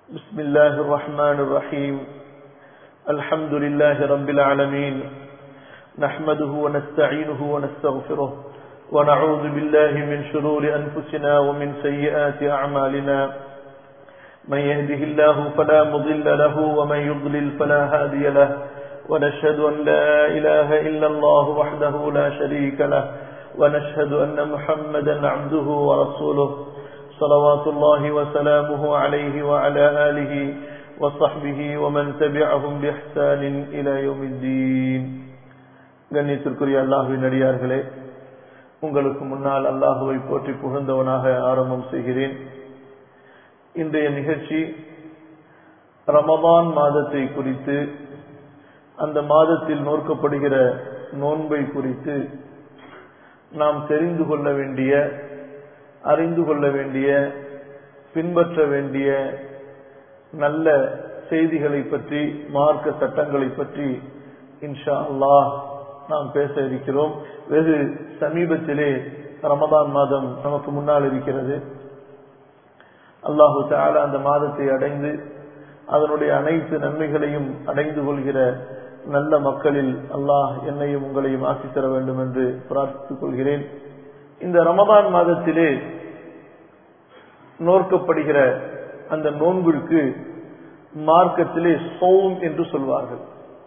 بسم الله الرحمن الرحيم. الحمد لله رب العالمين، نحمده ونستعينه ونستغفره ونعوذ بالله من شرور أنفسنا ومن سيئات أعمالنا. من يهده الله فلا مضل له ومن يضلل فلا هادي له، ونشهد أن لا إله إلا الله وحده لا شريك له، ونشهد أن محمدا عبده ورسوله صلوات الله وسلامه عليه وعلى آله وصحبه ومن تبعهم بإحسان إلى يوم الدين. கண்ணியத்திற்குரிய அல்லாஹ்வின் அடியார்களே, உங்களுக்கு முன்னால் அல்லாஹ்வை போற்றி புகழ்ந்தவனாக ஆரம்பம் செய்கிறேன். இன்றைய நிகழ்ச்சி ரமதான் மாதத்தை குறித்து, அந்த மாதத்தில் நோக்கப்படுகிற நோன்பை குறித்து நாம் தெரிந்து கொள்ள வேண்டிய, அறிந்து கொள்ள வேண்டிய, பின்பற்ற வேண்டிய நல்ல செய்திகளை பற்றி, மார்க்க சட்டங்களை பற்றி இன்ஷா அல்லாஹ் நாம் பேச இருக்கிறோம். வெகு சமீபத்திலே ரமதான் மாதம் நமக்கு முன்னால் இருக்கிறது. அல்லாஹு தஆலா அந்த மாதத்தை அடைந்து அதனுடைய அனைத்து நன்மைகளையும் அடைந்து கொள்கிற நல்ல மக்களில் அல்லாஹ் என்னையும் உங்களையும் ஆக்கி தர வேண்டும் என்று பிரார்த்தித்துக் கொள்கிறேன். இந்த ரமதான் மாதத்திலே நோக்கப்படுகிற அந்த நோன்பிற்கு மார்க்கத்திலே சௌம் என்று சொல்வார்கள்.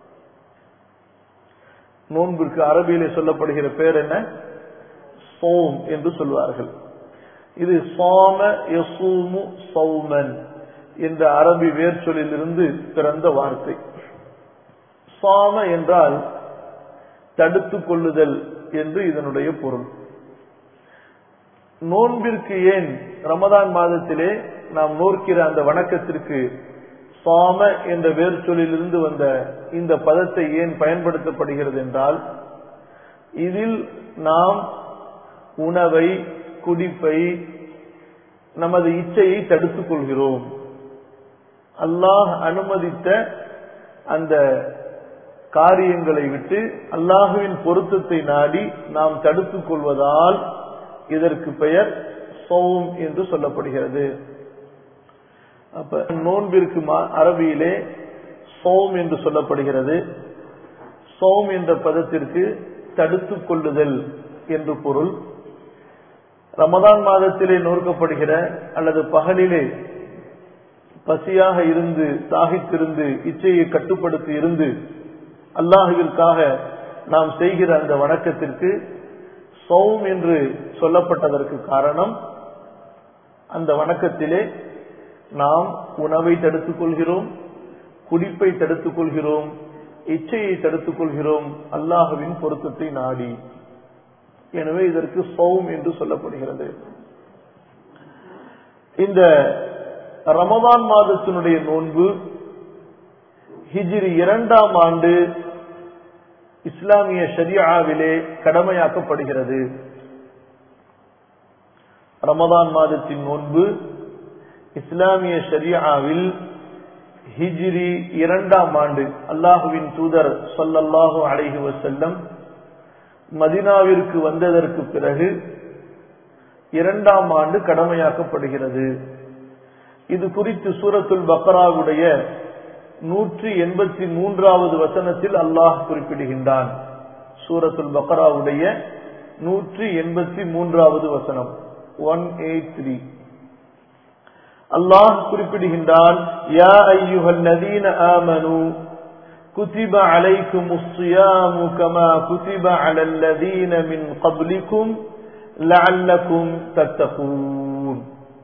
நோன்பிற்கு அரபியிலே சொல்லப்படுகிற பெயர் என்ன? சௌம் என்று சொல்வார்கள். இது சாம யசூமு சௌமன் என்ற அரபி வேர்ச்சொல்லிலிருந்து பிறந்த வார்த்தை. சாம என்றால் தடுத்துக் கொள்ளுதல் என்று இதனுடைய பொருள். நோன்பிற்கு ஏன் ரமதான் மாதத்திலே நாம் நோக்கிற அந்த வணக்கத்திற்கு சாம என்ற வேர்ச்சொல்லிலிருந்து வந்த இந்த பதத்தை ஏன் பயன்படுத்தப்படுகிறது என்றால், இதில் நாம் உணவை, குடிப்பை, நமது இச்சையை தடுத்துக் கொள்கிறோம். அல்லாஹ் அனுமதித்த அந்த காரியங்களை விட்டு அல்லாஹுவின் பொருத்தத்தை நாடி நாம் தடுத்துக் கொள்வதால் இதற்கு பெயர் சௌம் என்று சொல்லப்படுகிறது. அப்ப நோன்பிற்கு அரபியிலே சௌம் என்று சொல்லப்படுகிறது. சௌம் என்ற பதத்திற்கு தடுத்துக் கொள்ளுதல் என்று பொருள். ரமதான் மாதத்திலே நோக்கப்படுகிற அல்லது பகலிலே பசியாக இருந்து, தாகித்திருந்து, இச்சையை கட்டுப்படுத்தி இருந்து அல்லாஹுவிற்காக நாம் செய்கிற அந்த வணக்கத்திற்கு சௌம் என்று சொல்லப்பட்டதற்கு காரணம், அந்த வணக்கத்திலே நாம் உணவை தடுத்துக் கொள்கிறோம், குடிப்பை தடுத்துக் கொள்கிறோம், இச்சையை தடுத்துக் கொள்கிறோம், அல்லாஹுவின் பொருத்தத்தை நாடி. எனவே இதற்கு சௌம் என்று சொல்லப்படுகிறது. இந்த ரமதான் மாதத்தினுடைய நோன்பு ஹிஜ்ரி 2ஆம் ஆண்டு இஸ்லாமிய ஷரியாவிலே கடமையாக்கப்படுகிறது. ரமதான் மாதத்தின் நோன்பு இஸ்லாமிய ஷரியாவில் ஹிஜ்ரி 2ஆம் ஆண்டு அல்லாஹுவின் தூதர் ஸல்லல்லாஹு அலைஹி வஸல்லம் மதீனாவிற்கு வந்ததற்கு பிறகு 2ஆம் ஆண்டு கடமையாக்கப்படுகிறது. இது குறித்து சூரத்துல் பக்ராவுடைய 183வது வசனத்தில் அல்லாஹ் குறிப்பிடுகின்றான். சூரத்துல் பக்ராவுடைய 183வது வசனம் 183. அல்லாஹ் குறிப்பிடுகின்றான், யா அய்யுஹல்லதீன ஆமனூ குதிப அலைக்குமுஸ் ஸியாமு கமா குதிப அலல்லதீன மின் க்ப்லிக்கும் லஅல்லக்கும் தத்தகூன்.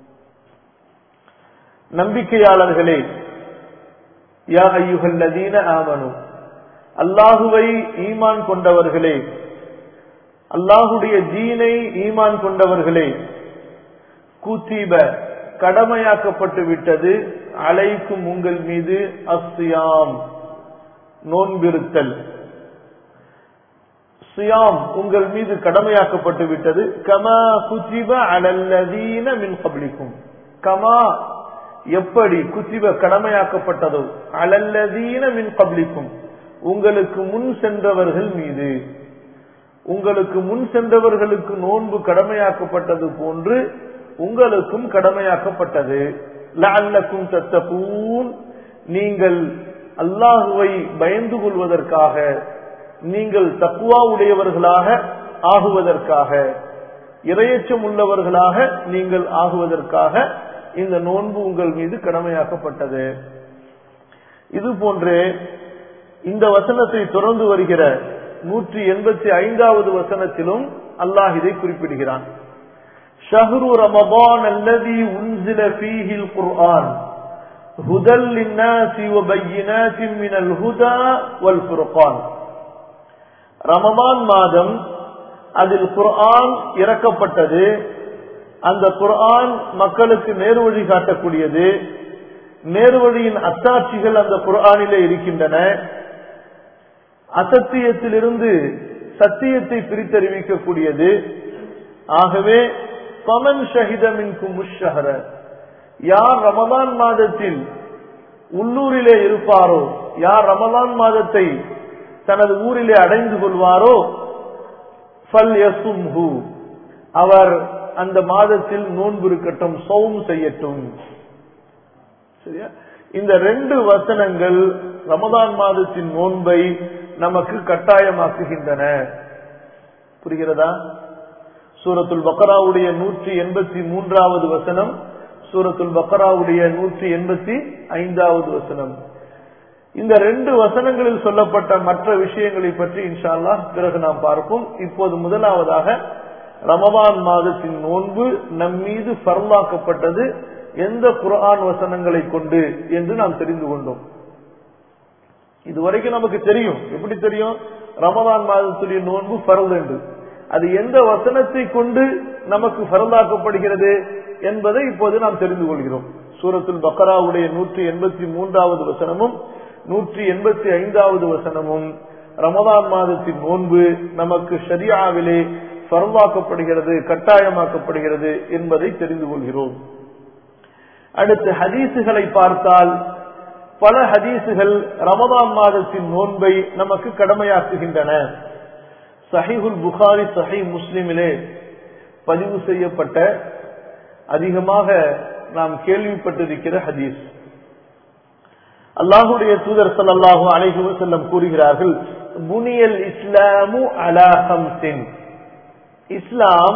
நம்பிக்கையாளர்களே, யா அய்யுஹல்லதீன ஆமனூ, அல்லாஹுவை ஈமான் கொண்டவர்களே, அல்லாஹுடைய தீனை ஈமான் கொண்டவர்களே, குதிப கடமையாக்கப்பட்டு விட்டது, அலைக்கும் உங்கள் மீது, அஸ்ஸியாம் நோன்பிருத்தல், சியாம் உங்கள் மீது கடமையாக்கப்பட்டு விட்டது, கமா குதிப அலல்லதீன மின் க்ப்லிக்கும், கமா எப்படி, குதிப கடமையாக்கப்பட்டதோ, அலல்லதீன மின் க்ப்லிக்கும் உங்களுக்கு முன் சென்றவர்கள் மீது, உங்களுக்கு முன் சென்றவர்களுக்கு நோன்பு கடமையாக்கப்பட்டது போன்று உங்களுக்கும் கடமையாக்கப்பட்டது. லஅல்லக்கும் தத்தகூன், நீங்கள் அல்லாஹுவை பயந்து கொள்வதற்காக, நீங்கள் தக்வா உடையவர்களாக ஆகுவதற்காக, இறையச்சம் உள்ளவர்களாக நீங்கள் ஆகுவதற்காக இந்த நோன்பு உங்கள் மீது கடமையாக்கப்பட்டது. இது போன்றே இந்த வசனத்தை தொடர்ந்து வருகிற 185வது வசனத்திலும் அல்லாஹ் இதை குறிப்பிடுகிறான். ஷஹ்ரு ரமதான் அல்லதி உன்சில ஃபீஹில் குர்ஆன் ஹுதல் லின்னாஸி வ பய்யினாத்தின் மினல் ஹுதா வல் ஃபுர்கான். ரமதான் மாதம், அதில் குர்ஆன் இறக்கப்பட்டது. அந்த குர்ஆன் மக்களுக்கு நேர்வழி காட்டக்கூடியது. நேர்வழியின் அத்தாட்சிகள் அந்த குர்ஆனிலே இருக்கின்றன. அசத்தியத்திலிருந்து சத்தியத்தை பிரித்தறிவிக்கக்கூடியது. ஆகவே ஃபமன் ஷஹித மின்கும் முஷ்ஷஹர, யார் ரமதான் மாதத்தில் உள்ளூரிலே இருப்பாரோ, யார் ரமதான் மாதத்தை தனது ஊரிலே அடைந்து கொள்வாரோ, ஃபல்யசும்ஹு, அவர் அந்த மாதத்தில் நோன்பு இருக்கட்டும், சௌம் செய்யட்டும். சரியா? இந்த 2 வசனங்கள் ரமதான் மாதத்தின் நோன்பை நமக்கு கட்டாயமாக்குகின்றன. புரிகிறதா? சூரத்துல் பக்ராவுடைய 183வது வசனம், சூரத்துல் பக்ராவுடைய 185வது வசனம். இந்த 2 வசனங்களில் சொல்லப்பட்ட மற்ற விஷயங்களை பற்றி இன்ஷா அல்லாஹ் பிறகு நாம் பார்ப்போம். இப்போது முதலாவதாக ரமதான் மாதத்தின் நோன்பு நம் மீது ஃபர்லாக்கப்பட்டது எந்த குர்ஆன் வசனங்களை கொண்டு என்று நாம் தெரிந்து கொண்டோம். இதுவரைக்கும் நமக்கு தெரியும். எப்படி தெரியும்? ரமதான் மாதத்துடைய நோன்பு ஃபர்ல் என்று. அது எந்த வசனத்தை கொண்டு நமக்கு ஃபர்லாக்கப்படுகிறது என்பதை இப்போது நாம் தெரிந்து கொள்கிறோம். சூரத்துல் பக்ராவுடைய 183வது வசனமும் 185வது வசனமும் ரமதான் மாதத்தின் நோன்பு நமக்கு ஷரியாவிலே ஃபர்லாக்கப்படுகிறது, கட்டாயமாக்கப்படுகிறது என்பதை தெரிந்து கொள்கிறோம். அடுத்து ஹதீசுகளை பார்த்தால் பல ஹதீசுகள் ரமதான் மாதத்தின் நோன்பை நமக்கு கடமையாக்குகின்றன. சஹீஹுல் புகாரி, சஹீஹ் முஸ்லிமிலே பதிவு செய்யப்பட்ட அதிகமாக நாம் கேள்விப்பட்டிருக்கிற ஹதீஸ். அல்லாஹுடைய தூதர் ஸல்லல்லாஹு அலைஹி வஸல்லம் கூறுகிறார்கள், புனியல் இஸ்லாமு அலா ஹம்ஸின், இஸ்லாம்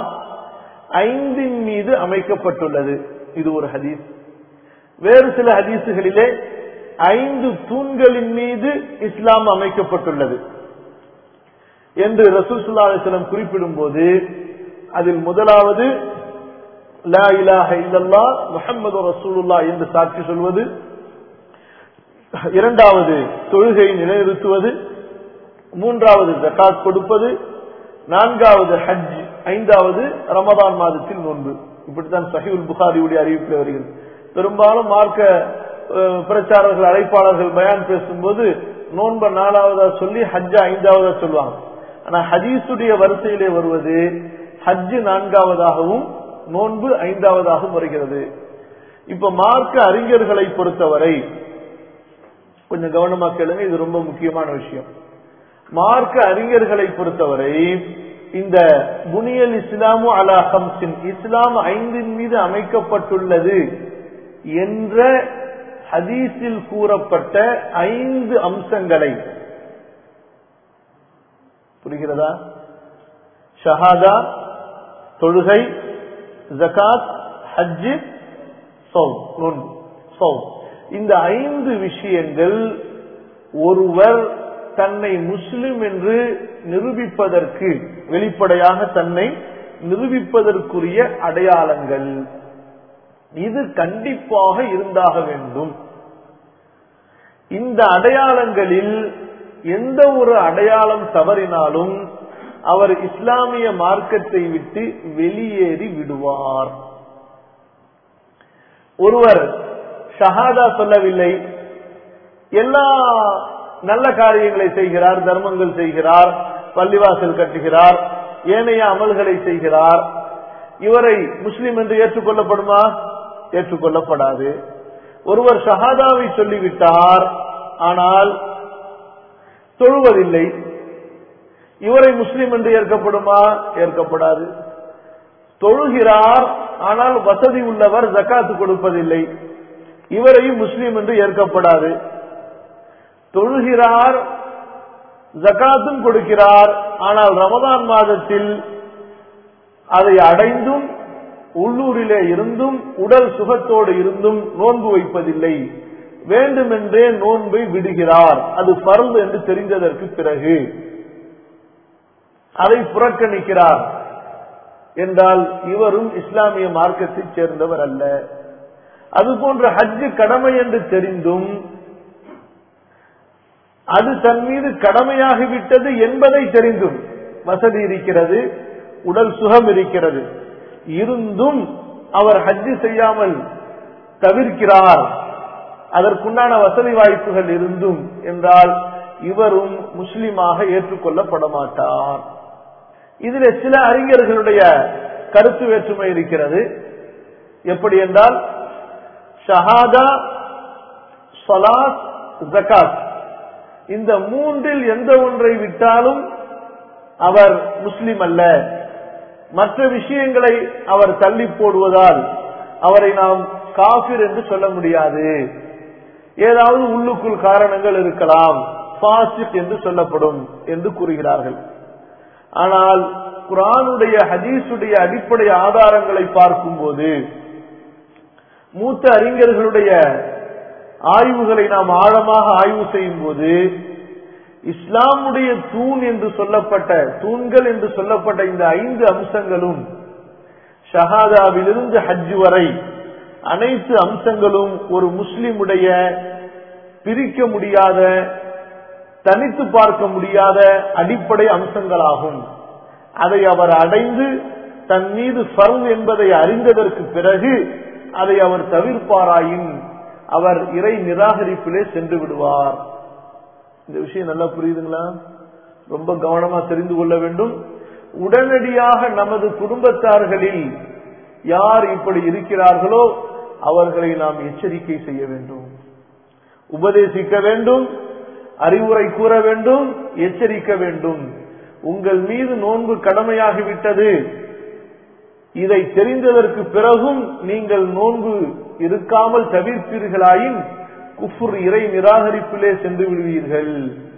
5 மீது அமைக்கப்பட்டுள்ளது. இது ஒரு ஹதீஸ். வேறு சில ஹதீசுகளிலே 5 தூண்களின் மீது இஸ்லாம் அமைக்கப்பட்டுள்ளது என்று ரசூல் ஸல்லல்லாஹு அலைஹி வஸல்லம் குறிப்பிடும் போது அதில் முதலாவது லா இலாஹ இல்லல்லாஹ் முஹம்மது ரசூலுல்லாஹ் என்று சாட்சி சொல்வது, இரண்டாவது தொழுகை நிலைநிறுத்துவது, மூன்றாவது ஜகாத் கொடுப்பது, நான்காவது ஹஜ், ஐந்தாவது ரமதான் மாதத்தில் நோன்பு. இப்படித்தான் சஹீஹுல் புகாரியுடைய அறிவிப்பில் வருகிறது. பெரும்பாலும் மார்க்க பிரச்சாரர்கள், அழைப்பாளர்கள் பயான் பேசும்போது நோன்பை 4வதா சொல்லி ஹஜ்ஜ 5வதா சொல்லுவாங்க. ஆனா ஹதீஸுடைய வரிசையிலே வருவது ஹஜ் 4வதாகவும் நோன்பு 5வதாகவும் வருகிறது. இப்ப மார்க்க அறிஞர்களை பொறுத்தவரை கொஞ்சம் கவனமா கேளுங்க, இது ரொம்ப முக்கியமான விஷயம். மார்க்க அறிஞர்களை பொறுத்தவரை இந்த புனியல் இஸ்லாமு அலா ஹம்ஸின், இஸ்லாம் 5 மீது அமைக்கப்பட்டுள்ளது என்ற ஹதீஸில் கூறப்பட்ட 5 அம்சங்களை, புரிகிறதா? ஷஹாதா, தொழுகை, ஜகாத், ஹஜ், ஸௌம், நோன்பு, ஸௌம், இந்த 5 விஷயங்கள் ஒருவர் தன்னை முஸ்லிம் என்று நிரூபிப்பதற்கு, வெளிப்படையாக தன்னை நிரூபிப்பதற்குரிய அடையாளங்கள். இது கண்டிப்பாக இருந்தாக வேண்டும். இந்த அடையாளங்களில் எந்த ஒரு அடையாளம் தவறினாலும் அவர் இஸ்லாமிய மார்க்கத்தை விட்டு வெளியேறி விடுவார். ஒருவர் ஷஹாதா சொல்லவில்லை, எல்லா நல்ல காரியங்களை செய்கிறார், தர்மங்கள் செய்கிறார், பள்ளிவாசல் கட்டுகிறார், ஏனைய அமல்களை செய்கிறார், இவரை முஸ்லிம் என்று ஏற்றுக்கொள்ளப்படுமா? ஏற்றுக்கொள்ளப்படாது. ஒருவர் ஷஹாதாவை சொல்லிவிட்டார், ஆனால் தொழுவதில்லை, இவரை முஸ்லிம் என்று ஏற்கப்படுமா? ஏற்கப்படாது. தொழுகிறார், ஆனால் வசதி உள்ளவர், ஜகாத்து கொடுப்பதில்லை, இவரையும் முஸ்லீம் என்று ஏற்கப்படாது. தொழுகிறார், ஜகாத்தும் கொடுக்கிறார், ஆனால் ரமதான் மாதத்தில் அதை அடைந்தும் உள்ளூரிலே இருந்தும் உடல் சுகத்தோடு இருந்தும் நோன்பு வைப்பதில்லை, வேண்டுமென்றே நோன்பை விடுகிறார், அது ஃபர்து என்று தெரிந்ததற்கு பிறகு அதை புறக்கணிக்கிறார் என்றால் இவரும் இஸ்லாமிய மார்க்கத்தைச் சேர்ந்தவர் அல்ல. அதுபோன்ற ஹஜ் கடமை என்று தெரிந்தும் அது தன் மீது கடமையாகிவிட்டது என்பதை தெரிந்தும், வசதி இருக்கிறது, உடல் சுகம் இருக்கிறது, இருந்தும் அவர் ஹஜ் செய்யாமல் தவிர்க்கிறார், அதற்குண்டான வசதி வாய்ப்புகள் இருந்தும் என்றால் இவரும் முஸ்லிமாக ஏற்றுக்கொள்ளப்பட மாட்டார். இதில் சில அறிஞர்களுடைய கருத்து வேற்றுமை இருக்கிறது. எப்படி என்றால், ஷஹாதா, ஸலாத், ஜகாத் இந்த மூன்றில் எந்த ஒன்றை விட்டாலும் அவர் முஸ்லிம் அல்ல. மற்ற விஷயங்களை அவர் தள்ளி போடுவதால் அவரை நாம் காஃபிர் என்று சொல்ல முடியாது. ஏதாவது உள்ளுக்குள் காரணங்கள் இருக்கலாம், ஃபாசிக் என்று சொல்லப்படும் என்று கூறுகிறார்கள். ஆனால் குர்ஆனுடைய ஹதீஸுடைய அடிப்படை ஆதாரங்களை பார்க்கும்போது, மூத்த அறிஞர்களுடைய ஆய்வுகளை நாம் ஆழமாக ஆய்வு செய்யும் போது, இஸ்லாமுடைய தூண் என்று சொல்லப்பட்ட, தூண்கள் என்று சொல்லப்பட்ட இந்த 5 அம்சங்களும், ஷஹாதாவிலிருந்து ஹஜ் வரை அனைத்து அம்சங்களும் ஒரு முஸ்லிமுடைய பிரிக்க முடியாத, தனித்து பார்க்க முடியாத அடிப்படை அம்சங்களாகும். அதை அவர் அடைந்து தன் மீது ஃபர்து என்பதை அறிந்ததற்கு பிறகு அதை அவர் தவிர்ப்பாராயின் அவர் இறை நிராகரிப்பிலே சென்று விடுவார். இந்த விஷயம் நல்லா புரியுதுங்களா? ரொம்ப கவனமா தெரிந்து கொள்ள வேண்டும். உடனடியாக நமது குடும்பத்தார்களில் யார் இப்படி இருக்கிறார்களோ அவர்களை நாம் எச்சரிக்கை செய்ய வேண்டும், உபதேசிக்க வேண்டும், அறிவுரை கூற வேண்டும், எச்சரிக்க வேண்டும். உங்கள் மீது நோன்பு கடமையாகிவிட்டது, இதை தெரிந்ததற்கு பிறகும் நீங்கள் நோன்பு இருக்காமல் தவிர்ப்பீர்களாயின் குஃப்ர் இறை நிராகரிப்பிலே சென்று விடுவீர்கள்,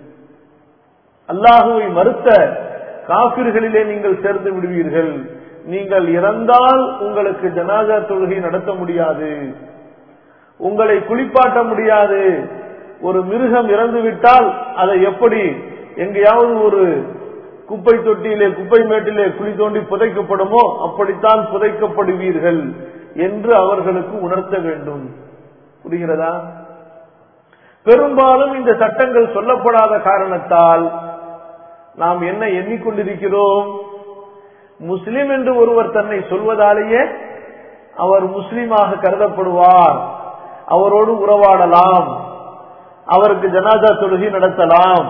அல்லாஹுவை மறுத்த காஃபிர்களிலே நீங்கள் சேர்ந்து விடுவீர்கள். நீங்கள் இறந்தால் உங்களுக்கு ஜனாஸா தொழுகை நடத்த முடியாது, உங்களை குளிப்பாட்ட முடியாது. ஒரு மிருகம் இறந்து விட்டால் அதை எப்படி எங்கேயாவது ஒரு குப்பை தொட்டியிலே, குப்பை மேட்டிலே குழி தோண்டி புதைக்கப்படுமோ அப்படித்தான் புதைக்கப்படுவீர்கள் என்று அவர்களுக்கு உணர்த்த வேண்டும். புரிகிறதா? பெரும்பாலும் இந்த சட்டங்கள் சொல்லப்படாத காரணத்தால் நாம் என்ன எண்ணிக்கொண்டிருக்கிறோம்? முஸ்லிம் என்று ஒருவர் தன்னை சொல்வதாலேயே அவர் முஸ்லிமாக கருதப்படுவார், அவரோடு உறவாடலாம், அவருக்கு ஜனாதா தொழுகை நடத்தலாம்,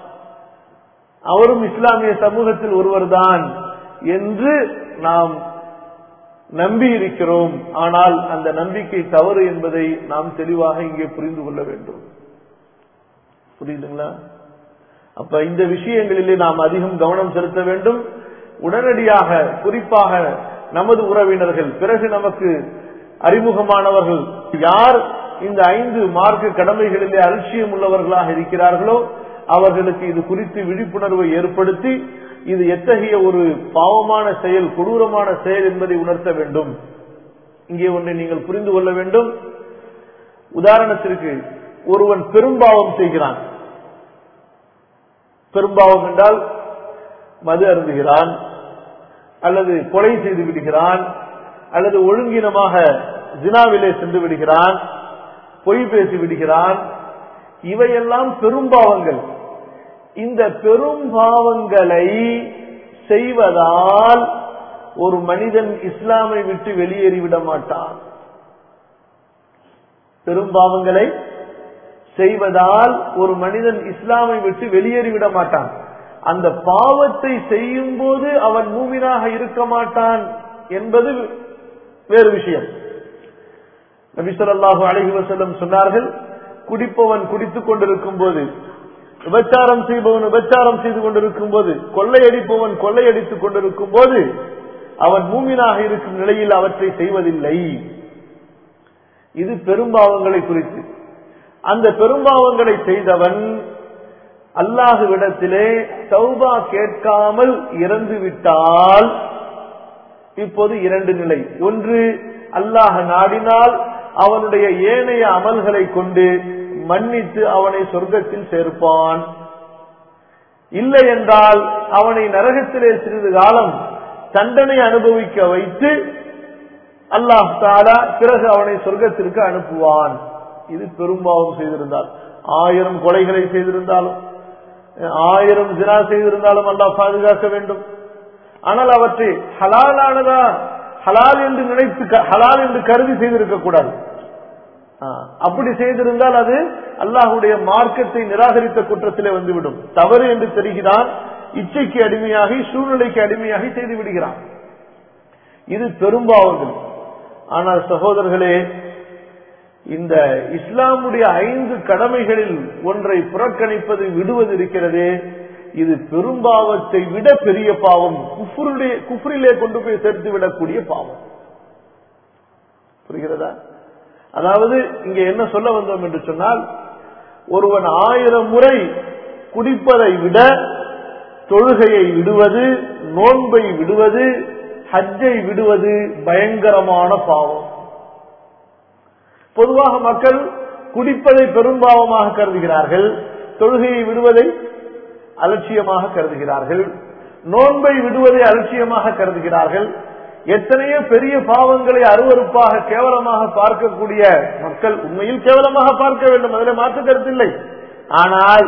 அவரும் இஸ்லாமிய சமூகத்தில் ஒருவர்தான் என்று நாம் நம்பி இருக்கிறோம். ஆனால் அந்த நம்பிக்கை தவறு என்பதை நாம் தெளிவாக இங்கே புரிந்து கொள்ள வேண்டும். புரியுதுங்களா? அப்ப இந்த விஷயங்களிலே நாம் அதிகம் கவனம் செலுத்த வேண்டும். உடனடியாக, குறிப்பாக நமது உறவினர்கள், பிறகு நமக்கு அறிமுகமானவர்கள் யார் இந்த 5 மார்க்க கடமைகளிலே அலட்சியம் உள்ளவர்களாக இருக்கிறார்களோ அவர்களுக்கு இது குறித்து விழிப்புணர்வை ஏற்படுத்தி இது எத்தகைய ஒரு பாவமான செயல், கொடூரமான செயல் என்பதை உணர்த்த வேண்டும். இங்கே ஒன்றை நீங்கள் புரிந்து கொள்ள வேண்டும். உதாரணத்திற்கு, ஒருவன் பெரும்பாவம் செய்கிறான். பெரும்பாவம் என்றால் மது அருந்துகிறான், அல்லது கொலை செய்து விடுகிறான், அல்லது ஒழுங்கினமாக ஜினாவிலே சென்று விடுகிறான், பொய் பேசி விடுகிறான். இவையெல்லாம் பெரும்பாவங்கள். இந்த பெரும்பாவங்களை செய்வதால் ஒரு மனிதன் இஸ்லாமை விட்டு வெளியேறிவிட மாட்டான். பெரும்பாவங்களை செய்வதால் ஒரு மனிதன் இஸ்லாமை விட்டு வெளியேறிவிட மாட்டான். அந்த பாவத்தை செய்யும் போது அவன் மூமினாக இருக்க மாட்டான் என்பது வேறு விஷயம். நபி ஸல்லல்லாஹு அலைஹி வஸல்லம் சொன்னார்கள், குடிப்பவன் குடித்துக் கொண்டிருக்கும் போது, விபச்சாரம் செய்பவன் விபச்சாரம் செய்து கொண்டிருக்கும் போது, கொள்ளையடிப்பவன் கொள்ளையடித்துக் கொண்டிருக்கும் போது அவன் மூமினாக இருக்கும் நிலையில் அவற்றை செய்வதில்லை. இது பெரும்பாவங்களை குறித்து. அந்த பெரும்பாவங்களை செய்தவன் அல்லாஹ்விடத்திலே தௌபா கேட்காமல் இறந்து விட்டால் இப்போது இரண்டு நிலை. ஒன்று, அல்லாஹ் நாடினால் அவனுடைய ஏனைய அமல்களை கொண்டு மன்னித்து அவனை சொர்க்கத்தில் சேர்ப்பான். இல்லை என்றால் அவனை நரகத்திலே சிறிது காலம் தண்டனை அனுபவிக்க வைத்து அல்லாஹ் தஆலா பிறகு அவனை சொர்க்கத்திற்கு அனுப்புவான். இது பெரும்பாவம் செய்திருந்தால், 1000 கொலைகளை செய்திருந்தாலும் 1000 ஜினா செய்திருந்தாலும் அல்லாஹ் பாதுகாக்க வேண்டும். ஆனால் அவற்றை ஹலாலானதா ஹலால் என்று நினைத்து ஹலால் என்று கருதி செய்திருக்க கூடாது. அப்படி செய்திருந்தால் அது அல்லாஹ்வுடைய மார்க்கத்தை நிராகரித்த குற்றத்திலே வந்துவிடும். தவறு என்று தெரிகிறான், இச்சைக்கு அடிமையாகி சூழ்நிலைக்கு அடிமையாகி செய்து விடுகிறான். இது பெரும்பாவங்கள். ஆனால் சகோதரர்களே, இந்த இஸ்லாமுடைய 5 கடமைகளில் ஒன்றை புறக்கணிப்பது விடுவது இருக்கிறதே, இது பெரும்பாவத்தை விட பெரிய பாவம், குஃப்ரிலே கொண்டு போய் சேர்த்து விடக்கூடிய பாவம். புரிகிறதா? அதாவது இங்கே என்ன சொல்ல வந்தோம் என்று சொன்னால், ஒருவன் 1000 முறை குடிப்பதை விட தொழுகையை விடுவது, நோன்பை விடுவது, ஹஜ்ஜை விடுவது பயங்கரமான பாவம். பொதுவாக மக்கள் குடிப்பதை பெரும்பாவமாக கருதுகிறார்கள், தொழுகையை விடுவதை அலட்சியமாக கருதுகிறார்கள், நோன்பை விடுவதை அலட்சியமாக கருதுகிறார்கள். எத்தனையோ பெரிய பாவங்களை அருவருப்பாக கேவலமாக பார்க்கக்கூடிய மக்கள் உண்மையில் கேவலமாக பார்க்க வேண்டும், அதில் மாற்று கருத்தில்லை. ஆனால்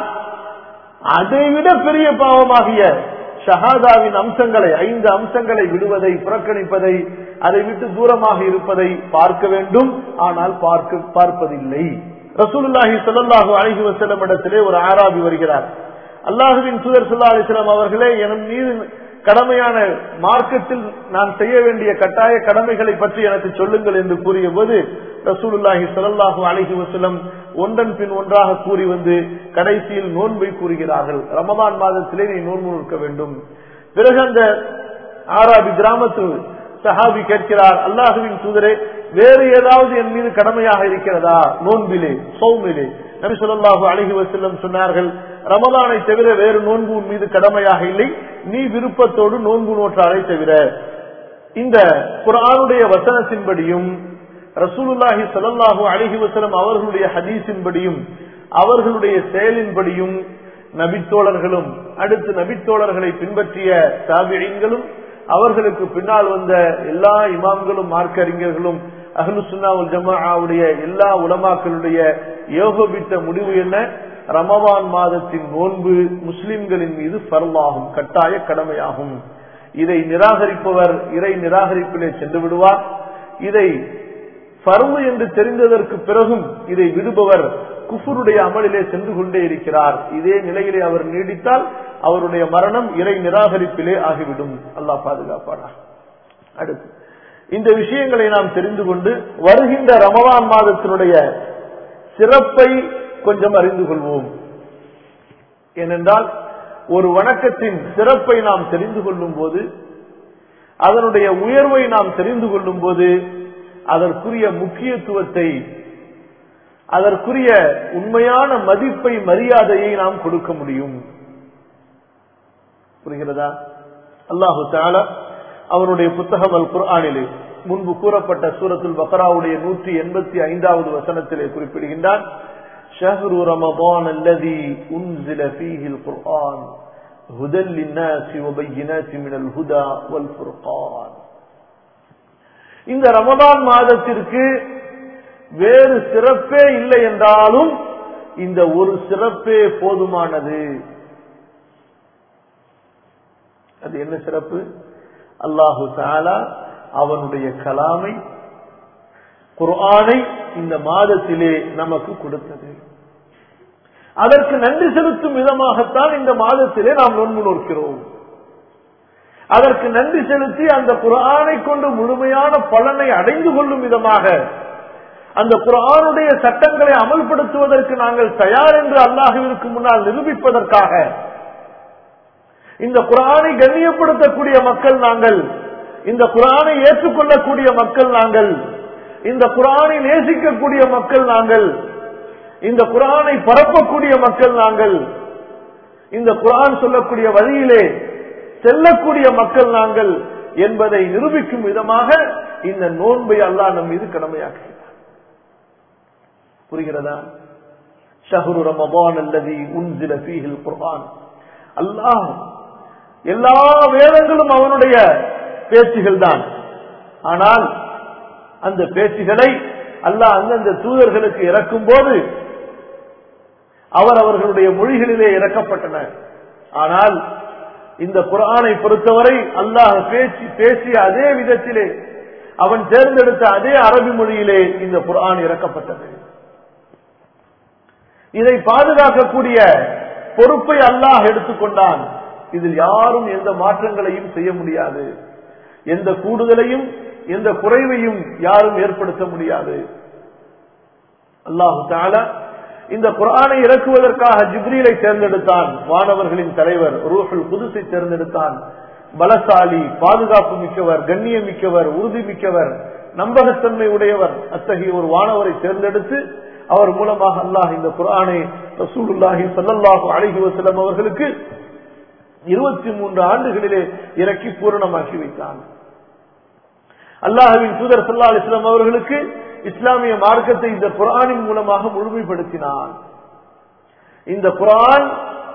அதைவிட பெரிய பாவமாகிய ஷஹாதாவின் அம்சங்களை, 5 அம்சங்களை விடுவதை, புறக்கணிப்பதை, அதை விட்டு தூரமாக இருப்பதை பார்க்க வேண்டும். ஆனால் பார்ப்பதில்லை. ரசூலுல்லாஹி ஸல்லல்லாஹு அலைஹி வஸல்லம் இடத்திலே ஒரு ஆராபி வருகிறார். அல்லாஹ்வின் தூதர் ஸல்லல்லாஹு அலைஹி வஸல்லம் அவர்களே, என் மீது கடமையான மார்க்கத்தில் நான் செய்ய வேண்டிய கட்டாய கடமைகளை பற்றி எனக்கு சொல்லுங்கள் என்று கூறிய போது ரசூலுல்லாஹி ஸல்லல்லாஹு அலைஹி வஸல்லம் ஒன்றன் பின் ஒன்றாக கூறி வந்து கடைசியில் நோன்பை கூறுகிறார்கள். ரமதான் மாதத்திலே நீ நோன்பு நோக்க வேண்டும். பிறகு அந்த ஆராபி கிராமத்து சஹாபி கேட்கிறார், அல்லாஹ்வின் தூதரே, வேறு ஏதாவது என் மீது கடமையாக இருக்கிறதா நோன்பிலே, சௌமிலே? நபி ஸல்லல்லாஹு அலைஹி வஸல்லம் சொன்னார்கள், ரமதானை தவிர வேறு நோன்பு உன் மீது கடமையாக இல்லை, நீ விருப்பத்தோடு நோன்பு நோற்றாலை தவிர. இந்த குர்ஆனுடைய வசனத்தின்படியும் ரசூலுல்லாஹி ஸல்லல்லாஹு அலைஹி வஸல்லம் அவர்களுடைய ஹதீஸின்படியும் அவர்களுடைய செயலின்படியும் நபித்தோழர்களும் அடுத்து நபித்தோழர்களை பின்பற்றிய தாபிஈன்களும் அவர்களுக்கு பின்னால் வந்த எல்லா இமாம்களும் மார்க்க அறிஞர்களும் அஹ்லுஸ் சுன்னா வல் ஜமாஅவுடைய எல்லா உலமாக்களுடைய ஏகோபித்த முடிவு என்ன? ரமதான் மாதத்தின் நோன்பு முஸ்லிம்களின் மீது ஃபர்லாகும், கட்டாய கடமையாகும். இதை நிராகரிப்பவர் இறை நிராகரிப்பிலே சென்று விடுவார். இதை ஃபர்து என்று தெரிந்ததற்கு பிறகும் இதை விடுபவர் குஃபுருடைய அமலிலே சென்று கொண்டே இருக்கிறார். இதே நிலையிலே அவர் நீடித்தால் அவருடைய மரணம் இறை நிராகரிப்பிலே ஆகிவிடும். அல்லாஹ் பாதுகாப்பானார். அடுத்து இந்த விஷயங்களை நாம் தெரிந்து கொண்டு வருகின்ற ரமதான் மாதத்தினுடைய சிறப்பை கொஞ்சம் அறிந்து கொள்வோம். ஏனென்றால் ஒரு வணக்கத்தின் சிறப்பை நாம் தெரிந்து கொள்ளும் போது, அதனுடைய உயர்வை நாம் தெரிந்து கொள்ளும் போது அதற்குரிய முக்கியத்துவத்தை, அதற்குரிய உண்மையான மதிப்பை, மரியாதையை நாம் கொடுக்க முடியும். புரிகிறதா? அல்லாஹு தஆலா அவருடைய புத்தகம் அல் குர்ஆனிலே முன்பு கூறப்பட்ட சூரத்துல் பக்ராவுடைய 185வது வசனத்திலே குறிப்பிடுகின்றான், ஷஹ்ரு ரமதான் அல்லதி உன்ஸில ஃபீஹில் குர்ஆன் ஹுதல் லின்னாஸி வ பையினாத்தி மினல் ஹுதா வல் ஃபுர்கான். இந்த ரமதான் மாதத்திற்கு வேறு சிறப்பே இல்லை என்றாலும் இந்த ஒரு சிறப்பே போதுமானது. அது என்ன சிறப்பு? அல்லாஹு தஆலா அவனுடைய கலாமை, குர்ஆனை இந்த மாதத்திலே நமக்கு கொடுத்தது. அதற்கு நன்றி செலுத்தும் விதமாகத்தான் இந்த மாதத்திலே நாம் நோன்பு நோக்கிறோம். அதற்கு நன்றி செலுத்தி அந்த குர்ஆனை கொண்டு முழுமையான பலனை அடைந்து கொள்ளும் விதமாக, அந்த குர்ஆனுடைய சட்டங்களை அமல்படுத்துவதற்கு நாங்கள் தயார் என்று அல்லாஹ்விற்கு முன்னால் நிரூபிப்பதற்காக, இந்த குர்ஆனை கண்ணியப்படுத்தக்கூடிய மக்கள் நாங்கள், இந்த குர்ஆனை ஏற்றுக்கொள்ளக்கூடிய மக்கள் நாங்கள், இந்த குர்ஆனை நேசிக்கக்கூடிய மக்கள் நாங்கள், இந்த குர்ஆனை பரப்பக்கூடிய மக்கள் நாங்கள், இந்த குர்ஆன் சொல்லக்கூடிய வழியிலே செல்லக்கூடிய மக்கள் நாங்கள் என்பதை நிரூபிக்கும் விதமாக இந்த நோன்பை அல்லாஹ் நம் மீது கடமையாக்குகிறார். புரிகிறதா? ஷஹ்ரு ரமதான் அல்லதி உன்சில ஃபீஹில் குர்ஆன். அல்லாஹ் எல்லா வேதங்களும் அவனுடைய பேச்சுகள் தான். ஆனால் அந்த பேச்சுகளை அல்லாஹ் அந்தந்த தூதர்களுக்கு இறக்கும் போது அவர்களுடைய மொழிகளிலே இறக்கப்பட்டன. ஆனால் இந்த குர்ஆனை பொறுத்தவரை அல்லாஹ் பேசிய அதே விதத்திலே அவன் தேர்ந்தெடுத்த அதே அரபி மொழியிலே இந்த குர்ஆன் இறக்கப்பட்டது. இதை பாதுகாக்கக்கூடிய பொறுப்பை அல்லாஹ் எடுத்துக்கொண்டான். இதில் யாரும் எந்த மாற்றங்களையும் செய்ய முடியாது, எந்த கூடுதலையும் எந்த குறைவையும் யாரும் ஏற்படுத்த முடியாது. அல்லாஹ் தஆலா இந்த குர்ஆனை இறக்குவதற்காக ஜிப்ரீலை தேர்ந்தெடுத்தான். வானவர்களின் தலைவர் ரூஹுல் குதுஸை தேர்ந்தெடுத்தான். பலசாலி, பாதுகாப்பு மிக்கவர், கண்ணியம் மிக்கவர், உறுதி மிக்கவர், நம்பகத்தன்மை உடையவர், அத்தகைய ஒரு வானவரை தேர்ந்தெடுத்து அவர் மூலமாக அல்லாஹ் இந்த குர்ஆனை ரசூலுல்லாஹி ஸல்லல்லாஹு அலைஹி வஸல்லம் அவர்களுக்கு 23 ஆண்டுகளிலே இறக்கி பூரணமாக்கி வைத்தான். அல்லாஹ்வின் தூதர் ஸல்லல்லாஹு அலைஹி வஸல்லம் அவர்களுக்கு இஸ்லாமிய மார்க்கத்தை இந்த குர்ஆனின் மூலமாக முழுமைப்படுத்தினான். இந்த குர்ஆன்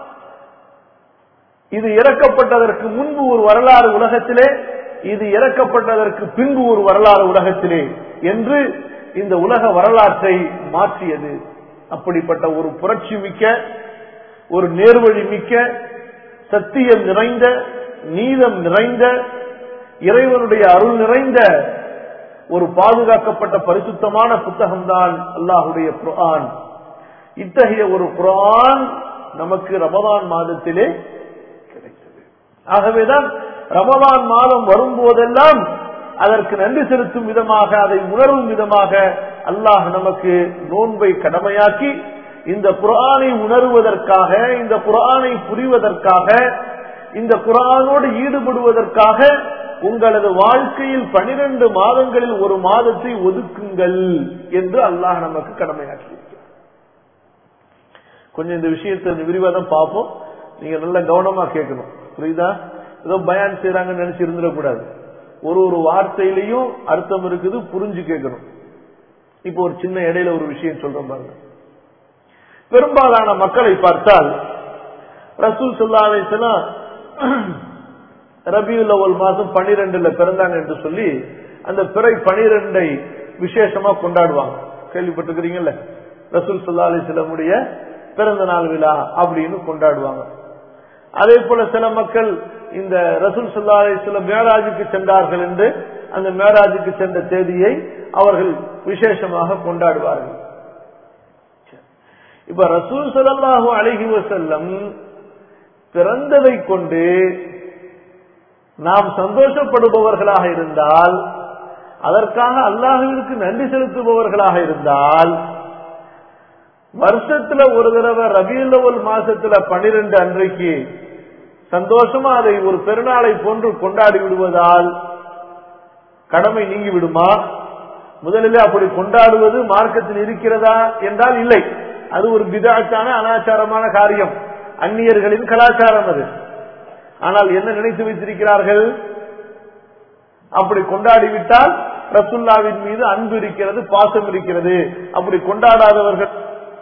இது இறக்கப்பட்டதற்கு முன்பு ஒரு வரலாறு உலகத்திலே, இது இறக்கப்பட்டதற்கு பின்பு ஒரு வரலாறு உலகத்திலே என்று இந்த உலக வரலாற்றை மாற்றியது. அப்படிப்பட்ட ஒரு புரட்சி மிக்க, ஒரு நேர்வழி மிக்க, சத்தியம் நிறைந்த, நீதம் நிறைந்த, இறைவனுடைய அருள் நிறைந்த ஒரு பாதுகாக்கப்பட்ட பரிசுத்தமான புத்தகம்தான் அல்லாஹுடைய குர்ஆன். இத்தகைய ஒரு குர்ஆன் நமக்கு ரமதான் மாதத்திலே கிடைத்தது. ஆகவேதான் ரமதான் மாதம் வரும்போதெல்லாம் அதற்கு நன்றி செலுத்தும் விதமாக, அதை உணரும் விதமாக அல்லாஹ் நமக்கு நோன்பை கடமையாக்கி இந்த குர்ஆனை உணர்வதற்காக, இந்த குர்ஆனை புரிவதற்காக, இந்த குர்ஆனோடு ஈடுபடுவதற்காக உங்களது வாழ்க்கையில் 12 மாதங்களில் ஒரு மாதத்தை ஒதுக்குங்கள் என்று அல்லாஹ் நமக்கு கடமையாக்கி இருக்கிறார். கொஞ்சம் இந்த விஷயத்தை விரிவாதான் பார்ப்போம். நீங்க நல்ல கவனமா கேட்கணும். புரியுதா? ஏதோ பயான் செய்யறாங்கன்னு நினைச்சு இருந்துடக்கூடாது. ஒரு வார்த்தையிலையும் அர்த்தம் இருக்குது, புரிஞ்சு கேட்கணும். இப்போ ஒரு சின்ன இடையில ஒரு விஷயம் சொல்றோம் பாருங்க. பெரும்பாலான மக்களை பார்த்தால் ரசூல் ஸல்லல்லாஹு அலைஹி வஸல்லம் ரபியுல் அவ்வல் மாதம் 12 பிறந்தாங்க என்று சொல்லி அந்த பிறை 12 விசேஷமா கொண்டாடுவாங்க. கேள்விப்பட்டிருக்கிறீங்கல்ல? ரசூல் ஸல்லல்லாஹு அலைஹி வஸல்லமுடைய பிறந்த நாள் விழா அப்படின்னு கொண்டாடுவாங்க. அதே போல சில மக்கள் இந்த ரசூல் ஸல்லல்லாஹு அலைஹி வஸல்லம் மேராஜுக்கு சென்றார்கள் என்று அந்த மேராஜுக்கு சென்ற தேதியை அவர்கள் விசேஷமாக கொண்டாடுவார்கள். இப்ப ரசூல் ஸல்லல்லாஹு அலைஹி வஸல்லம் பிறந்ததை கொண்டு நாம் சந்தோஷப்படுபவர்களாக இருந்தால், அதற்காக அல்லாஹ்விற்கு நன்றி செலுத்துபவர்களாக இருந்தால், வருஷத்துல ஒரு தடவை ரபியுல் அவ்வல் மாசத்துல 12 அன்றைக்கு சந்தோஷமா அதை ஒரு பெருநாளை போன்று கொண்டாடி விடுவதால் கடமை நீங்கி விடுமா? முதலிலே அப்படி கொண்டாடுவது மார்க்கத்தில் இருக்கிறதா என்றால் இல்லை. அது ஒரு பிதஅத்தான அனாச்சாரமான காரியம், அந்நியர்களின் கலாச்சாரம் அது. ஆனால் என்ன நினைத்து வைத்திருக்கிறார்கள்? அப்படி கொண்டாடிவிட்டால் ரசூலுல்லாஹ்வின் மீது அன்பு இருக்கிறது, பாசம் இருக்கிறது. அப்படி கொண்டாடாதவர்கள்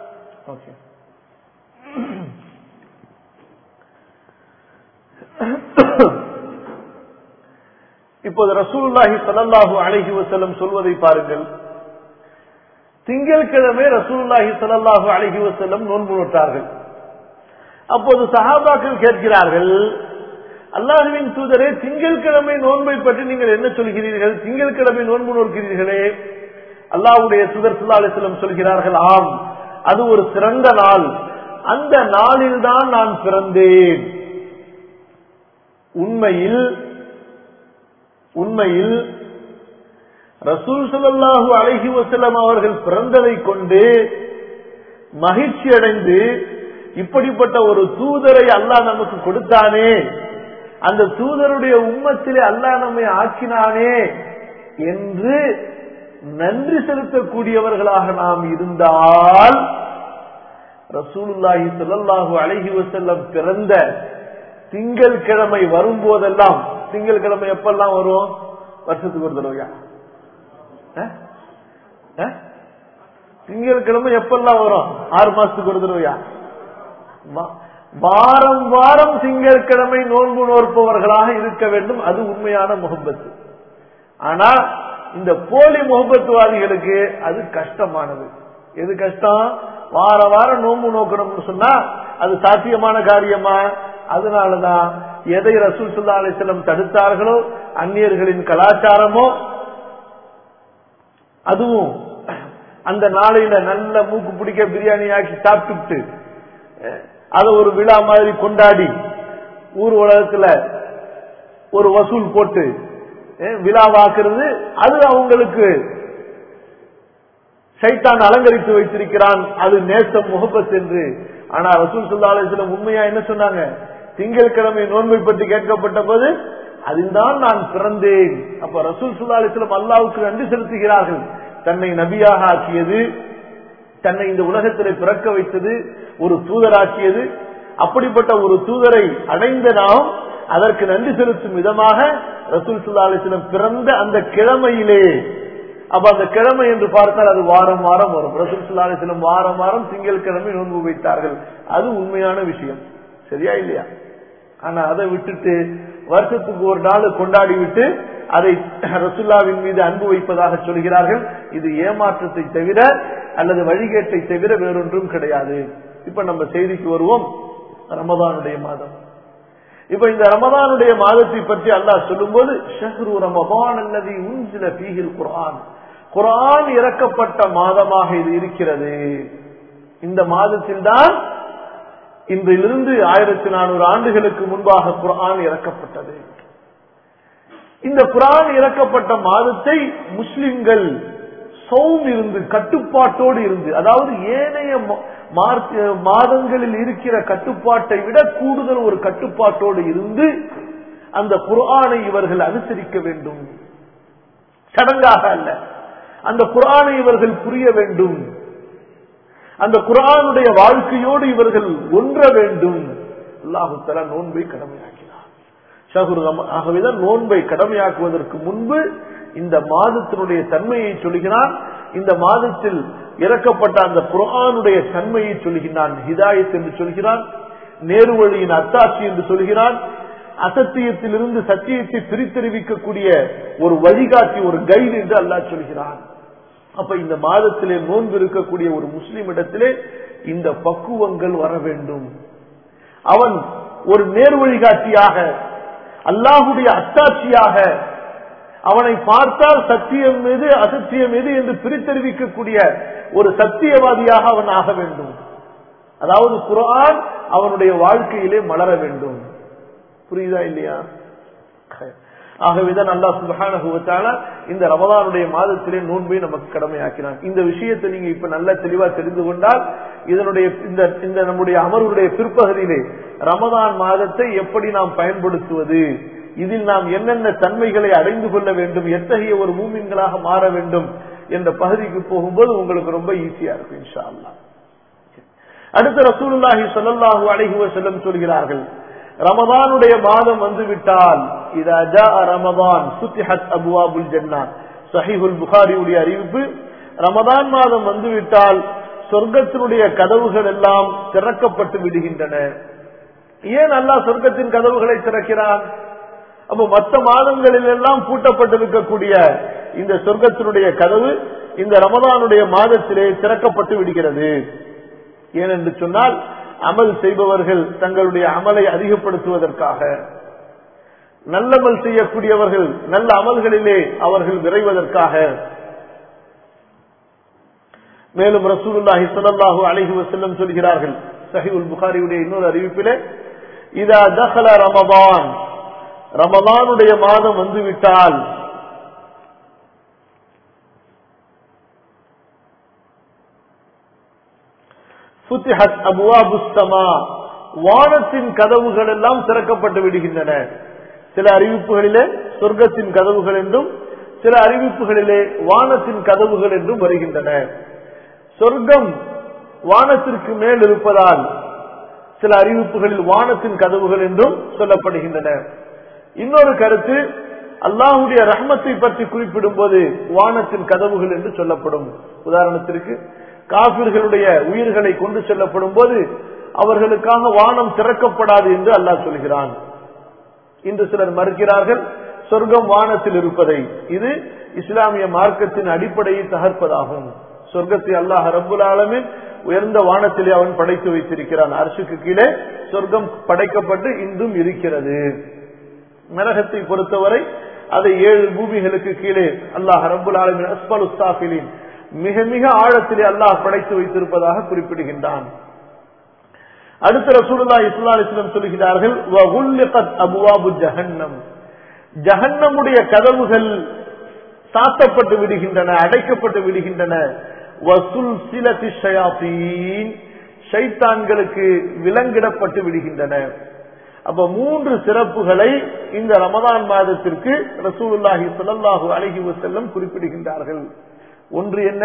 இப்போது ரசூலுல்லாஹி ஸல்லல்லாஹு அலைஹி வஸல்லம் சொல்வதை பாருங்கள். திங்கட்கிழமை ரசூலுல்லாஹி ஸல்லல்லாஹு அலைஹி வஸல்லம் நோன்பு நோட்டார்கள். அப்போது சஹாபாக்கள் கேட்கிறார்கள், அல்லாஹ்வின் தூதரே, திங்கட்கிழமை நோன்பை பற்றி நீங்கள் என்ன சொல்கிறீர்கள்? திங்கட்கிழமை நோன்பு நோக்கிறீர்களே. அல்லாஹ்வுடைய தூதர் ஸல்லல்லாஹு அலைஹி வஸல்லம் சொல்கிறார்கள், ஆம், அது ஒரு சிறந்த நாள். அந்த நாளில் தான் நான் பிறந்தேன். உண்மையில் ரசூல் ஸல்லல்லாஹு அலைஹி வஸல்லம் அவர்கள் பிறந்ததை கொண்டு மகிழ்ச்சி அடைந்து, இப்படிப்பட்ட ஒரு தூதரை அல்லாஹ் நமக்கு கொடுத்தானே, அந்த தூதருடைய உம்மத்திலே அல்லாஹ் நம்மை ஆக்கினானே என்று நன்றி செலுத்தக்கூடியவர்களாக நாம் இருந்தால் ரசூலுல்லாஹி ஸல்லல்லாஹு அலைஹி வஸல்லம் பிறந்த திங்கள்கிழமை வரும்போதெல்லாம், திங்கள்கிழமை எப்பெல்லாம் வரும்? வருஷத்துக்கு ஒரு தடவையா? திங்கள்கிழமை எப்பெல்லாம் வரும்? 6 மாசத்துக்கு ஒரு தடவையா? வாரம் வாரம் திங்கள்கிழமை நோன்பு நோற்பவர்களாக இருக்க வேண்டும். அது உண்மையான முஹப்பத்து. ஆனா இந்த போலி முஹப்பத்துவாதிகளுக்கு அது கஷ்டமானது. எது கஷ்டம்? வார வாரம் நோன்பு நோக்கணும்னு சொன்னா அது சாத்தியமான காரியமா? அதனாலதான் எதை ரசூல் ஸல்லல்லாஹு அலைஹி வஸல்லம் தடுத்தார்களோ, அந்நியர்களின் கலாச்சாரமோ, அதுவும் அந்த நாளையில நல்ல மூக்கு பிடிக்க பிரியாணி ஆக்கி சாப்பிட்டு அதை ஒரு விழா மாதிரி கொண்டாடி ஊர் உலகத்துல ஒரு வசூல் போட்டு விழாவாக்குறது, அது அவங்களுக்கு ஷைத்தான் அலங்கரித்து வைத்திருக்கிறான். அது நேசம் முஹப்பத் என்று. ஆனா ரசூல் ஸல்லல்லாஹு அலைஹி வஸல்லம் உண்மையா என்ன சொன்னாங்க? திங்கள்கிழமை நோன்பை பற்றி கேட்கப்பட்ட போது அதில் தான் நான் பிறந்தேன். அப்ப ரசூல் ஸல்லல்லாஹு அலைஹி வஸல்லம் அல்லாஹ்வுக்கு நன்றி செலுத்துகிறார்கள். தன்னை நபியாக ஆக்கியது, தன்னை இந்த உலகத்திலே பிறக்க வைத்தது, ஒரு தூதராக்கியது. அப்படிப்பட்ட ஒரு தூதரை அடைந்த நாம் அதற்கு நன்றி செலுத்தும் விதமாக ரசூல் ஸல்லல்லாஹு அலைஹி வஸல்லம் பிறந்த அந்த கிழமையிலே, அப்ப அந்த கிழமை என்று பார்த்தால் அது வாரம் வாரம் வரும். ரசூல் ஸல்லல்லாஹு அலைஹி வஸல்லம் வாரம் வாரம் திங்கள்கிழமை நோன்பு வைத்தார்கள். அது உண்மையான விஷயம். சரியா இல்லையா? ஆனா அதை விட்டுட்டு வருஷத்துக்கு ஒரு நாள் கொண்டாடி விட்டு அதை ரசூலுல்லாஹ்வின் மீது அன்பு வைப்பதாக சொல்கிறார்கள். இது ஏமாற்றத்தை தவிர அல்லது வழிகேட்டை தவிர வேறொன்றும் கிடையாது. இப்ப நம்ம செய்திக்கு வருவோம். ரமதானுடைய மாதம். இப்ப இந்த ரமதானுடைய மாதத்தை பற்றி அல்லாஹ் சொல்லும்போது ஷஹ்ரு ரமதான் அல்லதி உன்சில ஃபீஹில் குர்ஆன், குர்ஆன் இறக்கப்பட்ட மாதமாக இது இருக்கிறது. இந்த மாதத்தில் தான் இன்றிலிருந்து 1400 ஆண்டுகளுக்கு முன்பாக குர்ஆன் இறக்கப்பட்டது. இந்த குர்ஆன் இறக்கப்பட்ட மாதத்தை முஸ்லிம்கள் சௌம் இருந்து, கட்டுப்பாட்டோடு இருந்து, அதாவது ஏனைய மாதங்களில் இருக்கிற கட்டுப்பாட்டை விட கூடுதல் ஒரு கட்டுப்பாட்டோடு இருந்து அந்த குர்ஆனை இவர்கள் அனுசரிக்க வேண்டும். சடங்காக அல்ல, அந்த குர்ஆனை இவர்கள் புரிய வேண்டும். அந்த குர்ஆனுடைய வாழ்க்கையோடு இவர்கள் ஒன்ற வேண்டும். அல்லாஹ் தஆலா நோன்பை கடமையாக்கினார். ஆகவேதான் நோன்பை கடமையாக்குவதற்கு முன்பு இந்த மாதத்தினுடைய தன்மையை சொல்கிறான். இந்த மாதத்தில் இறக்கப்பட்ட அந்த குர்ஆனுடைய தன்மையை சொல்கிறான். ஹிதாயத் என்று சொல்கிறான், நேர்வழியின் அத்தாட்சி என்று சொல்கிறான், அசத்தியத்திலிருந்து சத்தியத்தை பிரித்தறிவிக்கக்கூடிய ஒரு வழிகாட்டி, ஒரு கைடு என்று அல்லாஹ் சொல்கிறான். அப்ப இந்த மாதத்திலே நோன்பு இருக்கக்கூடிய ஒரு முஸ்லிம் இடத்திலே இந்த பக்குவங்கள் வர வேண்டும். அவன் ஒரு நேர்வழிகாட்டியாக, அல்லாஹுடைய அத்தாட்சியாக, அவனை பார்த்தால் சத்தியம் எது அசத்தியம் எது என்று பிரித்தறிவிக்கக்கூடிய ஒரு சத்தியவாதியாக அவன் ஆக வேண்டும். அதாவது குர்ஆன் அவனுடைய வாழ்க்கையிலே மலர வேண்டும். புரியுதா இல்லையா? ஆகவேதான் அல்லாஹ் சுப்ஹானஹு வ தஆலா இந்த ரமலானுடைய மாதத்திலே நோன்பை நமக்கு கடமையாக்கினான். இந்த விஷயத்தை நீங்க இப்ப நல்ல தெளிவா தெரிந்து கொண்டால் இதனுடைய இந்த நம்முடைய அமர்வுடைய பிற்பகுதியிலே ரமலான் மாதத்தை எப்படி நாம் பயன்படுத்துவது, இதில் நாம் என்னென்ன தன்மைகளை அடைந்து கொள்ள வேண்டும், எத்தகைய ஒரு மூமின்களாக மாற வேண்டும் என்ற பகுதிக்கு போகும்போது உங்களுக்கு ரொம்ப ஈஸியா இருக்கும் இன்ஷா அல்லாஹ். அடுத்து ரசூலுல்லாஹி ஸல்லல்லாஹு அலைஹி வஸல்லம் சொல்கிறார்கள், ரமதானுடைய மாதம் வந்துவிட்டால் இதா ஜாஅ ரமதான் ஃபுத்திஹத் அப்வாபுல் ஜன்னah. ஸஹீஹுல் புகாரியுடைய அறிவிப்பு, ரமதான் மாதம் வந்துவிட்டால் சொர்க்கத்தினுடைய கதவுகள் எல்லாம் திறக்கப்பட்டு விடுகின்றன. ஏன் அல்லாஹ் சொர்க்கத்தின் கதவுகளை திறக்கிறான்? அப்ப மற்ற மாதங்களில் எல்லாம் பூட்டப்பட்டிருக்கக்கூடிய இந்த சொர்க்கத்தினுடைய கதவு இந்த ரமதானுடைய மாதத்திலே திறக்கப்பட்டு விடுகிறது. ஏனென்று சொன்னால் அமல் செய்பவர்கள் தங்களுடைய அமலை அதிகப்படுத்துவதற்காக, நல்லமல் செய்யக்கூடியவர்கள் நல்ல அமல்களிலே அவர்கள் விரைவதற்காக. மேலும் ரசூலுல்லாஹி ஸல்லல்லாஹு அலைஹி வஸல்லம் சொல்கிறார்கள் ஸஹீஹுல் புகாரியுடைய இன்னொரு அறிவிப்பிலே, இதா தഖல ரமதான், ரமதானுடைய மாதம் வந்துவிட்டால் ஃபுத்திஹத் அப்வாபுஸ் ஸமா, வானத்தின் கதவுகள் எல்லாம் திறக்கப்பட்டு விடுகின்றன. சில அறிவிப்புகளிலே சொர்க்கத்தின் கதவுகள் என்றும், சில அறிவிப்புகளிலே வானத்தின் கதவுகள் என்றும் வருகின்றன. சொர்க்கம் வானத்திற்கு மேல் இருப்பதால் சில அறிவிப்புகளில் வானத்தின் கதவுகள் என்றும் சொல்லப்படுகின்றன. இன்னொரு கருத்து, அல்லாஹ்வுடைய ரஹ்மத்தை பற்றி குறிப்பிடும் போது வானத்தின் கதவுகள் என்று சொல்லப்படும். உதாரணத்திற்கு காபிர்களுடைய உயிர்களை கொண்டு செல்லப்படும் போது அவர்களுக்காக வானம் திறக்கப்படாது என்று அல்லாஹ் சொல்கிறான். இன்று சிலர் மறுக்கிறார்கள் சொர்க்கம் வானத்தில் இருப்பதை. இது இஸ்லாமிய மார்க்கத்தின் அடிப்படையை தகர்ப்பதாகும். சொர்க்கத்தை அல்லாஹ் ரப்புல் ஆலமீன் உயர்ந்த வானத்திலே அவன் படைத்து வைத்திருக்கிறான். அர்ஷுக்கு கீழே சொர்க்கம் படைக்கப்பட்டு இன்றும் இருக்கிறது. நரகத்தை பொறுத்தவரை அதை 7 பூமிகளுக்கு கீழே அல்லாஹ் ரப்புல் ஆலமீன் அஸ்ஃபலுஸ் சாஃபிலின் மிக மிக ஆழத்திலே அல்லாஹ் படைத்து வைத்திருப்பதாக குறிப்பிடுகின்றான். அடுத்த ரசூலுல்லாஹி ஸல்லல்லாஹு அலைஹி வஸல்லம் சொல்கிறார்கள், வகுல்லிகத் அபுவாபு ஜஹன்னம், ஜஹன்னமுடைய கதவுகள் சாத்தப்பட்டு விடுகின்றன, அடைக்கப்பட்டு விடுகின்றன. வசுல்சிலத்தி ஷயாத்தீன், ஷைத்தான்களுக்கு விலங்கிடப்பட்டு விடுகின்றன. அப்ப 3 சிறப்புகளை இந்த ரமதான் மாதத்திற்கு ரசூலுல்லாஹி ஸல்லல்லாஹு அலைஹி வஸல்லம் குறிப்பிடுகின்றார்கள். ஒன்று என்ன?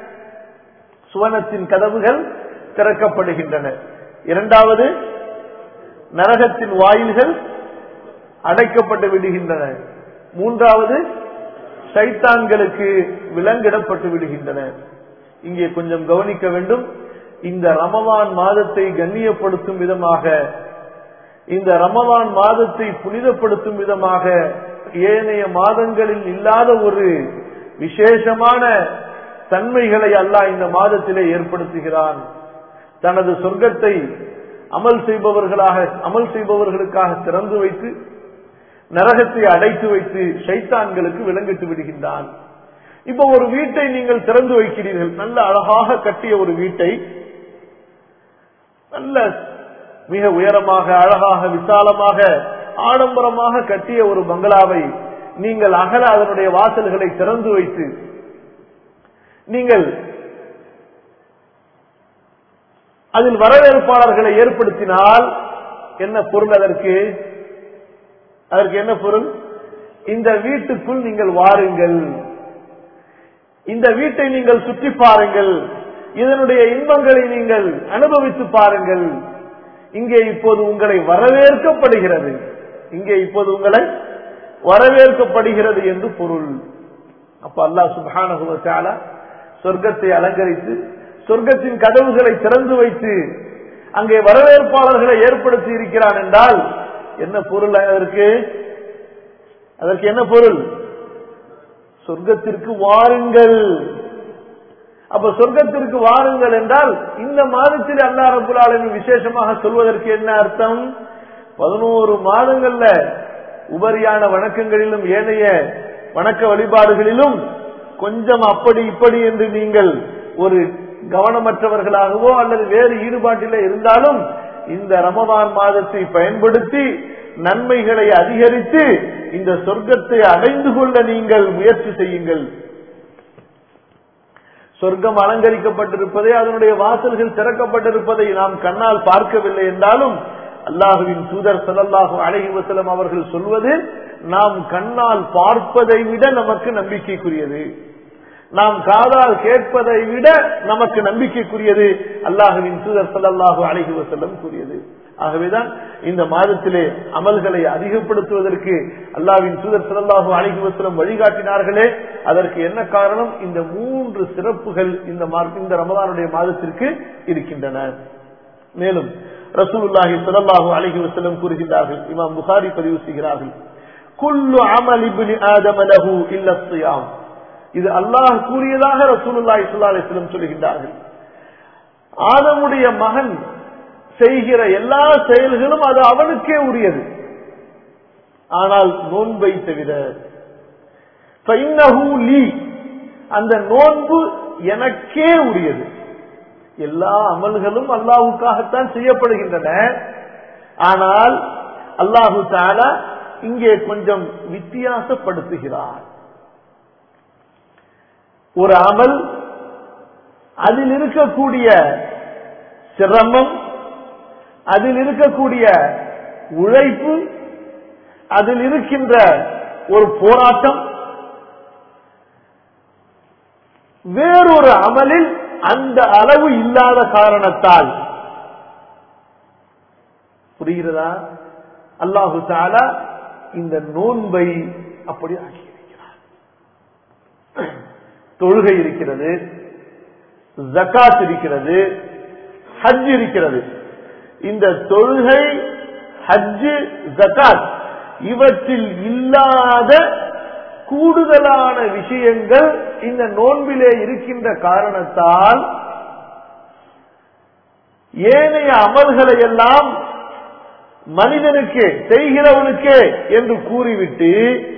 சுவனத்தின் கதவுகள் திறக்கப்படுகின்றன. இரண்டாவது, நரகத்தின் வாயில்கள் அடைக்கப்பட்டு விடுகின்றன. மூன்றாவது, ஷைத்தான்களுக்கு விலங்கிடப்பட்டு விடுகின்றன. இங்கே கொஞ்சம் கவனிக்க வேண்டும். இந்த ரமதான் மாதத்தை கண்ணியப்படுத்தும் விதமாக, இந்த ரமதான் மாதத்தை புனிதப்படுத்தும் விதமாக ஏனைய மாதங்களில் இல்லாத ஒரு விசேஷமான தன்மைகளை அல்லாஹ் இந்த மாதத்திலே ஏற்படுத்துகிறான். தனது சொர்க்கத்தை அமல் செய்பவர்களுக்காக திறந்து வைத்து நரகத்தை அடைத்து வைத்து ஷைத்தான்களுக்கு விலங்கிட்டு விடுகின்றான். இப்ப ஒரு வீட்டை நீங்கள் திறந்து வைக்கிறீர்கள், நல்ல அழகாக கட்டிய ஒரு வீட்டை, நல்ல மிக உயரமாக அழகாக விசாலமாக ஆடம்பரமாக கட்டிய ஒரு பங்களாவை நீங்கள் அகல அதனுடைய வாசல்களை திறந்து வைத்து நீங்கள் அதில் வரவேற்பாளர்களை ஏற்படுத்தினால் என்ன பொருள்? அதற்கு என்ன பொருள்? இந்த வீட்டுக்குள் நீங்கள் வாருங்கள், இந்த வீட்டை நீங்கள் சுற்றி பாருங்கள், இதனுடைய இன்பங்களை நீங்கள் அனுபவித்து பாருங்கள். இங்கே இப்போது உங்களை வரவேற்கப்படுகிறது, இங்கே இப்போது உங்களை வரவேற்கப்படுகிறது என்று பொருள். அப்ப அல்லாஹ் சுப்ஹானஹு வ தஆலா சொர்க்கத்தை அலங்கரித்து சொர்க்கத்தின் கதவுகளை திறந்து வைத்து அங்கே வரவேற்பாளர்களை ஏற்படுத்தி இருக்கிறான் என்றால் என்ன பொருள்? அதற்கு என்ன பொருள்? சொர்க்கத்திற்கு வாருங்கள். அப்ப சொர்க்கத்திற்கு வாருங்கள் என்றால் இந்த மாதத்தில் அல்லாஹ் ரப்பல் ஆலமீன் விசேஷமாக சொல்வதற்கு என்ன அர்த்தம்? 11 மாதங்கள்ல உபரியான வணக்கங்களிலும் ஏனைய வணக்க வழிபாடுகளிலும் கொஞ்சம் அப்படி இப்படி என்று நீங்கள் ஒரு கவனமற்றவர்களாகவோ அல்லது வேறு ஈடுபாட்டிலே இருந்தாலும் இந்த ரமதான் மாதத்தை பயன்படுத்தி நன்மைகளை அதிகரித்து இந்த சொர்க்கத்தை அடைந்து கொள்ள நீங்கள் முயற்சி செய்யுங்கள். சொர்க்கம் அலங்கரிக்கப்பட்டிருப்பதை, அதனுடைய வாசல்கள் திறக்கப்பட்டிருப்பதை நாம் கண்ணால் பார்க்கவில்லை என்றாலும் அல்லாஹுவின் தூதர் ஸல்லல்லாஹு அலைஹி வஸல்லம் அவர்கள் சொல்வது நாம் கண்ணால் பார்ப்பதை விட நமக்கு நம்பிக்கைக்குரியது, நாம் காதால் கேட்பதை விட நமக்கு நம்பிக்கைக்குரியது அல்லாஹுவின் தூதர் ஸல்லல்லாஹு அலைஹி வஸல்லம் கூறியது. ஆகவேதான் இந்த மாதத்திலே அமல்களை அதிகப்படுத்துவதற்கு அல்லாஹ்வின் தூதர் ஸல்லல்லாஹு அலைஹி வஸல்லம் வழிகாட்டினார்களே, அதற்கு என்ன காரணம்? இந்த 3 சிறப்புகள் இந்த ரமதானுடைய மாதத்திற்கு இருக்கின்றன. மேலும் ரசூலுல்லாஹி ஸல்லல்லாஹு அலைஹி வஸல்லம் கூறுகிறார்கள், இமாம் புகாரி பதிவு செய்கிறார்கள், குல்லு அமல் இப்னி ஆதம லஹு இல்லா ஸியாம். இது அல்லாஹ் கூறியதாக ரசூலுல்லாஹி ஸல்லல்லாஹு அலைஹி வஸல்லம் சொல்கிறார்கள். ஆதமுடைய மகன் செய்கிற எல்லா செயல்களும் அது அவனுக்கே உரியது, ஆனால் நோன்பை தவிர. ஃபைன்னஹு லீ, அந்த நோன்பு எனக்கே உரியது. எல்லா அமல்களும் அல்லாஹ்வுக்காகத்தான் செய்யப்படுகின்றன. ஆனால் அல்லாஹு தஆலா இங்கே கொஞ்சம் வித்தியாசப்படுத்துகிறார். ஒரு அமல், அதில் இருக்கக்கூடிய சிரமம், அதில் இருக்கக்கூடிய உழைப்பு, அதில் இருக்கின்ற ஒரு போராட்டம், வேறொரு அமலில் அந்த அளவு இல்லாத காரணத்தால், புரிகிறதா, அல்லாஹு தஆலா இந்த நோன்பை அப்படி ஆக்கியிருக்கிறார். தொழுகை இருக்கிறது, ஜகாத் இருக்கிறது, ஹஜ் இருக்கிறது. இந்த தொழுகை, ஹஜ், ஜகாத் இவற்றில் இல்லாத கூடுதலான விஷயங்கள் இந்த நோன்பிலே இருக்கின்ற காரணத்தால் ஏனைய அமல்களை எல்லாம் மனிதனுக்கு செய்கிறவனுக்கு என்று கூறிவிட்டு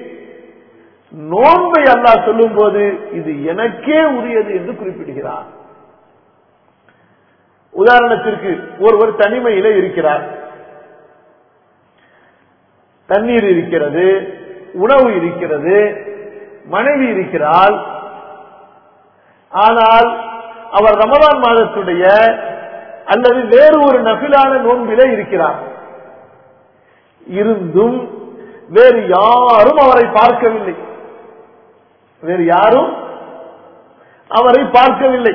நோன்பை அல்லாஹ் சொல்லும் போது இது எனக்கே உரியது என்று குறிப்பிடுகிறார். உதாரணத்திற்கு ஒருவர் தனிமையில இருக்கிறார், தண்ணீர் இருக்கிறது, உணவு இருக்கிறது, மனைவி இருக்கிறாள். ஆனால் அவர் ரமலான் மாதத்துடைய அல்லது வேறு ஒரு நஃபிலான நோன்பிலே இருக்கிறார். இருந்தும் வேறு யாரும் அவரை பார்க்கவில்லை, வேறு யாரும் அவரை பார்க்கவில்லை,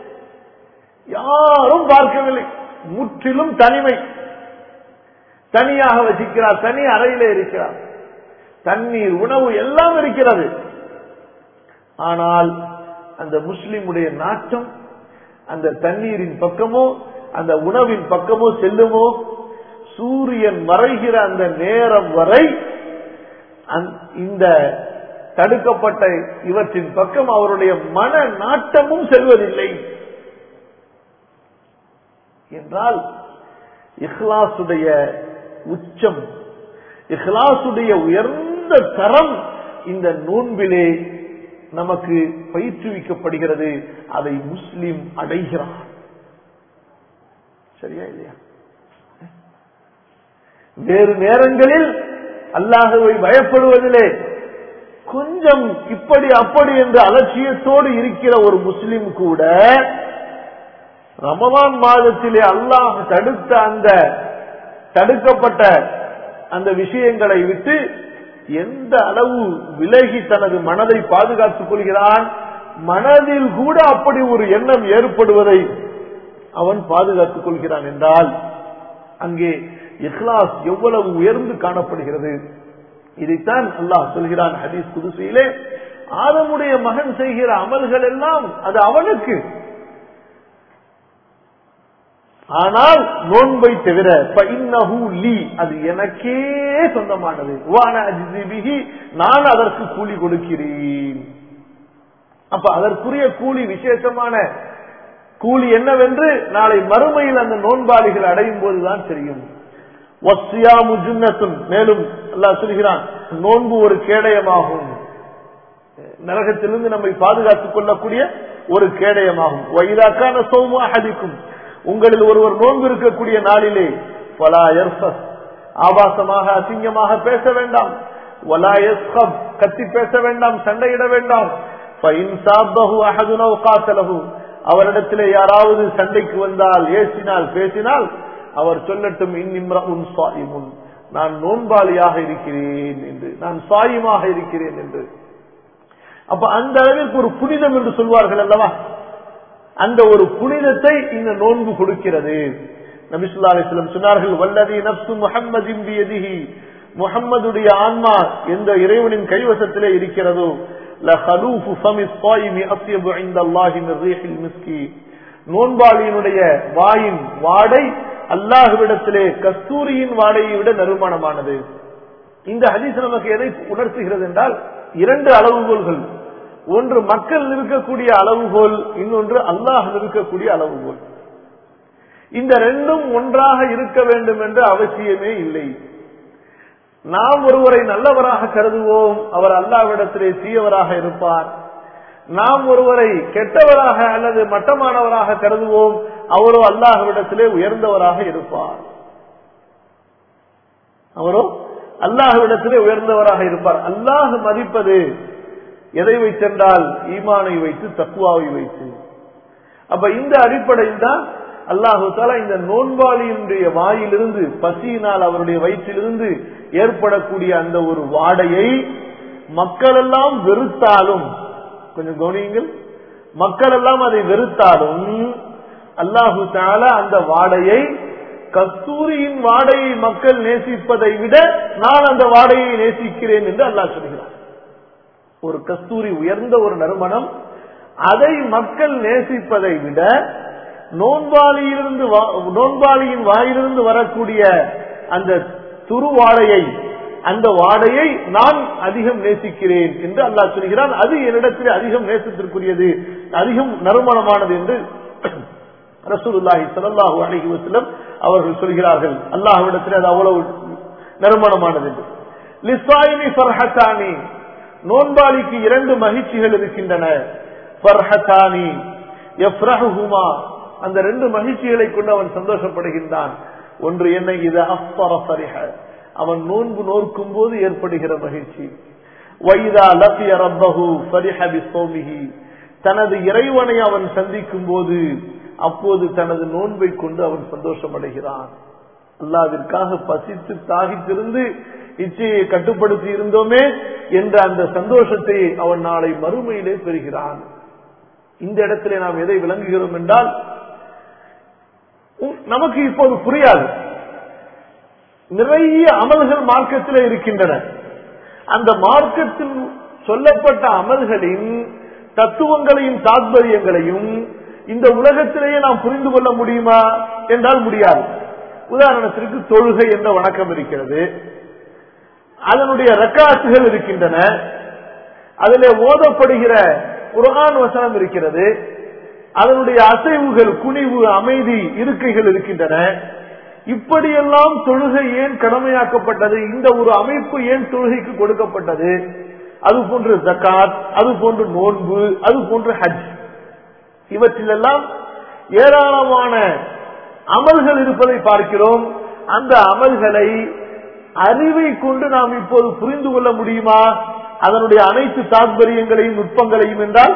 யாரும் பார்க்கவில்லை. முற்றிலும் தனிமை, தனியாக வசிக்கிறார், தனி அறையிலே இருக்கிறார், தண்ணீர், உணவு எல்லாம் இருக்கிறது. ஆனால் அந்த முஸ்லிமுடைய நாட்டம் அந்த தண்ணீரின் பக்கமோ அந்த உணவின் பக்கமோ செல்லுமோ? சூரியன் மறைகிற அந்த நேரம் வரை இந்த தடுக்கப்பட்ட இவற்றின் பக்கம் அவருடைய மன நாட்டமும் செல்வதில்லை என்றால் இஹ்லாசுடைய உச்சம், இஹ்லாசுடைய உயர்ந்த தரம் இந்த நோன்பிலே நமக்கு பயிற்றுவிக்கப்படுகிறது. அதை முஸ்லிம் அடைகிறார். சரியா இல்லையா? வேறு நேரங்களில் அல்லாஹ்வை பயப்படுவதிலே கொஞ்சம் இப்படி அப்படி என்ற அலட்சியத்தோடு இருக்கிற ஒரு முஸ்லிம் கூட ரமலான் மாதத்திலே அல்லாஹ் தடுத்த அந்த தடுக்கப்பட்ட அந்த விஷயங்களை விட்டு எந்த அளவு விலகி தனது மனதை பாதுகாத்துக் கொள்கிறான், மனதில் கூட அப்படி ஒரு எண்ணம் ஏற்படுவதை அவன் பாதுகாத்துக் கொள்கிறான் என்றால் அங்கே இஹ்லாஸ் எவ்வளவு உயர்ந்து காணப்படுகிறது. இதைத்தான் அல்லாஹ் சொல்கிறான் ஹதீஸ் குதுசியிலே, ஆதமுடைய மகன் செய்கிற அமல்கள் எல்லாம் அது அவனுக்கு, ஆனால் நோன்பை தவிர அது எனக்கே சொந்தமானது, நான் அதற்கு கூலி கொடுக்கிறேன். அப்ப அதற்குரிய கூலி, விசேஷமான கூலி என்னவென்று நாளை மறுமையில் அந்த நோன்பாளிகள் அடையும் போதுதான் தெரியும். மேலும் அல்லாஹ் சொல்கிறான், நோன்பு ஒரு கேடயமாகும், நரகத்திலிருந்து நம்மை பாதுகாத்துக் கொள்ளக்கூடிய ஒரு கேடயமாகும். வைதாக்கான சௌமு அஹதிக்கும், உங்களில் ஒருவர் நோன்பு இருக்கக்கூடிய நாளிலே வலா யர்ஃபஸ், ஆபாசமாக அசிங்கமாக பேச வேண்டாம், வலா யஸ்கப், கத்தி பேச வேண்டாம், சண்டையிட வேண்டாம். ஃபஇன் சாபஹு அஹதுன் அவ் காத்தலஹு, அவரிடத்திலே யாராவது சண்டைக்கு வந்தால், ஏசினால், பேசினால் அவர் சொல்லட்டும், இன்னிம்ரஉன் ஸாயிமுன், நான் நோன்பாளியாக இருக்கிறேன் என்று, நான் சாயிமாக இருக்கிறேன் என்று. அப்ப அந்த அளவிற்கு ஒரு புனிதம் என்று சொல்வார்கள் அல்லவா, அந்த ஒரு புனிதத்தை இந்த நோன்பு கொடுக்கிறது. நபி ஸல்லல்லாஹு அலைஹி வஸல்லம் சொன்னார்கள், வல்லதி நஃப்சு முஹம்மதின் பியதிஹி, முஹம்மதுடைய ஆன்மா எந்த இறைவனின் கைவசத்திலே இருக்கிறதோ, லஹலூஃபு ஃபமிஸ் ஸாயிமி அத்யபு இன்தல்லாஹி மின் ரீஹில் மிஸ்கி, நோன்பாளியினுடைய வாயின் வாடை அல்லாஹ்விடத்திலே கஸ்தூரியின் வாடையை விட நறுமணமானது. இந்த ஹதீஸ் நமக்கு எதை உணர்த்துகிறது என்றால், இரண்டு அளவுகோல்கள், ஒன்று மக்கள் இருக்கக்கூடிய அளவுகோல், இன்னொன்று அல்லாஹ் இருக்கக்கூடிய அளவுகோல். இந்த ரெண்டும் ஒன்றாக இருக்க வேண்டும் என்ற அவசியமே இல்லை. நாம் ஒருவரை நல்லவராக கருதுவோம், அவர் அல்லாஹ்விடத்திலே தீயவராக இருப்பார். நாம் ஒருவரை கெட்டவராக அல்லது மட்டமானவராக கருதுவோம், அவரோ அல்லாஹ்விடத்திலே உயர்ந்தவராக இருப்பார். அவரோ அல்லாஹ்விடத்திலே உயர்ந்தவராக இருப்பார். அல்லாஹ் மதிப்பது எதை வைத்தென்றால் ஈமானை வைத்து, தக்வாவை வைத்து. அப்ப இந்த அடிப்படையில் தான் அல்லாஹு தஆலா இந்த நோன்பாளியினுடைய வாயிலிருந்து, பசியினால் அவருடைய வயிற்றிலிருந்து ஏற்படக்கூடிய அந்த ஒரு வாடையை மக்கள் எல்லாம் வெறுத்தாலும், கொஞ்சம் கவனியுங்கள், மக்கள் எல்லாம் அதை வெறுத்தாலும் அல்லாஹு தஆலா அந்த வாடையை, கஸ்தூரியின் வாடையை மக்கள் நேசிப்பதை விட நான் அந்த வாடையை நேசிக்கிறேன் என்று அல்லாஹ் சொல்கிறார். ஒரு கஸ்தூரி உயர்ந்த ஒரு நறுமணம், அதை மக்கள் நேசிப்பதை விட நோன்பாளியின் வாயிலிருந்து வரக்கூடிய அந்த துருவாடையை, அந்த வாடையை நான் அதிகம் நேசிக்கிறேன் என்று அல்லாஹ் சொல்கிறான். அது என்னிடத்தில் அதிகம் நேசத்திற்குரியது, அதிகம் நறுமணமானது என்று ரசூலுல்லாஹி ஸல்லல்லாஹு அலைஹி வஸல்லம் அவர்கள் சொல்கிறார்கள். அல்லாஹ்விடத்தில் அது அவ்வளவு நறுமணமானது என்று. லிஸாயிமி ஃபர்ஹதானி, நோன்பாளிக்கு 2 மகிழ்ச்சிகள் இருக்கின்றன. ஃபர்ஹதானி யஃப்ரஹுமா, அந்த 2 மகிழ்ச்சிகளை கொண்டு அவன் சந்தோஷப்படுகின்றான். ஒன்று என்ன, இது அஃபர ஃபரிஹ, அவன் நோன்பு நோக்கும் போது ஏற்படுகிற மகிழ்ச்சி. வைதா லகிய ரப்பஹு ஃபரிஹ பிஸௌமிஹி, தனது இறைவனை அவன் சந்திக்கும் போது அப்போது தனது நோன்பை கொண்டு அவன் சந்தோஷம் அடைகிறான். அல்லாஹ்விற்காக பசித்து தாகித்திருந்து இச்சையை கட்டுப்படுத்தி இருந்தோமே என்ற அந்த சந்தோஷத்தை அவன் நாளை மறுமையிலே பெறுகிறான். இந்த இடத்திலே நாம் எதை விளங்குகிறோம் என்றால், நமக்கு இப்போது புரியாது, நிறைய அமல்கள் மார்க்கத்திலே இருக்கின்றன. அந்த மார்க்கத்தில் சொல்லப்பட்ட அமல்களின் தத்துவங்களையும் தாத்பரியங்களையும் இந்த உலகத்திலேயே நாம் புரிந்து கொள்ள முடியுமா என்றால் முடியாது. உதாரணத்திற்கு தொழுகை என்ற வணக்கம் இருக்கிறது, அதனுடைய ரக்காத்துகள் இருக்கின்றன, அதிலே ஓதப்படுகிற குர்ஆன் வசனம் இருக்கிறது, அதனுடைய அசைவுகள், குனிவு, அமைதி, இருக்கைகள் இருக்கின்றன. இப்படியெல்லாம் தொழுகை ஏன் கடமையாக்கப்பட்டது, இந்த ஒரு அமைப்பு ஏன் தொழுகைக்கு கொடுக்கப்பட்டது, அது போன்று ஜகாத், அது போன்று நோன்பு, அது போன்று ஹஜ், இவற்றிலெல்லாம் ஏராளமான அமல்கள் இருப்பதை பார்க்கிறோம். அந்த அமல்களை அறிவை கொண்டு நாம் இப்போது புரிந்து கொள்ள முடியுமா, அதனுடைய அனைத்து தாத்பரியங்களையும் நுட்பங்களையும் என்றால்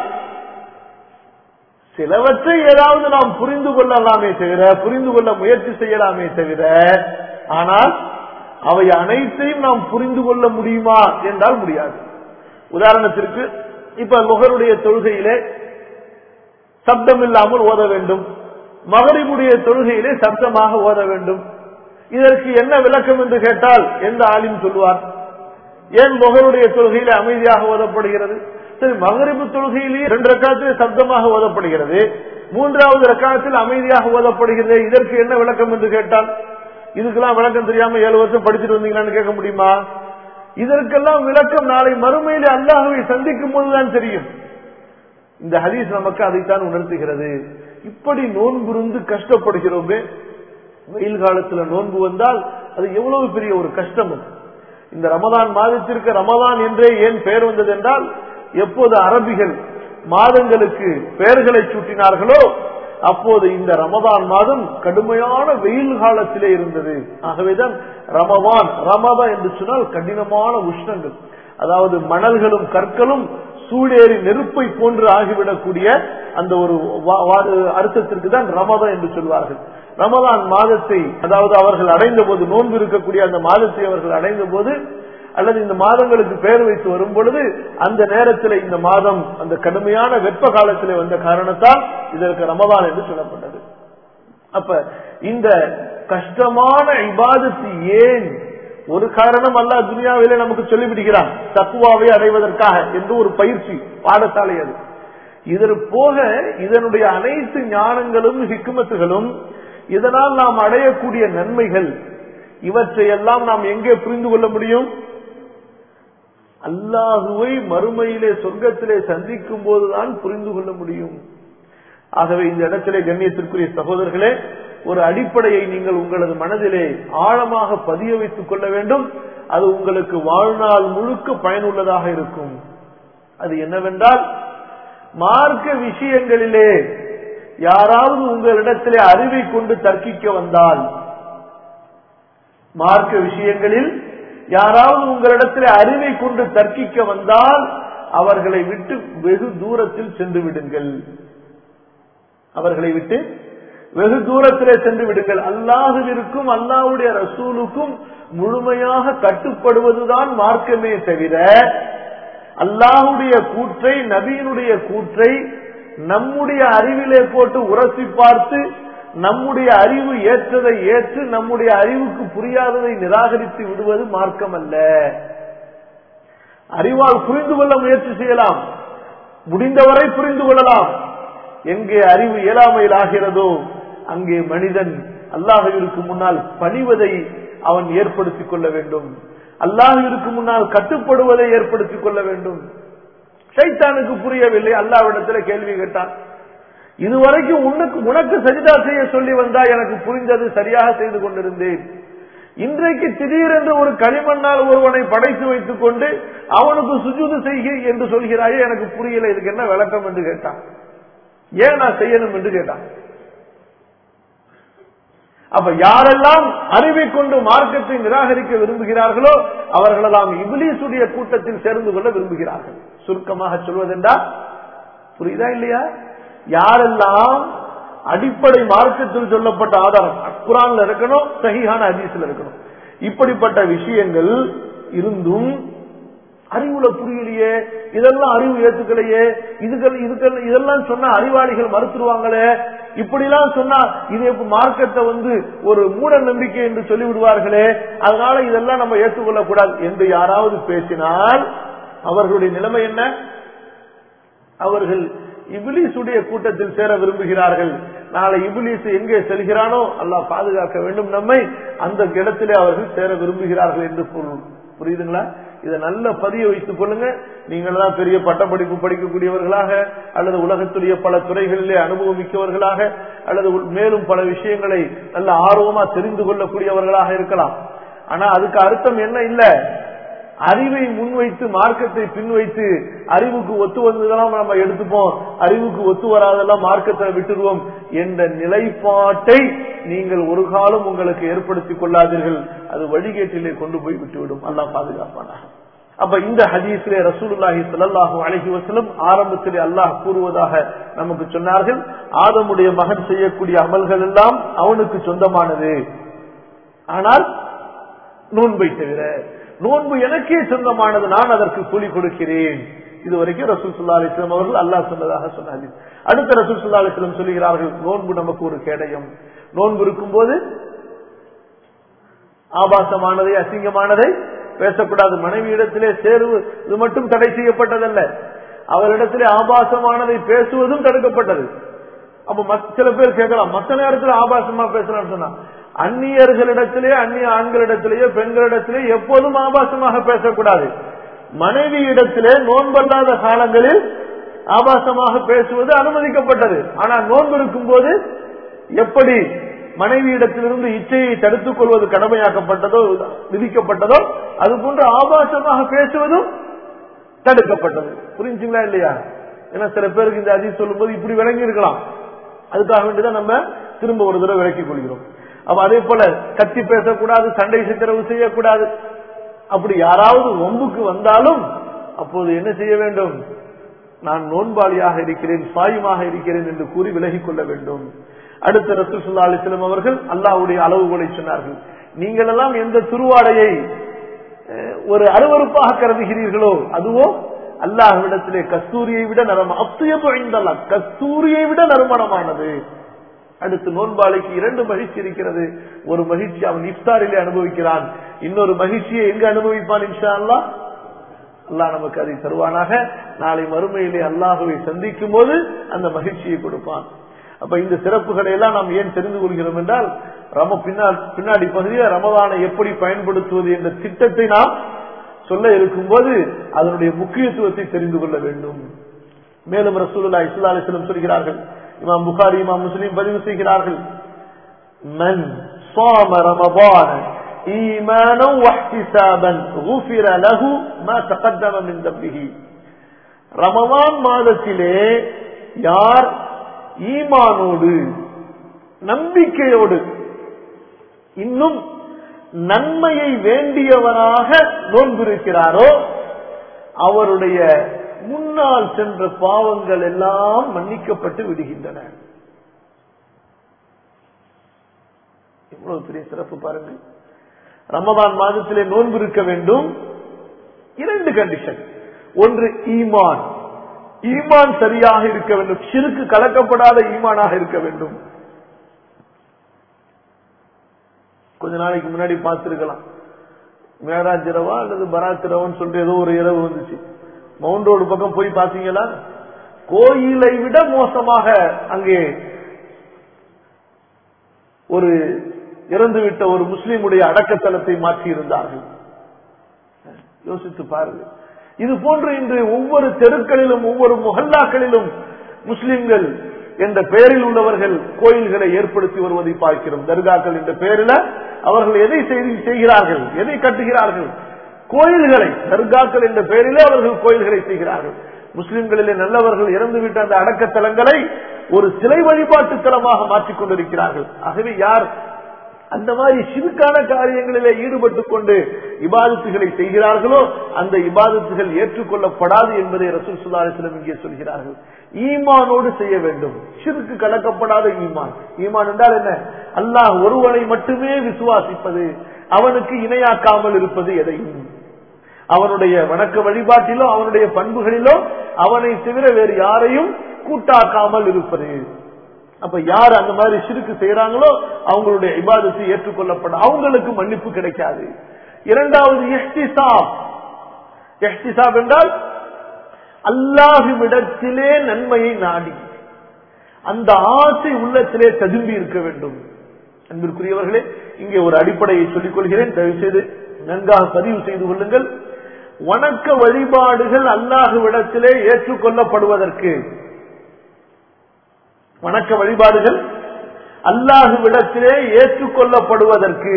சிலவற்றை ஏதாவது நாம் புரிந்து கொள்ளலாமே தவிர, புரிந்து கொள்ள முயற்சி செய்யலாமே தவிர, ஆனால் அவை அனைத்தையும் நாம் புரிந்து கொள்ள முடியுமா என்றால் முடியாது. உதாரணத்திற்கு இப்ப லுஹருடைய தொழுகையிலே சப்தம் இல்லாமல் ஓத வேண்டும், மகரிபுடைய தொழுகையிலே சப்தமாக ஓத வேண்டும். இதற்கு என்ன விளக்கம் என்று கேட்டால் எந்த ஆலிம் சொல்லுவார்? ஏன் லுஹருடைய தொழுகையிலே அமைதியாக ஓதப்படுகிறது? சரி, மகரிபு தொழுகையிலேயே 2 ரக்காத்திலே சப்தமாக ஓதப்படுகிறது, 3வது ரக்காத்தில் அமைதியாக ஓதப்படுகிறது. இதற்கு என்ன விளக்கம் என்று கேட்டால், இதுக்கெல்லாம் விளக்கம் தெரியாம 7 வருஷம் படிச்சுட்டு வந்தீங்களான்னு கேட்க முடியுமா? இதற்கெல்லாம் விளக்கம் நாளை மறுமையிலே அல்லாஹ்வை சந்திக்கும் போதுதான் தெரியும். இந்த ஹதீஸ் நமக்கு அதைத்தான் உணர்த்துகிறது. இப்படி நோன்புருந்து கஷ்டப்படுகிறோமே, வெயில் காலத்துல நோன்பு வந்தால் அது எவ்வளவு பெரிய ஒரு கஷ்டம். இந்த ரமதான் மாதத்திற்கு ரமதான் என்றே ஏன் பெயர் வந்தது என்றால், எப்போது அரபிகள் மாதங்களுக்கு பெயர்களை சூட்டினார்களோ அப்போது இந்த ரமதான் மாதம் கடுமையான வெயில் காலத்திலே இருந்தது. ஆகவேதான் ரமதான், ரமதா என்று சொன்னால் கடினமான உஷ்ணங்கள், அதாவது மணல்களும் கற்களும் சூடேறி நெருப்பை போன்று ஆகிவிடக்கூடிய அந்த ஒரு அர்த்தத்திற்கு தான் ரமதான் என்று சொல்வார்கள். ரமதான் மாதத்தை, அதாவது அவர்கள் அடைந்த போது, நோன்பு இருக்கக்கூடிய அந்த மாதத்தை அவர்கள் அடைந்த போது, அல்லது இந்த மாதங்களுக்கு பெயர் வைத்து வரும் பொழுது, அந்த நேரத்தில் இந்த மாதம் அந்த கடுமையான வெப்ப காலத்திலே வந்த காரணத்தால் இதற்கு ரமதான் என்று சொல்லப்பட்டது. அப்ப இந்த கஷ்டமான இபாதத்து ஏன்? ஒரு காரணம் அல்லாஹ் துனியாவிலே நமக்கு சொல்லிவிடுகிறான், தக்வாவை அடைவதற்காக என்று ஒரு பயிற்சி பாடசாலை அது. இதற்கு போக இதனுடைய அனைத்து ஞானங்களும் ஹிக்மத்துகளும், இதனால் நாம் அடையக்கூடிய நன்மைகள், இவற்றையெல்லாம் நாம் எங்கே புரிந்து கொள்ள முடியும்? அல்லாஹுவை மறுமையிலே சொர்க்கத்திலே சந்திக்கும் போதுதான் புரிந்து கொள்ள முடியும். ஆகவே இந்த இடத்திலே கண்ணியத்திற்குரிய சகோதரர்களே, ஒரு அடிப்படையை நீங்கள் உங்களது மனதிலே ஆழமாக பதிய வைத்துக் கொள்ள வேண்டும். அது உங்களுக்கு வாழ்நாள் முழுக்க பயனுள்ளதாக இருக்கும். அது என்னவென்றால், மார்க்க விஷயங்களிலே யாராவது உங்களிடத்திலே அறிவை கொண்டு தர்க்கிக்க வந்தால், மார்க்க விஷயங்களில் யாராவது உங்களிடத்திலே அறிவை கொண்டு தர்க்கிக்க வந்தால் அவர்களை விட்டு வெகு தூரத்தில் சென்று விடுங்கள். அவர்களை விட்டு வெகு தூரத்திலே சென்று விடுங்கள். அல்லாஹுவிற்கும் அல்லாஹ்வுடைய ரசூலுக்கும் முழுமையாக கட்டுப்படுவதுதான் மார்க்கமே தவிர, அல்லாஹ்வுடைய கூற்றை, நபியினுடைய கூற்றை நம்முடைய அறிவிலே போட்டு உரசி பார்த்து நம்முடைய அறிவு ஏற்றதை ஏற்று நம்முடைய அறிவுக்கு புரியாததை நிராகரித்து விடுவது மார்க்கம் அல்ல. அறிவால் புரிந்து கொள்ள முயற்சி செய்யலாம், முடிந்தவரை புரிந்து கொள்ளலாம். எங்கே அறிவு இயலாமையில் ஆகிறதோ அங்கே மனிதன் அல்லாஹ்விற்கு முன்னால் பணிவதை அவன் ஏற்படுத்திக் கொள்ள வேண்டும், அல்லாஹ்விற்கு முன்னால் கட்டுப்படுவதை ஏற்படுத்திக் கொள்ள வேண்டும். ஷைத்தானுக்கு புரியவில்லை, அல்லாஹ்விடத்தில் கேள்வி கேட்டான், இதுவரைக்கும் உனக்கு சஜிதா செய்ய சொல்லி வந்தா எனக்கு புரிந்தது, சரியாக செய்து கொண்டிருந்தேன். இன்றைக்கு திடீரென்று ஒரு களிமண்ணால் ஒருவனை படைத்து வைத்துக் கொண்டு அவனுக்கு சுஜூது செய்க என்று சொல்கிறாயே, எனக்கு புரியல, இதுக்கு என்ன விளக்கம் என்று கேட்டான். ஏன் நான் செய்யணும் என்று கேட்டான். அப்ப யாரெல்லாம் அறிவை கொண்டு மார்க்கத்தை நிராகரிக்க விரும்புகிறார்களோ அவர்களெல்லாம் இப்லீசுடைய கூட்டத்தில் சேர்ந்து கொள்ள விரும்புகிறார்கள். சுருக்கமாக சொல்வதென்றால் புரியுதா இல்லையா? யாரெல்லாம் அடிப்படை மார்க்கத்தில் சொல்லப்பட்ட ஆதாரம் குர்ஆன்ல இருக்கணும், சஹீஹான ஹதீஸ்ல இருக்கணும், இப்படிப்பட்ட விஷயங்கள் இருந்தும் அறிவுல புரியலையே, இதெல்லாம் அறிவு ஏத்துக்கலையே, இதெல்லாம் சொன்னா அறிவாளிகள் மறுத்துருவாங்களே, இப்படிலாம் சொன்னா இது மார்க்கத்தை ஒரு மூட நம்பிக்கை என்று சொல்லிவிடுவார்களே, அதனால இதெல்லாம் நம்ம ஏற்றுக்கொள்ள கூடாது என்று யாராவது பேசினால் அவர்களுடைய நிலைமை என்ன? அவர்கள் இப்லீசுடைய கூட்டத்தில் சேர விரும்புகிறார்கள். நாளை இப்லீஸ் எங்கே செல்கிறானோ அல்லாஹ் பாதுகாக்க வேண்டும் நம்மை, அந்த இடத்திலே அவர்கள் சேர விரும்புகிறார்கள் என்று பொருள். புரியுதுங்களா? இதை நல்ல பதிய வைத்துக் கொள்ளுங்க. நீங்கள் தான் பெரிய பட்டப்படிப்பு படிக்கக்கூடியவர்களாக அல்லது உலகத்துடைய பல துறைகளிலே அனுபவமிக்கவர்களாக அல்லது மேலும் பல விஷயங்களை நல்ல ஆர்வமா தெரிந்து கொள்ளக்கூடியவர்களாக இருக்கலாம். ஆனா அதுக்கு அர்த்தம் என்ன இல்ல, அறிவை முன்வைத்து மார்க்கத்தை பின்வைத்து அறிவுக்கு ஒத்து வந்ததெல்லாம் நம்ம எடுத்துப்போம், அறிவுக்கு ஒத்து வராதெல்லாம் மார்க்கத்தை விட்டுடுவோம் என்ற நிலைப்பாட்டை நீங்கள் ஒரு காலம் உங்களுக்கு ஏற்படுத்திக் கொள்ளாதீர்கள். அது வழிகேட்டிலே கொண்டு போய் விட்டுவிடும். அல்லாஹ் பாதுகாப்பானாக. அப்ப இந்த ஹதீஸிலே ரசூலுல்லாஹி ஸல்லல்லாஹு அலைஹி வஸல்லம் ஆரம்பத்திலே அல்லாஹ் கூறுவதாக நமக்கு சொன்னார்கள், ஆதமுடைய மகன் செய்யக்கூடிய அமல்கள் எல்லாம் அவனுக்கு சொந்தமானது, ஆனால் நோன்பை தவிர நோன்பு எனக்கே சொந்தமானது, நான் அதற்கு கூலி கொடுக்கிறேன். இதுவரைக்கும் ரசூல் ஸல்லல்லாஹு அலைஹி வஸல்லம் அவர்கள் அல்லாஹ் சொன்னதாக சொன்னார்கள். அடுத்த ரசூல் ஸல்லல்லாஹு அலைஹி வஸல்லம் சொல்கிறார்கள், நோன்பு நமக்கு ஒரு கேடயம். நோன்பு இருக்கும் போது ஆபாசமானதை அசிங்கமானதை பேசக்கூடாது. மனைவியிடத்திலே சேருவது மட்டும் தடை செய்யப்பட்டதல்ல, அவரிடத்திலே ஆபாசமானதை பேசுவதும் தடுக்கப்பட்டது. அப்ப சில பேர் கேட்கலாம், மற்ற நேரத்தில் ஆபாசமா பேசலாம்னு சொன்னா, அந்நியர்களிடத்திலே அந்நிய ஆண்களிடத்திலேயோ பெண்களிடத்திலே எப்போதும் ஆபாசமாக பேசக்கூடாது. மனைவியிடத்திலே நோன்பல்லாத காலங்களில் ஆபாசமாக பேசுவது அனுமதிக்கப்பட்டது. ஆனால் நோன்பு இருக்கும் போது எப்படி மனைவியிடத்திலிருந்து இச்சையை தடுத்துக் கொள்வது கடமையாக்கப்பட்டதோ விதிக்கப்பட்டதோ அதுபோன்று ஆபாசமாக பேசுவதும் தடுக்கப்பட்டது. புரிஞ்சுங்களா இல்லையா? ஏன்னா சில பேருக்கு இந்த ஹதீஸ் சொல்லும் போது இப்படி விளங்கி இருக்கலாம், அதுக்காக வேண்டிதான் நம்ம திரும்ப ஒரு தடவை விளக்கிக் கொள்கிறோம். அப்ப அதே போல கத்தி பேசக்கூடாது, சண்டை சித்திரவு செய்யக்கூடாது. அப்படி யாராவது ஒம்புக்கு வந்தாலும் அப்போது என்ன செய்ய வேண்டும்? நான் நோன்பாளியாக இருக்கிறேன், சாயுமாக இருக்கிறேன் என்று கூறி விலகிக் கொள்ள வேண்டும். அடுத்த ரசூல் ஸல்லல்லாஹு அலைஹி வஸல்லம் அவர்கள் அல்லாஹ்வுடைய அளவுகோலை சொன்னார்கள். நீங்கள் எல்லாம் எந்த துருவாடையை ஒரு அருவருப்பாக கருதுகிறீர்களோ அதுவோ அல்லாஹ்விடத்திலே கஸ்தூரியை விட கஸ்தூரியை விட நறுமணமானது. அடுத்து நோன்பாளிக்கு இரண்டு மகிழ்ச்சி இருக்கிறது. ஒரு மகிழ்ச்சி அவன் இஃப்தாரிலே அனுபவிக்கிறான், இன்னொரு மகிழ்ச்சியை எங்க அனுபவிப்பான்? இன்ஷா அல்லாஹ் அல்லாஹ் நமக்கு அதை தருவானாக. நாளை மறுமையிலே அல்லாஹ்வை சந்திக்கும் போது அந்த மகிழ்ச்சியை கொடுப்பான். அப்ப இந்த சிறப்புகளை எல்லாம் நாம் ஏன் தெரிந்து கொள்கிறோம் என்றால், பின்னாடி பகுதியை ரமதானை எப்படி பயன்படுத்துவது என்ற திட்டத்தை நாம் சொல்ல இருக்கும் போது அதனுடைய முக்கியத்துவத்தை தெரிந்து கொள்ள வேண்டும். மேலும் ரசூலுல்லாஹி ஸல்லல்லாஹு அலைஹி வஸல்லம் சொல்கிறார்கள், இமாம் புகாரி இமாம் முஸ்லிம் பதிவு செய்கிறார்கள், மன் ஸாம ரமதான ஈமானன் வஹ்திசாபன் குஃபிர லஹு மா தகத்தம மின் தம்பிஹி. ரமதான் மாதத்திலே யார் ஈமானோடு நம்பிக்கையோடு இன்னும் நன்மையை வேண்டியவராக நோன்பிருக்கிறாரோ அவருடைய முன்னால் சென்ற பாவங்கள் எல்லாம் மன்னிக்கப்பட்டு விடுகின்றன. எவ்வளவு பெரிய சிறப்பு பாருங்கள். ரமதான் மாதத்திலே நோன்பு இருக்க வேண்டும். இரண்டு கண்டிஷன். ஒன்று ஈமான், ஈமான் சரியாக இருக்க வேண்டும், ஷிர்க் கலக்கப்படாத ஈமானாக இருக்க வேண்டும். கொஞ்ச நாளைக்கு முன்னாடி பார்த்திருக்கலாம், மேராஜ் இரவா அல்லது பராத் இரவன்னு சொல்லிட்டு ஏதோ ஒரு இரவு வந்துச்சு. மவுண்ட் ரோடு பக்கம் போய் பாத்தீங்களா, கோயிலை விட மோசமாக அங்கே ஒரு இறந்துவிட்ட ஒரு முஸ்லீமுடைய அடக்கத்தலத்தை மாற்றி இருந்தார்கள். யோசித்து பாருங்கள். இது போன்று இன்று ஒவ்வொரு தெருக்களிலும் ஒவ்வொரு முஹல்லாக்களிலும் முஸ்லிம்கள் என்ற பெயரில் உள்ளவர்கள் கோயில்களை ஏற்படுத்தி வருவதை பார்க்கிறோம். தர்காக்கள் என்ற பெயரில் அவர்கள் எதை செய்கிறார்கள், எதை கட்டுகிறார்கள்? கோயில்களை. தர்காக்கள் என்ற பெயரிலே அவர்கள் கோயில்களை செய்கிறார்கள். முஸ்லிம்களிலே நல்லவர்கள் இறந்துவிட்ட அந்த அடக்கத்தலங்களை ஒரு சிலை வழிபாட்டு தலமாக மாற்றிக் கொண்டிருக்கிறார்கள். ஆகவே யார் அந்த மாதிரி சிறுக்கான காரியங்களிலே ஈடுபட்டுக் கொண்டு இபாதத்துகளை செய்கிறார்களோ அந்த இபாதத்துகள் ஏற்றுக்கொள்ளப்படாது என்பதை ரசூல் ஸல்லல்லாஹு அலைஹி வஸல்லம் இங்கே சொல்கிறார்கள். ஈமானோடு செய்ய வேண்டும், ஷிர்க் கலக்கப்படாத ஈமான். ஈமான் என்றால் என்ன? அல்லாஹ் ஒருவனை மட்டுமே விசுவாசிப்பது, அவனுக்கு இணையாக்காமல் இருப்பது எதையும், அவனுடைய வணக்க வழிபாட்டிலோ அவனுடைய பண்புகளிலோ அவனை தவிர வேறு யாரையும் கூட்டாக்காமல் இருப்பது. அப்ப யார் அந்த மாதிரி ஷிர்க் செய்யறாங்களோ அவங்களுடைய இபாதத்தை ஏற்றுக்கொள்ளப்பட, அவங்களுக்கு மன்னிப்பு கிடைக்காது. இரண்டாவது இஹ்திசாப். இஹ்திசாப் என்றால் அல்லாஹ்விடத்திலே நன்மையை நாடி அந்த ஆசை உள்ளத்திலே ததும்பி இருக்க வேண்டும். அன்பிற்குரியவர்களே, இங்கே ஒரு அடிப்படையை சொல்லிக் கொள்கிறேன், தயவு செய்து நன்காக பதிவு செய்து கொள்ளுங்கள். வணக்க வழிபாடுகள் அல்லாஹ்விடத்திலே ஏற்றுக்கொள்ளப்படுவதற்கு, வணக்க வழிபாடுகள் அல்லாஹ்விடத்திலே ஏற்றுக்கொள்ளப்படுவதற்கு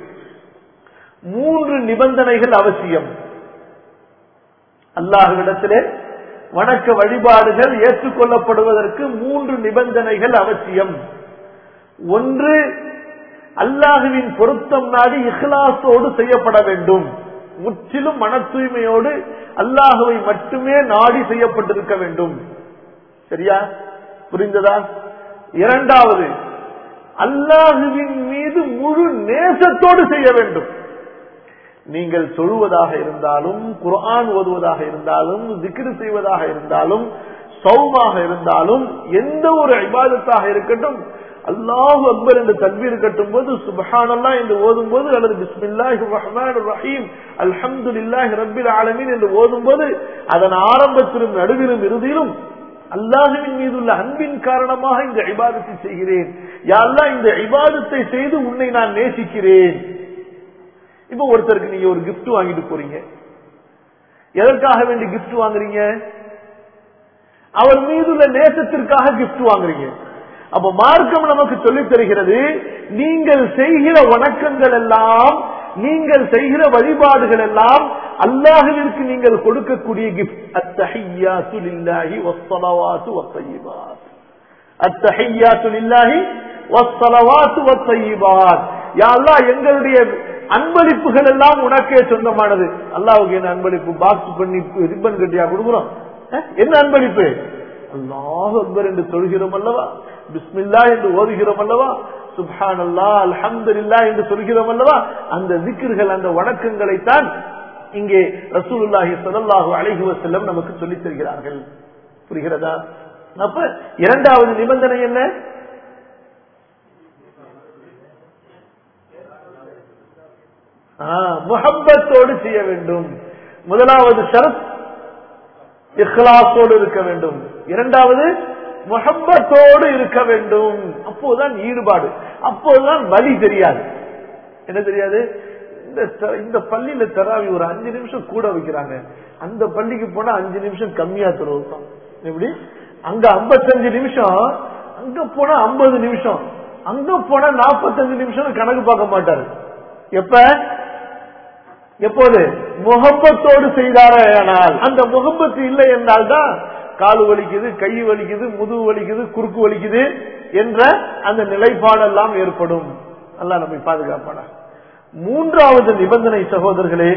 3 நிபந்தனைகள் அவசியம். அல்லாஹ்விடத்திலே வணக்க வழிபாடுகள் ஏற்றுக்கொள்ளப்படுவதற்கு 3 நிபந்தனைகள் அவசியம். ஒன்று, அல்லாஹுவின் பொருத்தம் நாடி இஹ்லாஸோடு செய்யப்பட வேண்டும். முற்றிலும் மன தூய்மையோடு அல்லாஹுவை மட்டுமே நாடி செய்யப்பட்டிருக்க வேண்டும். சரியா? புரிந்ததா? இரண்டாவது, அல்லாஹுவின் மீது முழு நேசத்தோடு செய்ய வேண்டும். நீங்கள் தொழுவதாக இருந்தாலும், குர்ஆன் ஓதுவதாக இருந்தாலும், திக்ர் செய்வதாக இருந்தாலும், சௌமாக இருந்தாலும், எந்த ஒரு இபாதத்தாக இருக்கட்டும், அல்லாஹு அக்பர் என்று தக்பீர் கட்டும் போது, சுப்ஹானல்லாஹ் என்று ஓதும் போது, அல்லது பிஸ்மில்லாஹிர் ரஹ்மானிர் ரஹீம் அல்ஹம்துலில்லாஹி ரப்பில் ஆலமீன் என்று ஓதும் போது, அதன் ஆரம்பத்திலும் நடுவிலும் இறுதியிலும் அல்லாஹுவின் மீதுள்ள அன்பின் காரணமாக இந்த இபாதத்தை செய்கிறேன். யா அல்லாஹ், இந்த இபாதத்தை செய்து உன்னை நான் நேசிக்கிறேன். இப்ப ஒருத்தருக்கு நீங்க ஒரு கிஃப்ட் வாங்கிட்டு போறீங்க. எதற்காக வேண்டி கிஃப்ட் வாங்குறீங்க? அவர் மீதுள்ள நேசத்திற்காக கிஃப்ட் வாங்குறீங்க. அப்ப மார்க்கம் நமக்கு சொல்லித் தருகிறது, நீங்கள் செய்கிற வணக்கங்கள் எல்லாம், நீங்கள் செய்கிற வழிபாடுகள் எல்லாம் அல்லாஹ்விற்கு நீங்கள் கொடுக்கக்கூடிய கிஃப்ட். அத்தஹிய்யாத்து லில்லாஹி வஸ்ஸலவாத்து வத்தய்யிபாத். அத்தஹிய்யாத்து லில்லாஹி வஸ்ஸலவாத்து வத்தய்யிபாத். யா அல்லாஹ், எங்களுடைய அன்பளிப்புகள் எல்லாம் உனக்கே சொந்தமானது. அல்லாஹ்வுக்கு என்ன அன்பளிப்பு? பாக்ஸ் பண்ணி ரிப்பன் கட்டியா கொடுக்கிறோம்? என்ன அன்பளிப்பு? அல்லாஹு அக்பர் என்று சொல்கிறோம் அல்லவா, பிஸ்மில்லா என்று ஓதுகிறோம் அல்லவா, சுப்ஹானல்லாஹ் அல்ஹம்துலில்லாஹ் என்று சொல்கிறோம் அல்லவா, அந்த திக்ர்கள், அந்த வணக்கங்களை தான் இங்கே ரசூலுல்லாஹி ஸல்லல்லாஹு அலைஹி வஸல்லம் நமக்கு சொல்லித் தருகிறார்கள். புரிகிறதா? அப்ப இரண்டாவது நிபந்தனை என்ன? முஹப்பத்தோடு செய்ய வேண்டும். முதலாவது ஷரத் இஹ்லாஸோடு இருக்க வேண்டும். இரண்டாவது முஹப்பத்தோடு இருக்க வேண்டும். அப்போதுதான் ஈடுபாடு, அப்போதுதான் வலி தெரியாது. என்ன தெரியாது? இந்த பள்ளியில தராவி ஒரு 5 நிமிஷம் கூட வைக்கிறாங்க, அந்த பள்ளிக்கு போனா 5 நிமிஷம் கம்மியா தருவோம். எப்படி? அங்க 55 நிமிஷம், அங்க போனா 50 நிமிஷம், அங்க போனா 45 நிமிஷம் கணக்கு பார்க்க மாட்டாரு. எப்போது? முஹப்பத்தோடு செய்தாரே. ஆனால் அந்த முஹப்பத்து இல்லை என்றால் தான் காலு வலிக்குது, கை வலிக்குது, முதுகு வலிக்குது, குறுக்கு வலிக்குது என்ற அந்த நிலைப்பாடெல்லாம் ஏற்படும். அல்லாஹ் நம்மை பாதுகாப்பானா. மூன்றாவது நிபந்தனை சகோதரர்களே,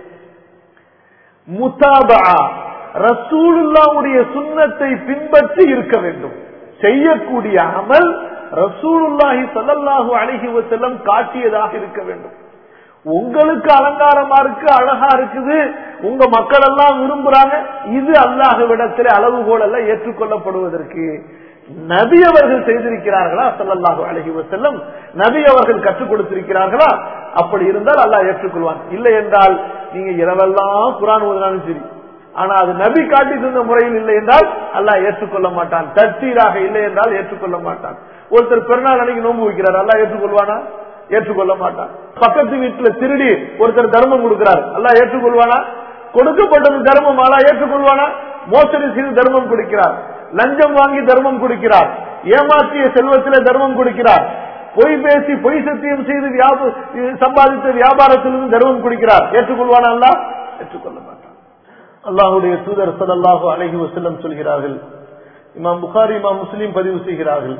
முதாபா, ரசூலுல்லாஹ்வுடைய சுன்னத்தை பின்பற்றி இருக்க வேண்டும். செய்யக்கூடிய அமல் ரசூலுல்லாஹி ஸல்லல்லாஹு அலைஹி வஸல்லம் காட்டியதாக இருக்க வேண்டும். உங்களுக்கு அலங்காரமா இருக்கு, அழகா இருக்குது, உங்க மக்கள் எல்லாம் விரும்புறாங்க. இது அல்லாஹ்விடத்திலே அளவுகோல் அல்ல ஏற்றுக்கொள்ளப்படுவதற்கு. நபி அவர்கள் செய்திருக்கிறார்களா ஸல்லல்லாஹு அலைஹி வஸல்லம்? நபி அவர்கள் கற்றுக் கொடுத்திருக்கிறார்களா? அப்படி இருந்தால் அல்லாஹ் ஏற்றுக்கொள்வான். இல்லை என்றால் நீங்க இரவெல்லாம் குர்ஆன் ஓதினாலும் சரி, ஆனா அது நபி காட்டி தந்த முறையில் இல்லை என்றால் அல்லாஹ் ஏற்றுக்கொள்ள மாட்டான். தர்சீராக இல்லை என்றால் ஏற்றுக்கொள்ள மாட்டான். ஒருத்தர் பெருநாள் அன்னைக்கு நோன்பு வைக்கிறார், அல்லாஹ் ஏற்றுக்கொள்வானா? ஏற்றுக்கொள்ள மாட்டான். பக்கத்து வீட்டுல திருடி ஒருத்தர் தர்மம் கொடுக்கிறார், அல்லாஹ் ஏற்றுக்கொள்வானா? கொடுக்கப்பட்டது தர்மம், அல்லாஹ் ஏற்றுக்கொள்வானா? மோசடி செய்து தர்மம் கொடுக்கிறார், லஞ்சம் வாங்கி தர்மம் கொடுக்கிறார், ஏமாற்றிய செல்வத்திலே தர்மம் கொடுக்கிறார், பொய் பேசி பொய் சத்தியம் செய்து சம்பாதித்த வியாபாரத்திலிருந்து தர்மம் கொடுக்கிறார், ஏற்றுக்கொள்வானா? அல்லாஹ் ஏற்றுக்கொள்ள மாட்டான். அல்லாஹ்வுடைய தூதர் ஸல்லல்லாஹு அலைஹி வஸல்லம் சொல்கிறார்கள், இமாம் புகாரி இமாம் முஸ்லிம் பதிவு செய்கிறார்கள்,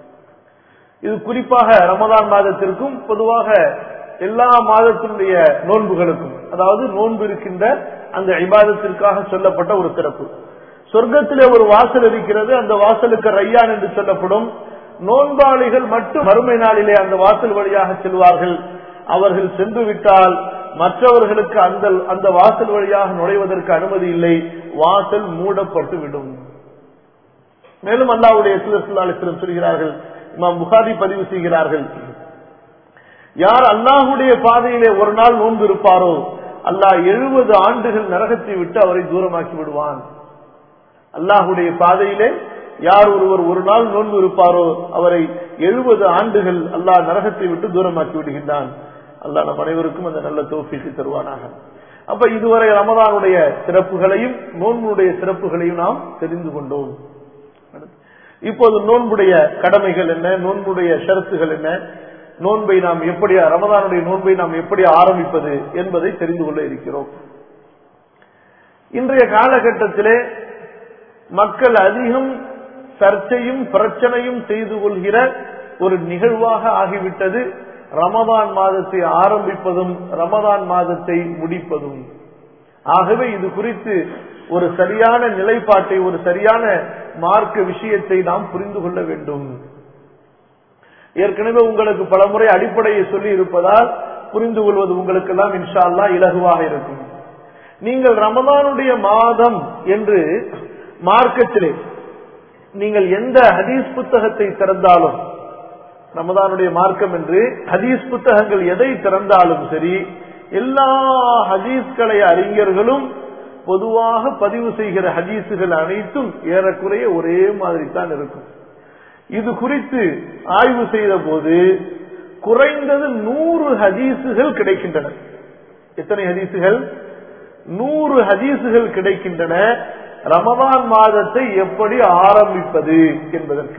இது குறிப்பாக ரமதான் மாதத்திற்கும் பொதுவாக எல்லா மாதத்தினுடைய நோன்புகளுக்கும், அதாவது நோன்பு இருக்கின்ற அந்த இபாதத்திற்காக சொல்லப்பட்ட ஒரு சிறப்பு. சொர்க்கத்திலே ஒரு வாசல் இருக்கிறது, அந்த வாசலுக்கு ரையான் என்று சொல்லப்படும். நோன்பாளிகள் மட்டும் மறுமை நாளிலே அந்த வாசல் வழியாக செல்வார்கள். அவர்கள் சென்று விட்டால் மற்றவர்களுக்கு அந்த வாசல் வழியாக நுழைவதற்கு அனுமதி இல்லை, வாசல் மூடப்பட்டு விடும். மேலும் அல்லாஹ்வுடைய தூதர் ஸல்லல்லாஹு அலைஹி வஸல்லம் சொல்கிறார்கள், இமாம் புகாரி பதிவு செய்கிறார்கள், யார் அல்லாஹ்வுடைய பாதையிலே ஒரு நாள் நோன்பு இருப்பாரோ அல்லாஹ் 70 ஆண்டுகள் நரகத்தை விட்டு அவரை தூரமாக்கி விடுவான். அல்லாஹ்வுடைய பாதையிலே யார் ஒருவர் ஒரு நாள் நோன்பு இருப்பாரோ அவரை 70 ஆண்டுகள் அல்லாஹ் நரகத்தை விட்டு தூரமாக்கி விடுகின்றான். அல்லாஹ் நம் அனைவருக்கும் அந்த நல்ல தௌஃபீக்கை தருவானாக. அப்ப இதுவரை ரமதானுடைய சிறப்புகளையும் நோன்புடைய சிறப்புகளையும் நாம் தெரிந்து கொண்டோம். இப்போது நோன்புடைய கடமைகள் என்ன, நோன்புடைய ஷரத்துகள் என்ன, நோன்பை நாம் எப்படி, ரமதானுடைய நோன்பை நாம் எப்படி ஆரம்பிப்பது என்பதை தெரிந்து கொள்ள இருக்கிறோம். இன்றைய காலகட்டத்திலே மக்கள் அதிகம் சர்ச்சையும் பிரச்சனையும் செய்து கொள்கிற ஒரு நிகழ்வாக ஆகிவிட்டது ரமதான் மாதத்தை ஆரம்பிப்பதும் ரமதான் மாதத்தை முடிப்பதும். ஆகவே இது குறித்து ஒரு சரியான நிலைப்பாட்டை, ஒரு சரியான மார்க்க விஷயத்தை நாம் புரிந்து கொள்ள வேண்டும். ஏற்கனவே உங்களுக்கு பலமுறை அடிப்படையை சொல்லி இருப்பதால் புரிந்து கொள்வது உங்களுக்கு எல்லாம் இன்ஷா அல்லாஹ் இலகுவாக இருக்கும். நீங்கள் ரமதானுடைய மாதம் என்று மார்க்கத்திலே நீங்கள் எந்த ஹதீஸ் புத்தகத்தை திறந்தாலும், ரமதானுடைய மார்க்கம் என்று ஹதீஸ் புத்தகங்கள் எதை திறந்தாலும் சரி, எல்லா ஹதீஸ்களை அறிஞர்களும் பொதுவாக பதிவு செய்கிற ஹதீசுகள் அனைத்தும் ஏறக்குறைய ஒரே மாதிரி தான் இருக்கும். இது குறித்து ஆய்வு செய்த போது குறைந்தது 100 ஹதீசுகள் கிடைக்கின்றன. எத்தனை ஹதீசுகள்? 100 ஹதீசுகள் கிடைக்கின்றன ரமதான் மாதத்தை எப்படி ஆரம்பிப்பது என்பதற்கு.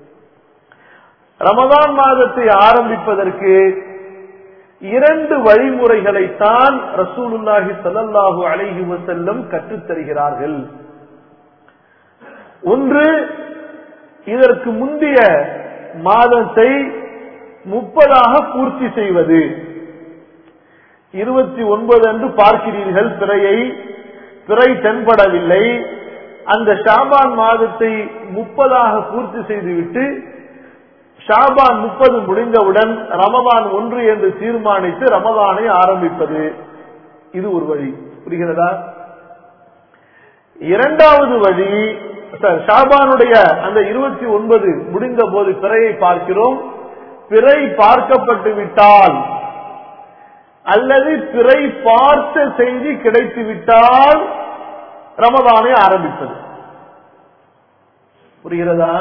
ரமதான் மாதத்தை ஆரம்பிப்பதற்கு 2 வழிமுறைகளைத்தான் ரசூலுல்லாஹி ஸல்லல்லாஹு அலைஹி வஸல்லம் கற்றுத் தருகிறார்கள். ஒன்று, இதற்கு முந்தைய மாதத்தை 30ஆக பூர்த்தி செய்வது. 29 அன்று பார்க்கிறீர்கள் பிறை தென்படவில்லை, அந்த ஷாபான் மாதத்தை 30ஆக பூர்த்தி செய்துவிட்டு ஷாபான் 30 முடிந்தவுடன் ரமதான் 1 என்று தீர்மானித்து ரமதானை ஆரம்பிப்பது. இது ஒரு வழி. புரிகிறதா? இரண்டாவது வழி, ஷாபானுடைய அந்த 29 முடிந்த போது பிறையை பார்க்கிறோம், பிறை பார்க்கப்பட்டு விட்டால் அல்லது பிறை பார்த்த செய்தி கிடைத்து விட்டால் ரமதானை ஆரம்பிப்பது. புரிகிறதா?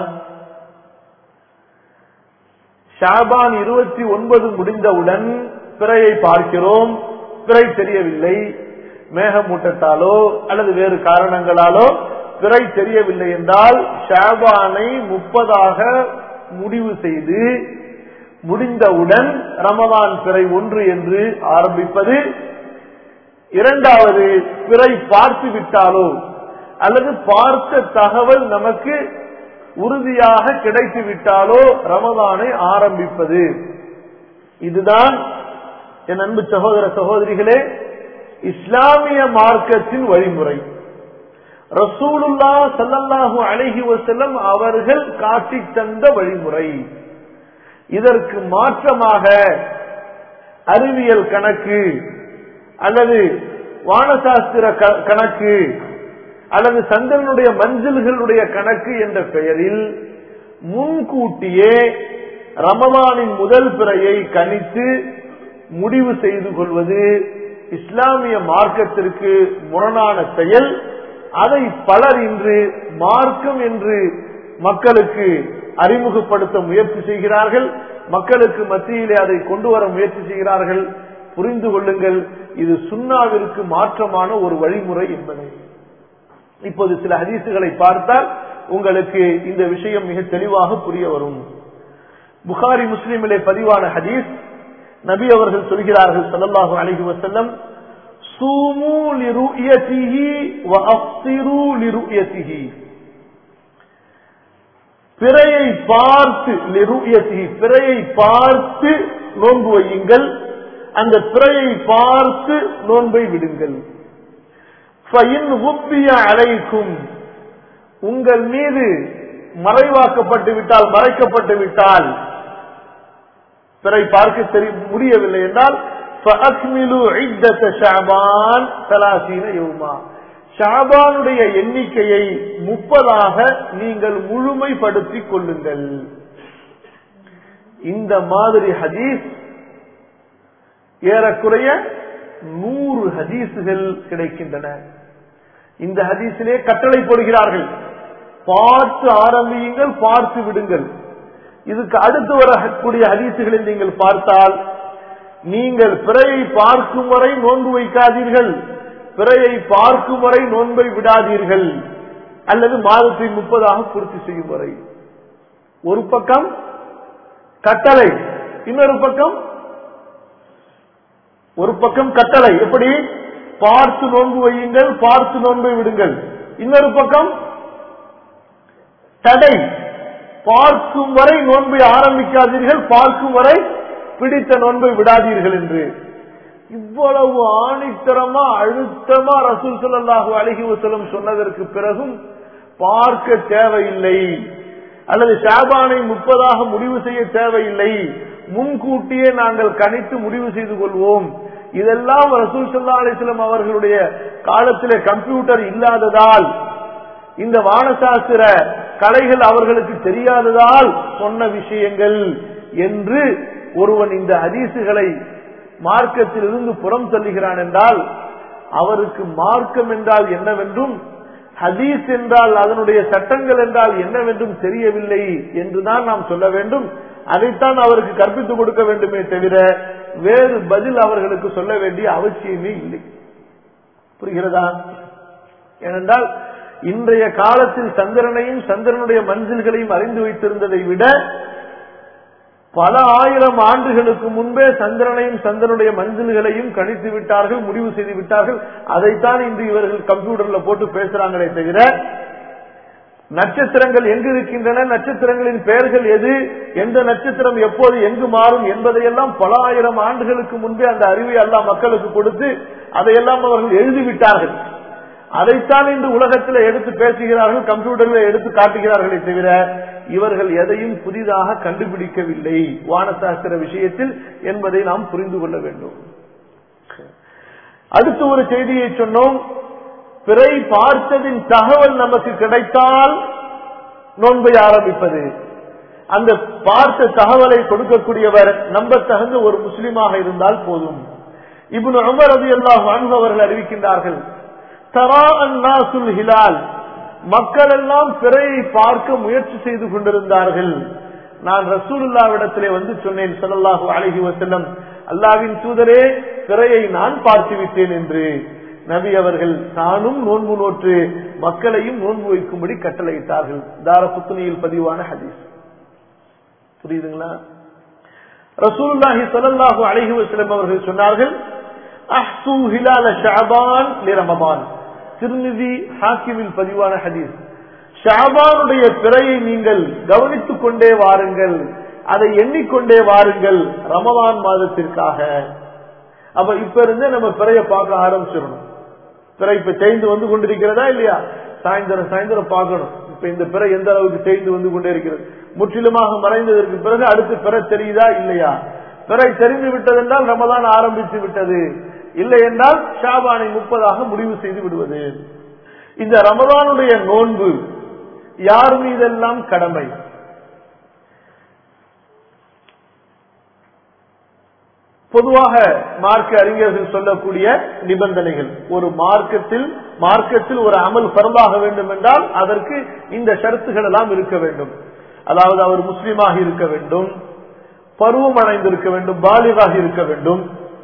ஷாபான் 29 முடிந்தவுடன் பிறையை பார்க்கிறோம், பிறை தெரியவில்லை, மேகமூட்டத்தாலோ அல்லது வேறு காரணங்களாலோ பிறை தெரியவில்லை என்றால் ஷாபானை 30ஆக முடிவு செய்து முடிந்தவுடன் ரமதான் பிறை 1 என்று ஆரம்பிப்பது. இரண்டாவது, பிறை பார்த்து விட்டாலோ அல்லது பார்த்த தகவல் நமக்கு உறுதியாக கிடைத்து விட்டாலோ ரமதானை ஆரம்பிப்பது. இதுதான் என் அன்பு சகோதர சகோதரிகளே இஸ்லாமிய மார்க்கத்தின் வழிமுறை. ரசூலுல்லாஹ் ஸல்லல்லாஹு அலைஹி வஸல்லம் அவர்கள் காட்டித் தந்த வழிமுறை. இதற்கு மாற்றமாக அறிவியல் கணக்கு அல்லது வானசாஸ்திர கணக்கு அல்லது சந்திரனுடைய மஞ்சள்களுடைய கணக்கு என்ற பெயரில் முன்கூட்டியே ரமலானின் முதல் பிறையை கணித்து முடிவு செய்து கொள்வது இஸ்லாமிய மார்க்கத்திற்கு முரணான செயல். அதை பலர் இன்று மார்க்கம் என்று மக்களுக்கு அறிமுகப்படுத்த முயற்சி செய்கிறார்கள். மக்களுக்கு மத்தியிலே அதை கொண்டு வர முயற்சி செய்கிறார்கள். புரிந்து கொள்ளுங்கள், இது சுன்னாவிற்கு மாற்றமான ஒரு வழிமுறை என்பதை. இப்போது சில ஹதீசுகளை பார்த்தால் உங்களுக்கு இந்த விஷயம் மிக தெளிவாக புரிய வரும். புகாரி முஸ்லிமிலே பதிவான ஹதீஸ், நபி அவர்கள் சொல்கிறார்கள் ஸல்லல்லாஹு அலைஹி வஸல்லம், சூமு லிருயதிஹி வ அஃதிரு லிருயதிஹி. பிறையை பார்த்து லிருயதிஹி, பிறையை பார்த்து நோன்பு வையுங்கள், அந்த பிறையை பார்த்து நோன்பை விடுங்கள். ஃபஇன் ஹுப்பிய அலைக்கும், உங்கள் மீது மறைவாக்கப்பட்டு விட்டால், மறைக்கப்பட்டு விட்டால், பிறை பார்க்க முடியவில்லை என்றால் فَأَكْمِلُوا عِدَّةَ شَعْبَانَ 30 يَوْمًا, ஷாபானுடைய எண்ணிக்கையை 30ஆக நீங்கள் முழுமைப்படுத்திக் கொள்ளுங்கள். இந்த மாதிரி ஹதீஸ் ஏறக்குறைய 100 ஹதீசுகள் கிடைக்கின்றன. இந்த ஹதீஸிலே கட்டளை போடுகிறார்கள், பார்த்து ஆரம்பியுங்கள், பார்த்து விடுங்கள். இதுக்கு அடுத்து வரக்கூடிய ஹதீசுகளில் நீங்கள் பார்த்தால், நீங்கள் பிறையை பார்க்கும் வரை நோன்பு வைக்காதீர்கள், பிறையை பார்க்கும் வரை நோன்பை விடாதீர்கள், அல்லது மாதத்தை 30ஆக பூர்த்தி செய்யும் வரை. ஒரு பக்கம் கட்டளை, இன்னொரு பக்கம் ஒரு பக்கம் கட்டளை, எப்படி பார்த்து நோன்பு வையுங்கள், பார்த்து நோன்பை விடுங்கள். இன்னொரு பக்கம் தடை, பார்க்கும் வரை நோன்பை ஆரம்பிக்காதீர்கள், பார்க்கும் வரை பிடித்த நோன்பை விடாதீர்கள் என்று. இவ்வளவு ஆணித்தரமா அழுத்தமா ரசூல் ஸல்லல்லாஹு அலைஹி வஸல்லம் சொன்னதற்கு பிறகும் பார்க்க தேவையில்லை, அல்லது ஷாபானை 30ஆக முடிவு செய்ய தேவையில்லை, முன்கூட்டியே நாங்கள் கணித்து முடிவு செய்து கொள்வோம். இதெல்லாம் ரசூல் ஸல்லல்லாஹு அலைஹி வஸல்லம் அவர்களுடைய காலத்திலே கம்ப்யூட்டர் இல்லாததால், இந்த வானசாஸ்திர கலைகள் அவர்களுக்கு தெரியாததால் சொன்ன விஷயங்கள் என்று ஒருவன் இந்த ஹதீசுகளை மார்க்கத்தில் இருந்து புறம் தள்ளுகிறான் என்றால், அவருக்கு மார்க்கம் என்றால் என்னவென்றும், ஹதீஸ் என்றால் அதனுடைய சட்டங்கள் என்றால் என்னவென்றும் தெரியவில்லை என்றுதான் நாம் சொல்ல வேண்டும். அதைத்தான் அவருக்கு கற்பித்துக் கொடுக்க வேண்டுமே தவிர வேறு பதில் அவர்களுக்கு சொல்ல வேண்டிய அவசியமே இல்லை. புரிகிறதா? ஏனென்றால் இன்றைய காலத்தில் சந்திரனையும் சந்திரனுடைய மஞ்சள்களையும் அறிந்து வைத்திருந்ததை விட பல ஆயிரம் ஆண்டுகளுக்கு முன்பே சந்திரனையும் சந்திரனுடைய மஞ்சள்களையும் கணித்து விட்டார்கள், முடிவு செய்து விட்டார்கள். அதைத்தான் இன்று இவர்கள் கம்ப்யூட்டர்ல போட்டு பேசுறாங்களே தவிர, நட்சத்திரங்கள் எங்கு இருக்கின்றன, நட்சத்திரங்களின் பெயர்கள் எது, எந்த நட்சத்திரம் எப்போது எங்கு மாறும் என்பதையெல்லாம் பல ஆயிரம் ஆண்டுகளுக்கு முன்பே அந்த அறிவை அல்லாஹ் மக்களுக்கு கொடுத்து அதையெல்லாம் அவர்கள் எழுதிவிட்டார்கள். அதைத்தான் இன்று உலகத்தில் எடுத்து பேசுகிறார்கள், கம்ப்யூட்டரில் எடுத்து காட்டுகிறார்களே தவிர இவர்கள் எதையும் புதிதாக கண்டுபிடிக்கவில்லை வானசாஸ்திர விஷயத்தில் என்பதை நாம் புரிந்து கொள்ள வேண்டும். அடுத்து ஒரு செய்தியை சொன்னோம், பிறை பார்த்ததின் தகவல் நமக்கு கிடைத்தால் நோன்பை ஆரம்பிப்பது. அந்த பார்த்த தகவலை கொடுக்கக்கூடியவர் நம்பத்தகுந்த ஒரு முஸ்லிமாக இருந்தால் போதும். இப்னு உமர் ரலியல்லாஹு அன்ஹு அவர்கள் அறிவிக்கின்றார்கள், தரா அன்னாசுல் ஹிலால், மக்கள் எல்லாம் பிறையை பார்க்க முயற்சி செய்து கொண்டிருந்தார்கள். நான் ரசூலுல்லாஹ்விடத்திலே வந்து சொன்னேன், ஸல்லல்லாஹு அலைஹி வஸல்லம், அல்லாஹ்வின் தூதரே, பிறையை நான் பார்த்து விட்டேன் என்று. நபி அவர்கள் தானும் நோன்பு நோற்று மக்களையும் நோன்பு வைக்கும்படி கட்டளையிட்டார்கள். தாரகுத்னியில் பதிவான ஹதீஸ். புரியுதுங்களா? ரசூலுல்லாஹி ஸல்லல்லாஹு அலைஹி வஸல்லம் அவர்கள் சொன்னார்கள், அஹ்சு ஹிலால ஷஅபான் லிரமதான். திர்மிதி ஹாக்கிமில் பதிவான ஹதீஸ். ஷஅபானுடைய பிறையை நீங்கள் கவனித்துக் கொண்டே வாருங்கள், அதை எண்ணிக்கொண்டே வாருங்கள் ரமதான் மாதத்திற்காக. அப்ப இப்ப இருந்தே நம்ம பிறைய பார்க்க ஆரம்பிச்சிடணும். பிறை இப்ப தேய்ந்து வந்து கொண்டிருக்கிறதா இல்லையா? சாயந்தரம் சாயந்தரம் பார்க்கணும். இப்ப இந்த பிறை எந்த அளவுக்கு தேய்ந்து வந்து கொண்டே இருக்கிறது, முற்றிலுமாக மறைந்ததற்கு பிறகு அடுத்து பிறை தெரியுதா இல்லையா? பிறை தெரிந்து விட்டது என்றால் ரமதான் ஆரம்பித்து விட்டது, இல்லை என்றால் ஷாபானை 30 முடிவு செய்து விடுவது. இந்த ரமதானுடைய நோன்பு யார் மீதெல்லாம் கடமை? பொதுவாக மார்க்க அறிஞர்கள் சொல்லக்கூடிய நிபந்தனைகள், ஒரு மார்க்கத்தில் ஒரு அமல் ஃபர்லாக வேண்டும் என்றால் அதற்கு இந்த ஷரத்துகள் எல்லாம் இருக்க வேண்டும். அதாவது அவர் முஸ்லீமாக இருக்க வேண்டும், பருவம் அடைந்திருக்க வேண்டும், பாலிகாக இருக்க வேண்டும்.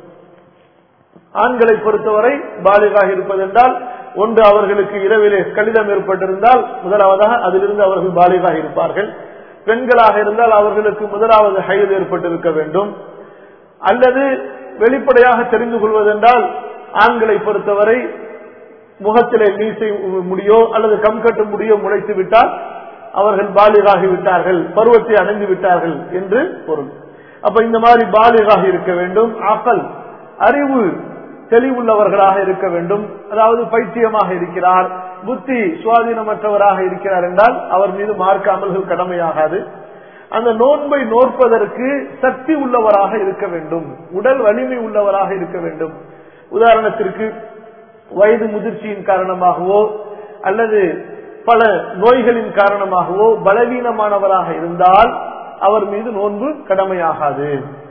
ஆண்களை பொறுத்தவரை பாலிகாக இருப்பதென்றால் ஒன்று அவர்களுக்கு இரவிலே கடிதம் ஏற்பட்டிருந்தால் முதலாவதாக அதிலிருந்து அவர்கள் பாலிகாக இருப்பார்கள். பெண்களாக இருந்தால் அவர்களுக்கு முதலாவது ஹைது ஏற்பட்டிருக்க வேண்டும். அல்லது வெளிப்படையாக தெரிந்து கொள்வதென்றால் ஆண்களை பொறுத்தவரை முகத்திலே மீசை முடியோ அல்லது கம்கட்டு முடியோ முளைத்து விட்டால் அவர்கள் பாலிகாகி விட்டார்கள், பருவத்தை அடைந்து விட்டார்கள் என்று பொருள். அப்ப இந்த மாதிரி பாலிகாக இருக்க வேண்டும். அகல் அறிவு தெளிவுள்ளவர்களாக இருக்க வேண்டும். அதாவது பைத்தியமாக இருக்கிறார், புத்தி சுவாதீனமற்றவராக இருக்கிறார் என்றால் அவர் மீது மார்க்க அமல்கள் கடமையாகாது. அந்த நோன்பை நோற்பதற்கு சக்தி உள்ளவராக இருக்க வேண்டும், உடல் வலிமை உள்ளவராக இருக்க வேண்டும். உதாரணத்திற்கு வயது முதிர்ச்சியின் காரணமாகவோ அல்லது பல நோய்களின் காரணமாகவோ பலவீனமானவராக இருந்தால் அவர் மீது நோன்பு கடமையாகாது.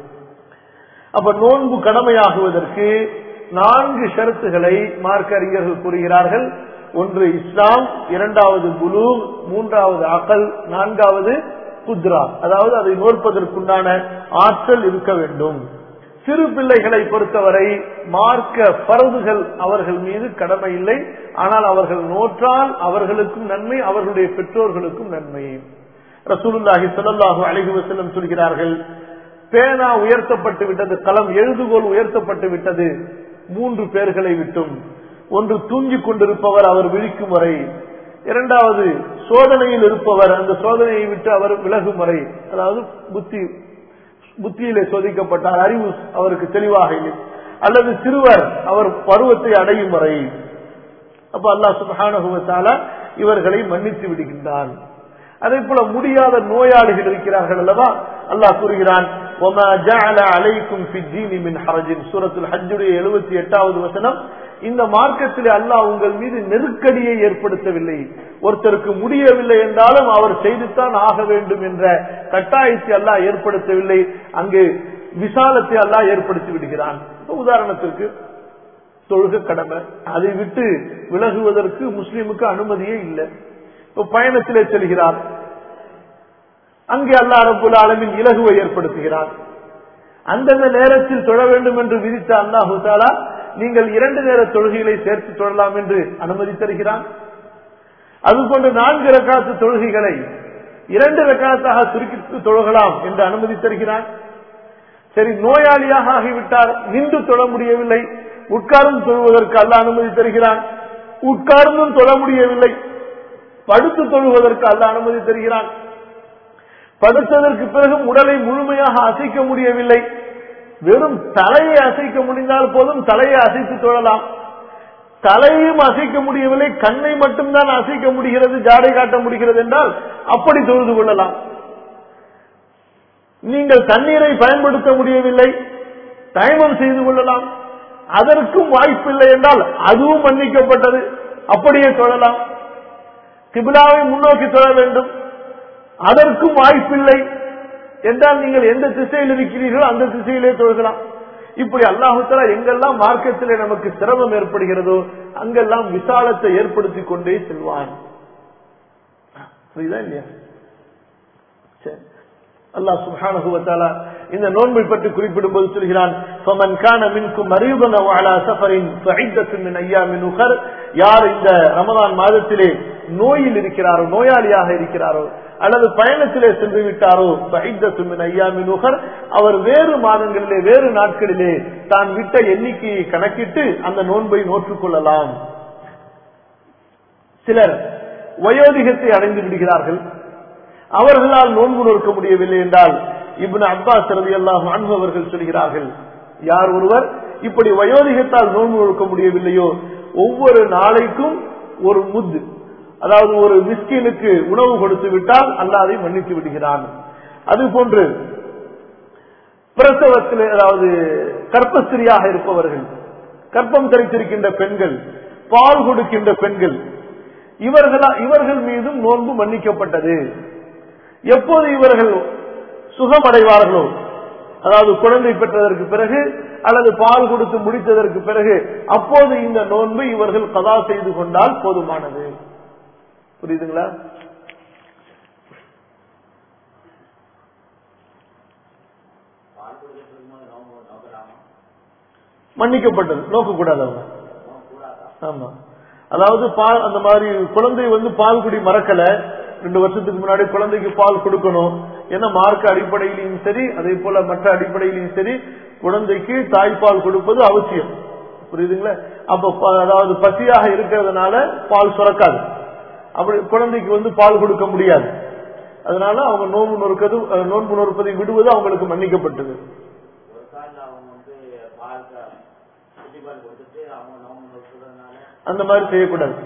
அப்ப நோன்பு கடமையாகுவதற்கு 4 ஷரத்துகளை மார்க்க அறிஞர்கள் கூறுகிறார்கள். ஒன்று இஸ்லாம், இரண்டாவது புலூக், மூன்றாவது அகல், நான்காவது குத்ரா, அதாவது அதை நோற்பதற்குண்டான ஆற்றல் இருக்க வேண்டும். சிறு பிள்ளைகளை பொறுத்தவரை மார்க்க பரவுகள் அவர்கள் மீது கடமை இல்லை, ஆனால் அவர்கள் நோற்றால் அவர்களுக்கும் நன்மை, அவர்களுடைய பெற்றோர்களுக்கும் நன்மை. ரசூலுல்லாஹி ஸல்லல்லாஹு அலைஹி வஸல்லம் சொல்கிறார்கள், பேனா உயர்த்தப்பட்டு விட்டது, கலம் எழுதுகோல் உயர்த்தப்பட்டு விட்டது 3 பேர்களை விட்டும். ஒன்று தூங்கிக் கொண்டிருப்பவர், அவர் விழிக்கும் வரை. இரண்டாவது சோதனையில் இருப்பவர், அந்த சோதனையை விட்டு அவர் விலகும் வரை. அதாவது புத்தியிலே சோதிக்கப்பட்டார், அறிவு அவருக்கு தெளிவாக இல்லை. அல்லது சிறுவர், அவர் பருவத்தை அடையும் வரை. அப்ப அல்லாஹ் சுப்ஹானஹு வ தஆலா இவர்களை மன்னித்து விடுகின்றான். அதே போல முடியாத நோயாளிகள் இருக்கிறார்கள் அல்லவா, அல்லாஹ் கூறுகிறான், وَمَا جَعَلَ عَلَيْكُمْ فِي الدِّينِ مِنْ حَرَجٍ. சூரத்துல் ஹஜ்ஜுடைய 78வது வசனம். இந்த மார்க்கத்திலே அல்லாஹ் உங்கள் மீது நெருக்கடியை ஏற்படுத்தவில்லை. ஒருத்தருக்கு முடியவில்லை என்றாலும் அவர் செய்துத்தான் ஆக வேண்டும் என்ற கட்டாயத்தை அல்லாஹ் ஏற்படுத்தவில்லை. அங்கு விசாலத்தை அல்லாஹ் ஏற்படுத்தி விடுகிறான். உதாரணத்திற்கு தொழுகை கடமை, அதை விட்டு விலகுவதற்கு முஸ்லிமுக்கு அனுமதியே இல்லை. இப்ப பயணத்திலே செல்கிறார், அங்கே அல்லாஹ் ரப்பல் ஆலமீன் இலகுவை ஏற்படுத்துகிறார். அந்தந்த நேரத்தில் தொழ வேண்டும் என்று விதித்த அல்லாஹு தஆலா நீங்கள் 2 நேர தொழுகைகளை சேர்த்து தொழலாம் என்று அனுமதி தருகிறான். அதுபோன்று 4 ரக்காத்து தொழுகைகளை 2 ரக்காத்தாக சுருக்கிட்டு தொழலாம் என்று அனுமதி தருகிறான். சரி, நோயாளியாக ஆகிவிட்டார், நின்று தொழ முடியவில்லை, உட்கார்ந்து தொழுவதற்கு அல்லாஹ் அனுமதி தருகிறான். உட்கார்ந்தும் தொழ முடியவில்லை, படுத்து தொழுவதற்கு அல்லாஹ் அனுமதி தருகிறான். படுத்ததற்கு பிறகு உடலை முழுமையாக அசைக்க முடியவில்லை, வெறும் தலையை அசைக்க முடிந்தால் போதும், தலையை அசைத்து தொழலாம். தலையையும் அசைக்க முடியவில்லை, கண்ணை மட்டும்தான் அசைக்க முடிகிறது, ஜாடை காட்ட முடிகிறது என்றால் அப்படி தொழுது கொள்ளலாம். நீங்கள் தண்ணீரை பயன்படுத்த முடியவில்லை, தயமம் செய்து கொள்ளலாம். அதற்கும் வாய்ப்பில்லை என்றால் அதுவும் மன்னிக்கப்பட்டது, அப்படியே தொழலாம். கிப்லாவை முன்னோக்கி தொழ வேண்டும், அதற்கும் வாய்ப்பில்லை என்றால் நீங்கள் எந்த திசையில் இருக்கிறீர்களோ அந்த திசையிலே தொழலாம். இப்படி அல்லாஹ் தஆலா எங்கெல்லாம் மார்க்கத்திலே நமக்கு சிரமம் ஏற்படுகிறதோ அங்கெல்லாம் விசாலத்தை ஏற்படுத்தி கொண்டே செல்வான். புரியுதா இல்லையா? அல்லாஹ் சுப்ஹானஹு வ தஆலா இந்த நோன்பை பற்றி குறிப்பிடும்போது சொல்கிறான், فَمَنْ كَانَ مِنْكُمْ مَرِيضًا أَوْ عَلَى سَفَرٍ فَعِدَّةٌ مِنْ أَيَّامٍ أُخَرَ. யார் இந்த ரமலான் மாதத்திலே நோயில் இருக்கிறாரோ, நோயாளியாக இருக்கிறாரோ அல்லது பயணத்திலே சென்று விட்டாரோ, فَعِدَّةٌ مِنْ أَيَّامٍ أُخَرَ, அவர் வேறு மாதங்களிலே வேறு நாட்களிலே தான் விட்ட எண்ணிக்கையை கணக்கிட்டு அந்த நோன்பை நோற்றுக் கொள்ளலாம். சிலர் வயோதிகத்தை அடைந்து விடுகிறார்கள், அவர்களால் நோன்பு நோக்க முடியவில்லை என்றால் இப்னு அப்பாஸ் ரலியல்லாஹு அன்ஹு அவர்கள் சொல்கிறார்கள், யார் ஒருவர் இப்படி வயோதிகத்தால் நோன்பு நோக்க முடியவில்லையோ ஒவ்வொரு நாளைக்கும் ஒரு முத், அதாவது ஒரு மிஸ்கினுக்கு உணவு கொடுத்து விட்டால் அல்லாஹ் அதை மன்னித்து விடுகிறான். அதுபோன்று பிரசவத்தில் அதாவது கர்ப்பஸ்திரியாக இருப்பவர்கள், கர்ப்பம் தரித்திருக்கின்ற பெண்கள், பால் கொடுக்கின்ற பெண்கள், இவர்கள் மீதும் நோன்பு மன்னிக்கப்பட்டது. எப்போது இவர்கள் சுகமடைவார்களோ, அதாவது குழந்தை பெற்றதற்கு பிறகு அல்லது பால் கொடுத்து முடித்ததற்கு பிறகு, அப்போது இந்த நோன்பை இவர்கள் கதா செய்து கொண்டால் போதுமானது. புரியுதுங்களா? மன்னிக்கப்பட்டது, நோக்கக்கூடாது அவங்க. ஆமா, அதாவது பால் அந்த மாதிரி குழந்தை பால் குடி மறக்கல, 2 வருஷத்துக்கு முன்னாடி குழந்தைக்கு பால் கொடுக்கணும். ஏன்னா மார்க்க அடிப்படையிலையும் சரி, அதே போல மற்ற அடிப்படையிலையும் சரி, குழந்தைக்கு தாய்ப்பால் கொடுப்பது அவசியம். புரியுதுங்களா? அப்ப அதாவது பசியாக இருக்கிறதுனால பால் சுரக்காது, அப்படி குழந்தைக்கு பால் கொடுக்க முடியாது. அதனால அவங்க நோன்பு நோற்பதை விடுவது அவங்களுக்கு மன்னிக்கப்பட்டது. அந்த மாதிரி செய்யக்கூடாது.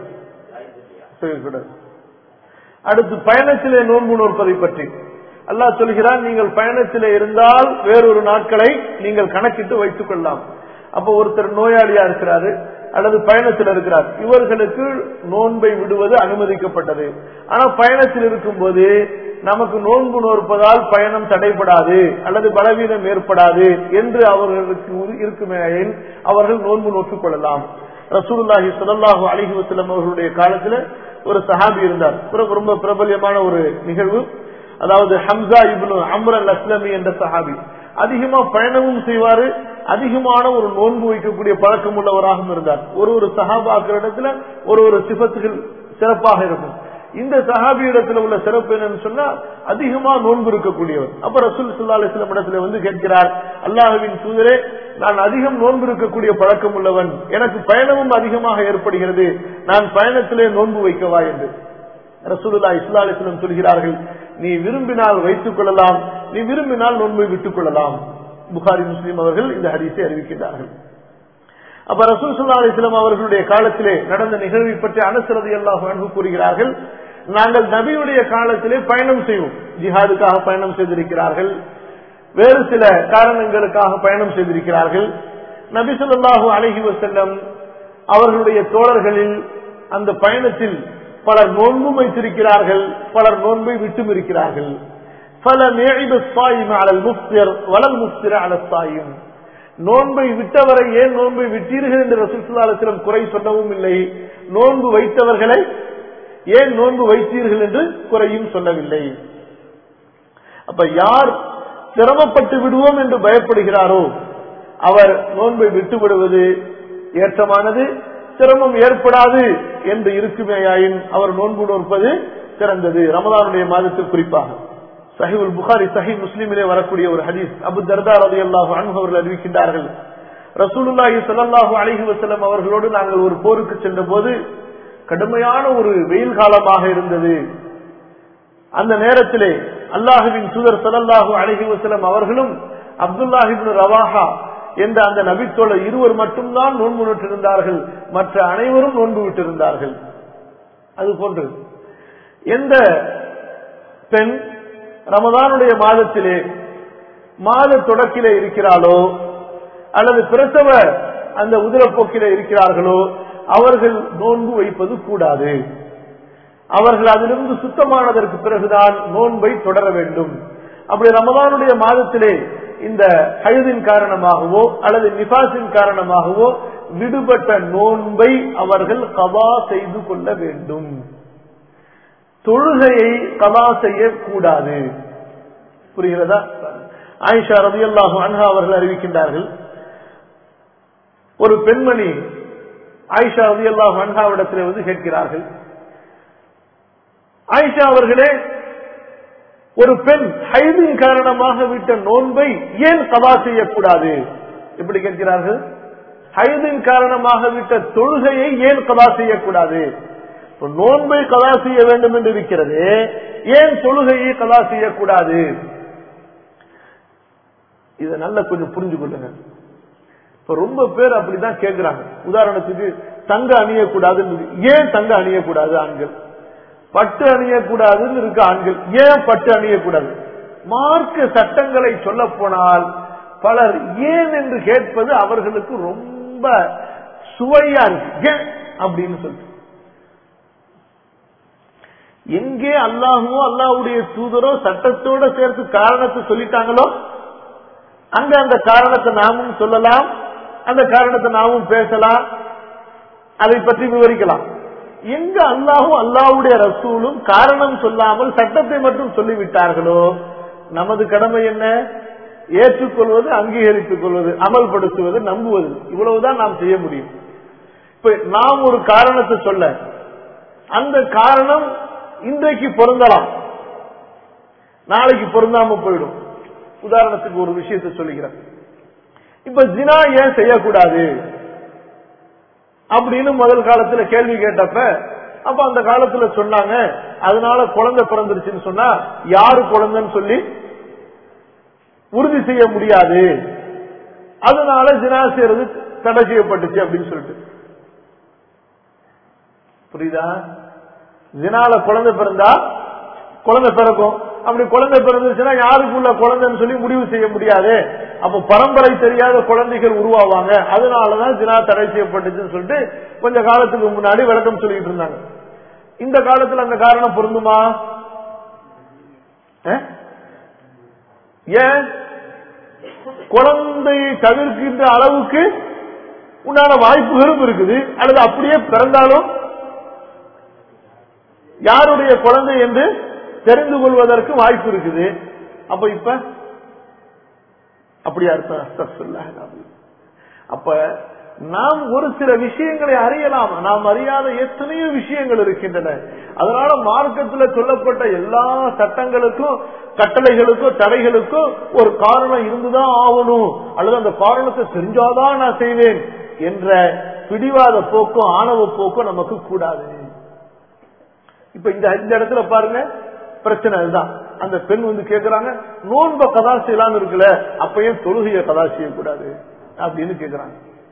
அடுத்து பயணத்திலே நோன்பு நோற்பதை பற்றி அல்லாஹ் சொல்கிறான், நீங்கள் பயணத்திலே இருந்தால் வேறொரு நாட்களை நீங்கள் கணக்கிட்டு வைத்துக் கொள்ளலாம். அப்ப ஒருத்தர் நோயாளியா இருக்கிறாரு அல்லது பயணத்தில் இருக்கிறார், இவர்களுக்கு நோன்பை விடுவது அனுமதிக்கப்பட்டது. ஆனா பயணத்தில் இருக்கும் போது நமக்கு நோன்பு நோற்பதால் பயணம் தடைபடாது அல்லது பலவீனம் ஏற்படாது என்று அவர்களுக்கு இருக்குமே, அவர்கள் நோன்பு நோற்றுக் கொள்ளலாம். ரசூலுல்லாஹி ஸல்லல்லாஹு அலைஹி வஸல்லம் அவர்களுடைய காலத்துல ஒரு சஹாபி இருந்தார். ரொம்ப பிரபல்யமான ஒரு நிகழ்வு. அதாவது Hamza ibn Amr al Aslami என்ற சஹாபி அதிகமா பயணமும் செய்வாரு, அதிகமான ஒரு நோன்பு வைக்கக்கூடிய பழக்கம் உள்ளவராகவும் இருந்தார். ஒரு சஹாபாக்களிடத்துல ஒரு சிபத்துகள் சிறப்பாக இருக்கும். இந்த சஹாபி இடத்துல உள்ள சிறப்பு என்னன்னு சொன்னா அதிகமா நோன்பு இருக்கக்கூடியவர். அப்ப ரசூல் ஸல்லல்லாஹு அலைஹி வஸல்லம் இடத்துல கேட்கிறார், அல்லாஹ்வின் தூதரே, நான் அதிகம் நோன்பு இருக்கக்கூடிய பழக்கம் உள்ளவன், எனக்கு பயணமும் அதிகமாக ஏற்படுகிறது, நான் பயணத்திலே நோன்பு வைக்கவா என்று. ரசூலுல்லாஹி ஸல்லல்லாஹு அலைஹி வஸல்லம் சொல்கிறார்கள், நீ விரும்பினால் வைத்துக் கொள்ளலாம், நீ விரும்பினால் நோன்பை விட்டுக் கொள்ளலாம். புகாரி முஸ்லிம் அவர்கள் இந்த ஹதீஸை அறிவிக்கிறார்கள். அப்ப ரசூல் ஸல்லல்லாஹு அலைஹி வஸல்லம் அவர்களுடைய காலத்திலே நடந்த நிகழ்வை பற்றி அனஸ் ரலியல்லாஹு அன்ஹு கூறுகிறார்கள், நாங்கள் நபியுடைய காலத்திலே பயணம் செய்வோம். ஜிஹாதுக்காக பயணம் செய்திருக்கிறார்கள், வேறு சில காரணங்களுக்காக பயணம் செய்திருக்கிறார்கள். நபி ஸல்லல்லாஹு அலைஹி வஸல்லம் அவர்களுடைய தோழர்களில் அந்த பயணத்தில் பலர் நோன்பு வைத்திருக்கிறார்கள், பலர் நோன்பை விட்டும் இருக்கிறார்கள். நோன்பை விட்டவரை ஏன் நோன்பை விட்டீர்கள் என்று ரசூல் ஸல்லல்லாஹு அலைஹி வஸல்லம் குறை சொல்லவும் இல்லை, நோன்பு வைத்தவர்களை ஏன் நோன்பு வைத்தீர்கள் என்று குறையும் சொல்லவில்லை. அப்ப யார் சிரமப்பட்டு விடுவோம் என்று பயப்படுகிறாரோ அவர் நோன்பை விட்டு விடுவது ஏற்றமானது. சிரமம் ஏற்படாது என்று இருக்குமேயாயின் அவர் நோன்பு நோற்பது சிறந்தது. ரமலானுடைய மாதத்தில் குறிப்பாக சஹீஹுல் புகாரி சஹீஹ் முஸ்லிமிலே வரக்கூடிய ஒரு ஹதீஸ், அபூ தர்தா ரலியல்லாஹு அன்ஹு அவர்கள் அறிவிக்கின்றார்கள், ரசூலுல்லாஹி ஸல்லல்லாஹு அலைஹி வஸல்லம் அவர்களோடு நாங்கள் ஒரு போருக்கு சென்ற போது கடுமையான ஒரு வெயில் காலமாக இருந்தது. அந்த நேரத்திலே அல்லாஹுவின் தூதர் ஸல்லல்லாஹு அலைஹி வஸல்லம் அவர்களும் அப்துல்லாஹ் இப்னு ரவாஹா என்ற அந்த நபித்தோழர் இருவர் மட்டும்தான் நோன்பு விட்டிருந்தார்கள், மற்ற அனைவரும் நோன்பு விட்டிருந்தார்கள். அது போன்று எந்த பெண் ரமதானுடைய மாதத்திலே மாத தொடக்கிலே இருக்கிறாளோ அல்லது பிரசவ அந்த உதிரப்போக்கிலே இருக்கிறார்களோ அவர்கள் நோன்பு வைப்பது கூடாது. அவர்கள் அதிலிருந்து சுத்தமானதற்கு பிறகுதான் நோன்பை தொடர வேண்டும். அப்படி ரமதானுடைய மாதத்திலே இந்த ஹைதின் காரணமாகவோ அல்லது நிஃபாஸின் காரணமாகவோ விடுபட்ட நோன்பை அவர்கள் கதா செய்து கொள்ள வேண்டும். தொழுகையை கதா செய்யக்கூடாது. புரிகிறதா? ஆயிஷா ரலியல்லாஹு அன்ஹா அவர்கள் அறிவிக்கின்றார்கள், ஒரு பெண்மணி ஆயிஷா ரலியல்லாஹு அன்ஹாவிடத்தில் கேட்கிறார்கள், ஆயிஷா அவர்களே, ஒரு பெண் ஹைதின் காரணமாக விட்ட நோன்பை ஏன் கதா செய்யக்கூடாது? எப்படி கேட்கிறார்கள்? ஹைதின் காரணமாக விட்ட தொழுகையை ஏன் கதா செய்யக்கூடாது? நோன்பை கதா செய்ய வேண்டும் என்று இருக்கிறது, ஏன் தொழுகையை கதா செய்யக்கூடாது? இதை நல்லா கொஞ்சம் புரிஞ்சு கொள்ளுங்க. இப்ப ரொம்ப பேர் அப்படிதான் கேட்கிறாங்க. உதாரணத்துக்கு தங்க அணியக்கூடாது, ஏன் தங்க அணியக்கூடாது ஆண்கள்? பட்டு அணியக்கூடாதுன்னு இருக்க ஆண்கள், ஏன் பட்டு அணியக்கூடாது? மார்க்க சட்டங்களை சொல்ல போனால் பலர் ஏன் என்று கேட்பது அவர்களுக்கு ரொம்ப சுவையா இருக்கு. ஏன் அப்படின்னு சொல்லிட்டு எங்கே அல்லாஹுவோ அல்லாஹ்வுடைய தூதரோ சட்டத்தோட சேர்த்து காரணத்தை சொல்லிட்டாங்களோ அங்க அந்த காரணத்தை நாமும் சொல்லலாம், அந்த காரணத்தை நாமும் பேசலாம், அதை பற்றி விவரிக்கலாம். எங்க அல்லாஹும் அல்லாஹ்வுடைய ரசூலும் காரணம் சொல்லாமல் சட்டத்தை மட்டும் சொல்லிவிட்டார்களோ நமது கடமை என்ன? ஏற்றுக்கொள்வது, அங்கீகரித்துக் கொள்வது, அமல்படுத்துவது, நம்புவது. இவ்வளவுதான் நாம் செய்ய முடியும். இப்ப நாம் ஒரு காரணத்தை சொல்ல அந்த காரணம் இன்றைக்கு பொருந்தலாம், நாளைக்கு பொருந்தாம போயிடும். உதாரணத்துக்கு ஒரு விஷயத்தை சொல்லுகிறேன். இப்ப ஜினா ஏன் செய்யக்கூடாது அப்படின்னு முதல் காலத்துல கேள்வி கேட்டப்ப அப்ப அந்த காலத்துல சொன்னாங்க, அதனால குழந்தை பிறந்துருச்சுன்னு சொன்னா யாரு குழந்தைன்னு சொல்லி உறுதி செய்ய முடியாது, அதனால ஜினா செய்யறது தடை செய்யப்பட்டுச்சு அப்படின்னு சொல்லிட்டு. புரியுதா? ஜினால குழந்தை பிறந்தா குழந்தை பிறக்கும், அப்படி குழந்தை பிறந்துச்சுன்னா யாருக்குள்ள குழந்தைன்னு சொல்லி முடிவு செய்ய முடியாது, அப்ப பரம்பரை தெரியாத குழந்தைகள் உருவாவாங்க, அதனாலதான் ஜினா தடை செய்யப்பட்டுச்சுன்னு சொல்லிட்டு கொஞ்ச காலத்துக்கு முன்னாடி விளக்கம் சொல்லிட்டு இருந்தாங்க. இந்த காலத்துல அந்த காரணம் பொருந்துமா? ஏன் குழந்தையை தவிர்க்கின்ற அளவுக்கு உண்டான வாய்ப்புகளும் இருக்குது, அல்லது அப்படியே பிறந்தாலும் யாருடைய குழந்தை என்று தெரிந்து கொள்வதற்கு வாய்ப்பு இருக்குது. அப்ப இப்ப அப்படியா அர்த்தம்? அப்ப நாம் ஒரு சில விஷயங்களை அறியலாம், நாம் அறியாத எத்தனையோ விஷயங்கள் இருக்கின்றன. அதனால மார்க்கத்தில் சொல்லப்பட்ட எல்லா சட்டங்களுக்கும் கட்டளைகளுக்கும் தடைகளுக்கும் ஒரு காரணம் இருந்துதான் ஆகணும், அல்லது அந்த காரணத்தை செஞ்சாதான் நான் செய்வேன் என்ற பிடிவாத போக்கும் ஆணவ போக்கும் நமக்கு கூடாது. இப்ப இந்த இடத்துல பாருங்க பிரச்சனை இதுதான். அந்த பெண் வந்து கேக்குறாங்க, நோன்ப கதா செய்யலாம் இருக்குல்ல, அப்பயும் தொழுகைய கதா செய்யக்கூடாது அப்படின்னு கேக்குறாங்க.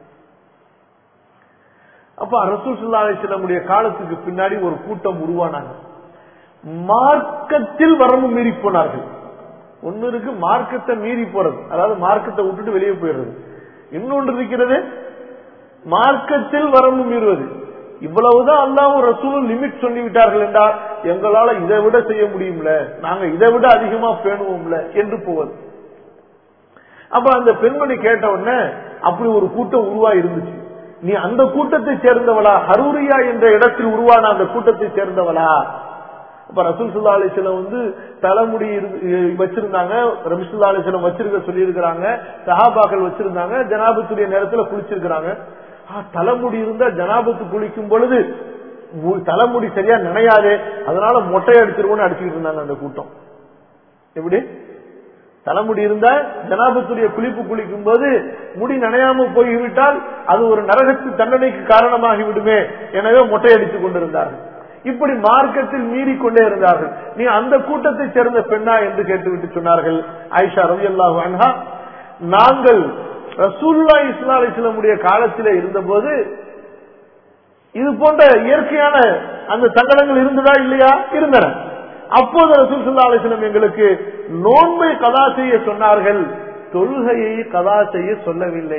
அப்ப ரசூல் ஸல்லல்லாஹு அலைஹி வஸல்லம் காலத்துக்கு பின்னாடி ஒரு கூட்டம் உருவானாங்க. மார்க்கத்தில் வரம்பு மீறி போனார்கள். ஒன்னு இருக்கு மார்க்கத்தை மீறி போறது, அதாவது மார்க்கத்தை விட்டுட்டு வெளியே போயிடுறது. இன்னொன்று இருக்கிறது மார்க்கத்தில் வரம்பு மீறுவது. இவ்வளவுதான் அல்லாஹ்வும் ரசூலும் லிமிட் சொல்லிவிட்டார்கள் என்றால் எங்களால இதை விட செய்ய முடியும்ல, நாங்க இதை விட அதிகமா பேணுவோம்ல என்று போவது. அப்ப அந்த பெண்மணி கேட்ட உடனே அப்படி ஒரு கூட்டம் உருவா இருந்துச்சு. நீ அந்த கூட்டத்தை சேர்ந்தவளா? ஹரூரியா என்ற இடத்தில் உருவான அந்த கூட்டத்தை சேர்ந்தவளா? அப்ப ரசூல் ஸல்லல்லாஹு அலைஹி வஸல்லம் வந்து தலைமுடி வச்சிருந்தாங்க, நபி ஸல்லல்லாஹு அலைஹி வஸல்லம் வச்சிருக்க சொல்லி இருக்கிறாங்க, சஹாபாக்கள் வச்சிருந்தாங்க, ஜனாபத்துடைய நேரத்துல குளிச்சிருக்கிறாங்க. தலைமுடி இருந்தா ஜனாபத்து குளிக்கும் பொழுது தலைமுடி சரியா நினையாது, அதனால மொட்டை அடிச்சிருவோம்னு அடிச்சுக்கிட்டு இருந்தாங்க அந்த கூட்டம். எப்படி தலைமுடி இருந்தா ஜனாபத்துடைய குளிப்பு குளிக்கும் போது முடி நனையாம போய்விட்டால் அது ஒரு நரகத்து தண்டனைக்கு காரணமாகி விடுமே, எனவே மொட்டை அடித்துக் கொண்டிருந்தார்கள். இப்படி மார்க்கத்தில் மீறி கொண்டே இருந்தார்கள். நீ அந்த கூட்டத்தை சேர்ந்த பெண்ணா என்று கேட்டுவிட்டு சொன்னார்கள் ஆயிஷா ரலியல்லாஹு அன்ஹா, நாங்கள் ரசூலுல்லாஹி ஸல்லல்லாஹு அலைஹி வஸல்லம் காலத்திலே இருந்தபோது இது போன்ற இயற்கையான அந்த சங்கடங்கள் இருந்ததா இல்லையா? இருந்தன. அப்போது ரசூல் ஸல்லல்லாஹு அலைஹி வஸல்லம் எங்களுக்கு நோன்பை கதா செய்ய சொன்னார்கள், தொழுகையை கதா செய்ய சொல்லவில்லை.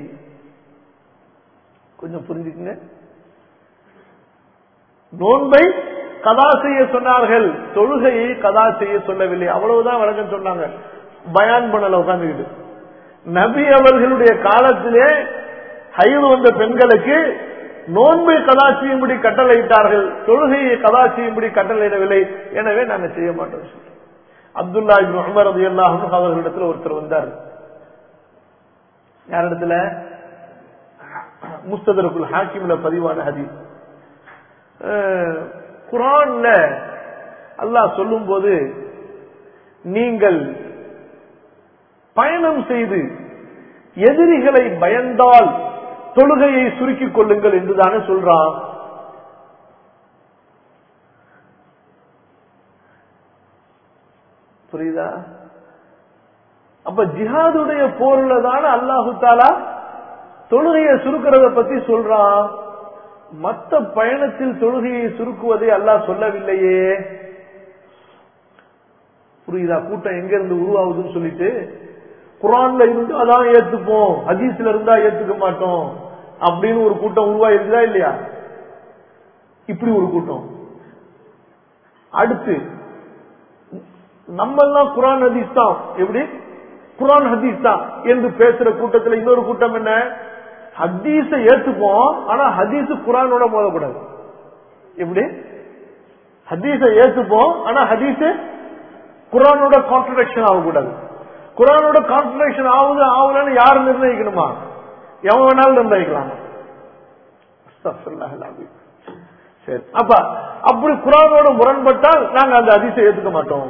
கொஞ்சம் புரிஞ்சுக்குங்க. நோன்பை கதா செய்ய சொன்னார்கள், தொழுகையை கதா செய்ய சொல்லவில்லை. அவ்வளவுதான் வழக்கம் சொன்னாங்க. பயான் பண்ணல உட்கார்ந்துக்கிட்டு. நபி அவர்களுடைய காலத்திலே ஹைது வந்த பெண்களுக்கு நோன்பை கதா செய்யும்படி கட்டளையிட்டார்கள், தொழுகையை கதா செய்யும்படி கட்டளையிடவில்லை. எனவே நாங்க செய்ய மாட்டோம். அப்துல்லா இப்னு உமர் ரலியல்லாஹு அன்ஹு அவர்களிடத்தில் ஒருத்தர் வந்தார். யாரிடத்துல? முஸ்ததரக்குல் ஹாக்கிம்ல பதிவான ஹதீஸ். குர்ஆன்ல அல்லாஹ் சொல்லும் போது நீங்கள் பயணம் செய்து எதிரிகளை பயந்தால் தொழுகையை சுருக்கிக் கொள்ளுங்கள் என்றுதானே சொல்றான். புரியுதா? அப்ப ஜிஹாதுடைய போர்ல தானே அல்லாஹு தஆலா தொழுகையை சுருக்கிறத பத்தி சொல்றான். மற்ற பயணத்தில் தொழுகையை சுருக்குவதை அல்லாஹ் சொல்லவில்லையே. புரியுதா? கூட்டம் எங்க இருந்து உருவாகுதுன்னு சொல்லிட்டு குர்ஆன்ல இருந்து அதான் ஏத்துப்போம், ஹதீஸ்ல இருந்தா ஏத்துக்க மாட்டோம் அப்படின்னு ஒரு கூட்டம் உருவாயிருக்குதா இல்லையா? இப்படி ஒரு கூட்டம். அடுத்து நம்ம எல்லாம் குர்ஆன் ஹதீஸ் தான், எப்படி குர்ஆன் ஹதீஸ் தான் என்று பேசுற கூட்டத்துல இன்னொரு கூட்டம் என்ன, ஹதீஸ ஏத்துப்போம் ஆனா ஹதீஸ் குர்ஆனோட மோதக்கூடாது. எப்படி ஹதீஸ ஏத்துப்போம் ஆனா ஹதீஸ் குர்ஆனோட கான்ட்ரடிக்ஷன் ஆகக்கூடாது. குர்ஆனோட கான்ட்ரடிக்ஷன் ஆகுது ஆகலன்னு யாரு நிர்ணயிக்கணுமா? எவன் வேணாலும் நிர்ணயிக்கலாம். சரி, அப்ப அப்படி குர்ஆனோட முரண்பட்டால் நாங்க அந்த ஹதீஸை ஏத்துக்க மாட்டோம்.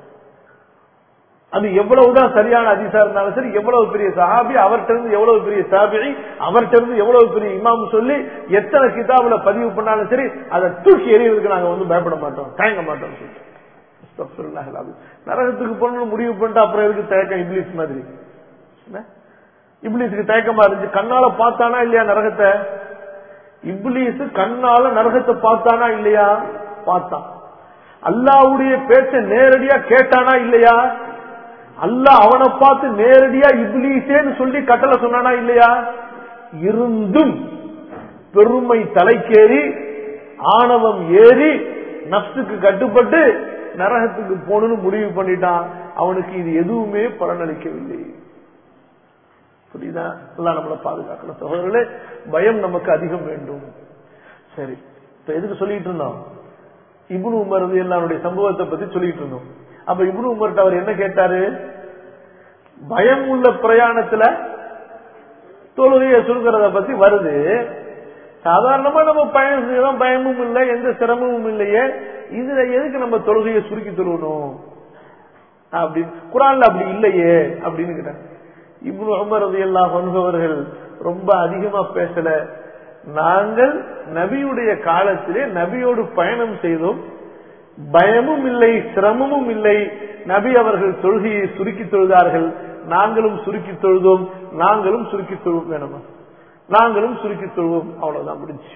அது எவ்வளவுதான் சரியான ஹதீஸா இருந்தாலும் சரி, எவ்வளவு பெரிய சஹாபி, அவர்கிட்ட இருந்து எவ்வளவு பெரிய தாபிஈ, அவர்கிட்ட இருந்து எவ்வளவு பெரிய இமாம் சொல்லி எத்தனை கிதாபுல பதிவு பண்ணாலும் சரி, அதை தூக்கி எறிவதற்கு நாங்க பயப்பட மாட்டோம், தயங்க மாட்டோம். நரகத்துக்கு போகணும்னு முடிவு பண்ணிட்டு அப்புறம் எதுக்கு தயக்கம்? இப்லீஸ் மாதிரி. இப்லீஸுக்கு தயக்கமா இருந்துச்சு. கண்ணால பார்த்தானா இல்லையா நரகத்தை? இப்லீஸ் கண்ணால நரகத்தை பார்த்தானா இல்லையா? பார்த்தான். அல்லாஹ்வுடைய பேச்ச நேரடியா கேட்டானா இல்லையா? அல்லாஹ் அவனை பார்த்து நேரடியா இப்லீஸேன்னு சொல்லி கட்டளை சொன்னானா இல்லையா? இருந்தும் பெருமை தலைக்கேறி ஆணவம் ஏறி நப்சுக்கு கட்டுப்பட்டு நரகத்துக்கு போகணும்னு முடிவு பண்ணிட்டான். அவனுக்கு இது எதுவுமே பலனளிக்கவில்லை. புரியுதா? எல்லாம் நம்மளை பாதுகாக்கணும் சகோதரர்களே. பயம் நமக்கு அதிகம் வேண்டும். சரி, இப்ப எதுக்கு சொல்லிட்டு இருந்தோம்? இப்னு உமர் ரலியல்லாஹு சம்பவத்தை பத்தி சொல்லிட்டு இருந்தோம். அப்ப இப்னு உமர்ட்ட அவர் என்ன கேட்டாரு? பயம் உள்ள பிரயாணத்துல தொழுகையை சுருக்கிறத பத்தி வருது. சாதாரணமா நம்ம பயணம் செய்யலாம், பயமும் இல்லை, எந்த சிரமமும் இல்லையே, இதுல எதுக்கு நம்ம தொழுகையை சுருக்கி தொழுவணும் அப்படின்னு, குர்ஆன்ல அப்படி இல்லையே அப்படின்னு கேட்டாங்க. இப்னு உமர் ரலியல்லாஹு அன்ஹு அவர்கள் ரொம்ப அதிகமா பேசல. நாங்கள் நபியுடைய காலத்திலே நபியோடு பயணம் செய்தோம், பயமும் இல்லை, சிரமமும் இல்லை. நபி அவர்கள் தொழுகையை சுருக்கி தொழுதார்கள், நாங்களும் சுருக்கி தொழுதோம், நாங்களும் சுருக்கி தொழுவோம். வேணுமா? நாங்களும் சுருக்கி தொழுவோம். அவ்வளவுதான், முடிஞ்சு.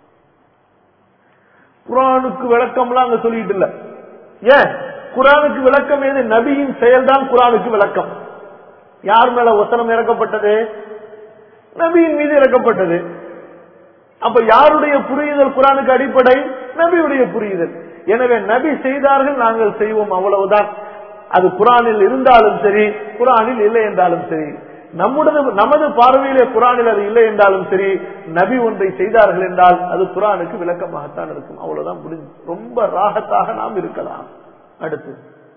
குர்ஆனுக்கு விளக்கம்லாம் அங்க சொல்லிட்டு இல்ல. ஏன்? குர்ஆனுக்கு விளக்கம் ஏது? நபியின் செயல்தான் குர்ஆனுக்கு விளக்கம். யார் மேல வசனம் இறக்கப்பட்டது? நபியின் மீது இறக்கப்பட்டது. அப்ப யாருடைய புரியுதல் குர்ஆனுக்கு அடிப்படை? நபியுடைய புரியுதல். எனவே நபி செய்தார்கள், நாங்கள் செய்வோம், அவ்வளவுதான். அது குர்ஆனில் இருந்தாலும் சரி, குர்ஆனில் இல்லை என்றாலும் சரி, நமது பார்வையிலே குர்ஆனில் அது இல்லை என்றாலும் சரி, நபி ஒன்றை செய்தார்கள் என்றால் அது குர்ஆனுக்கு விளக்கமாகத்தான் இருக்கும். அவ்வளவுதான், முடிஞ்சு. ரொம்ப ராகத்தாக நாம் இருக்கலாம். அடுத்து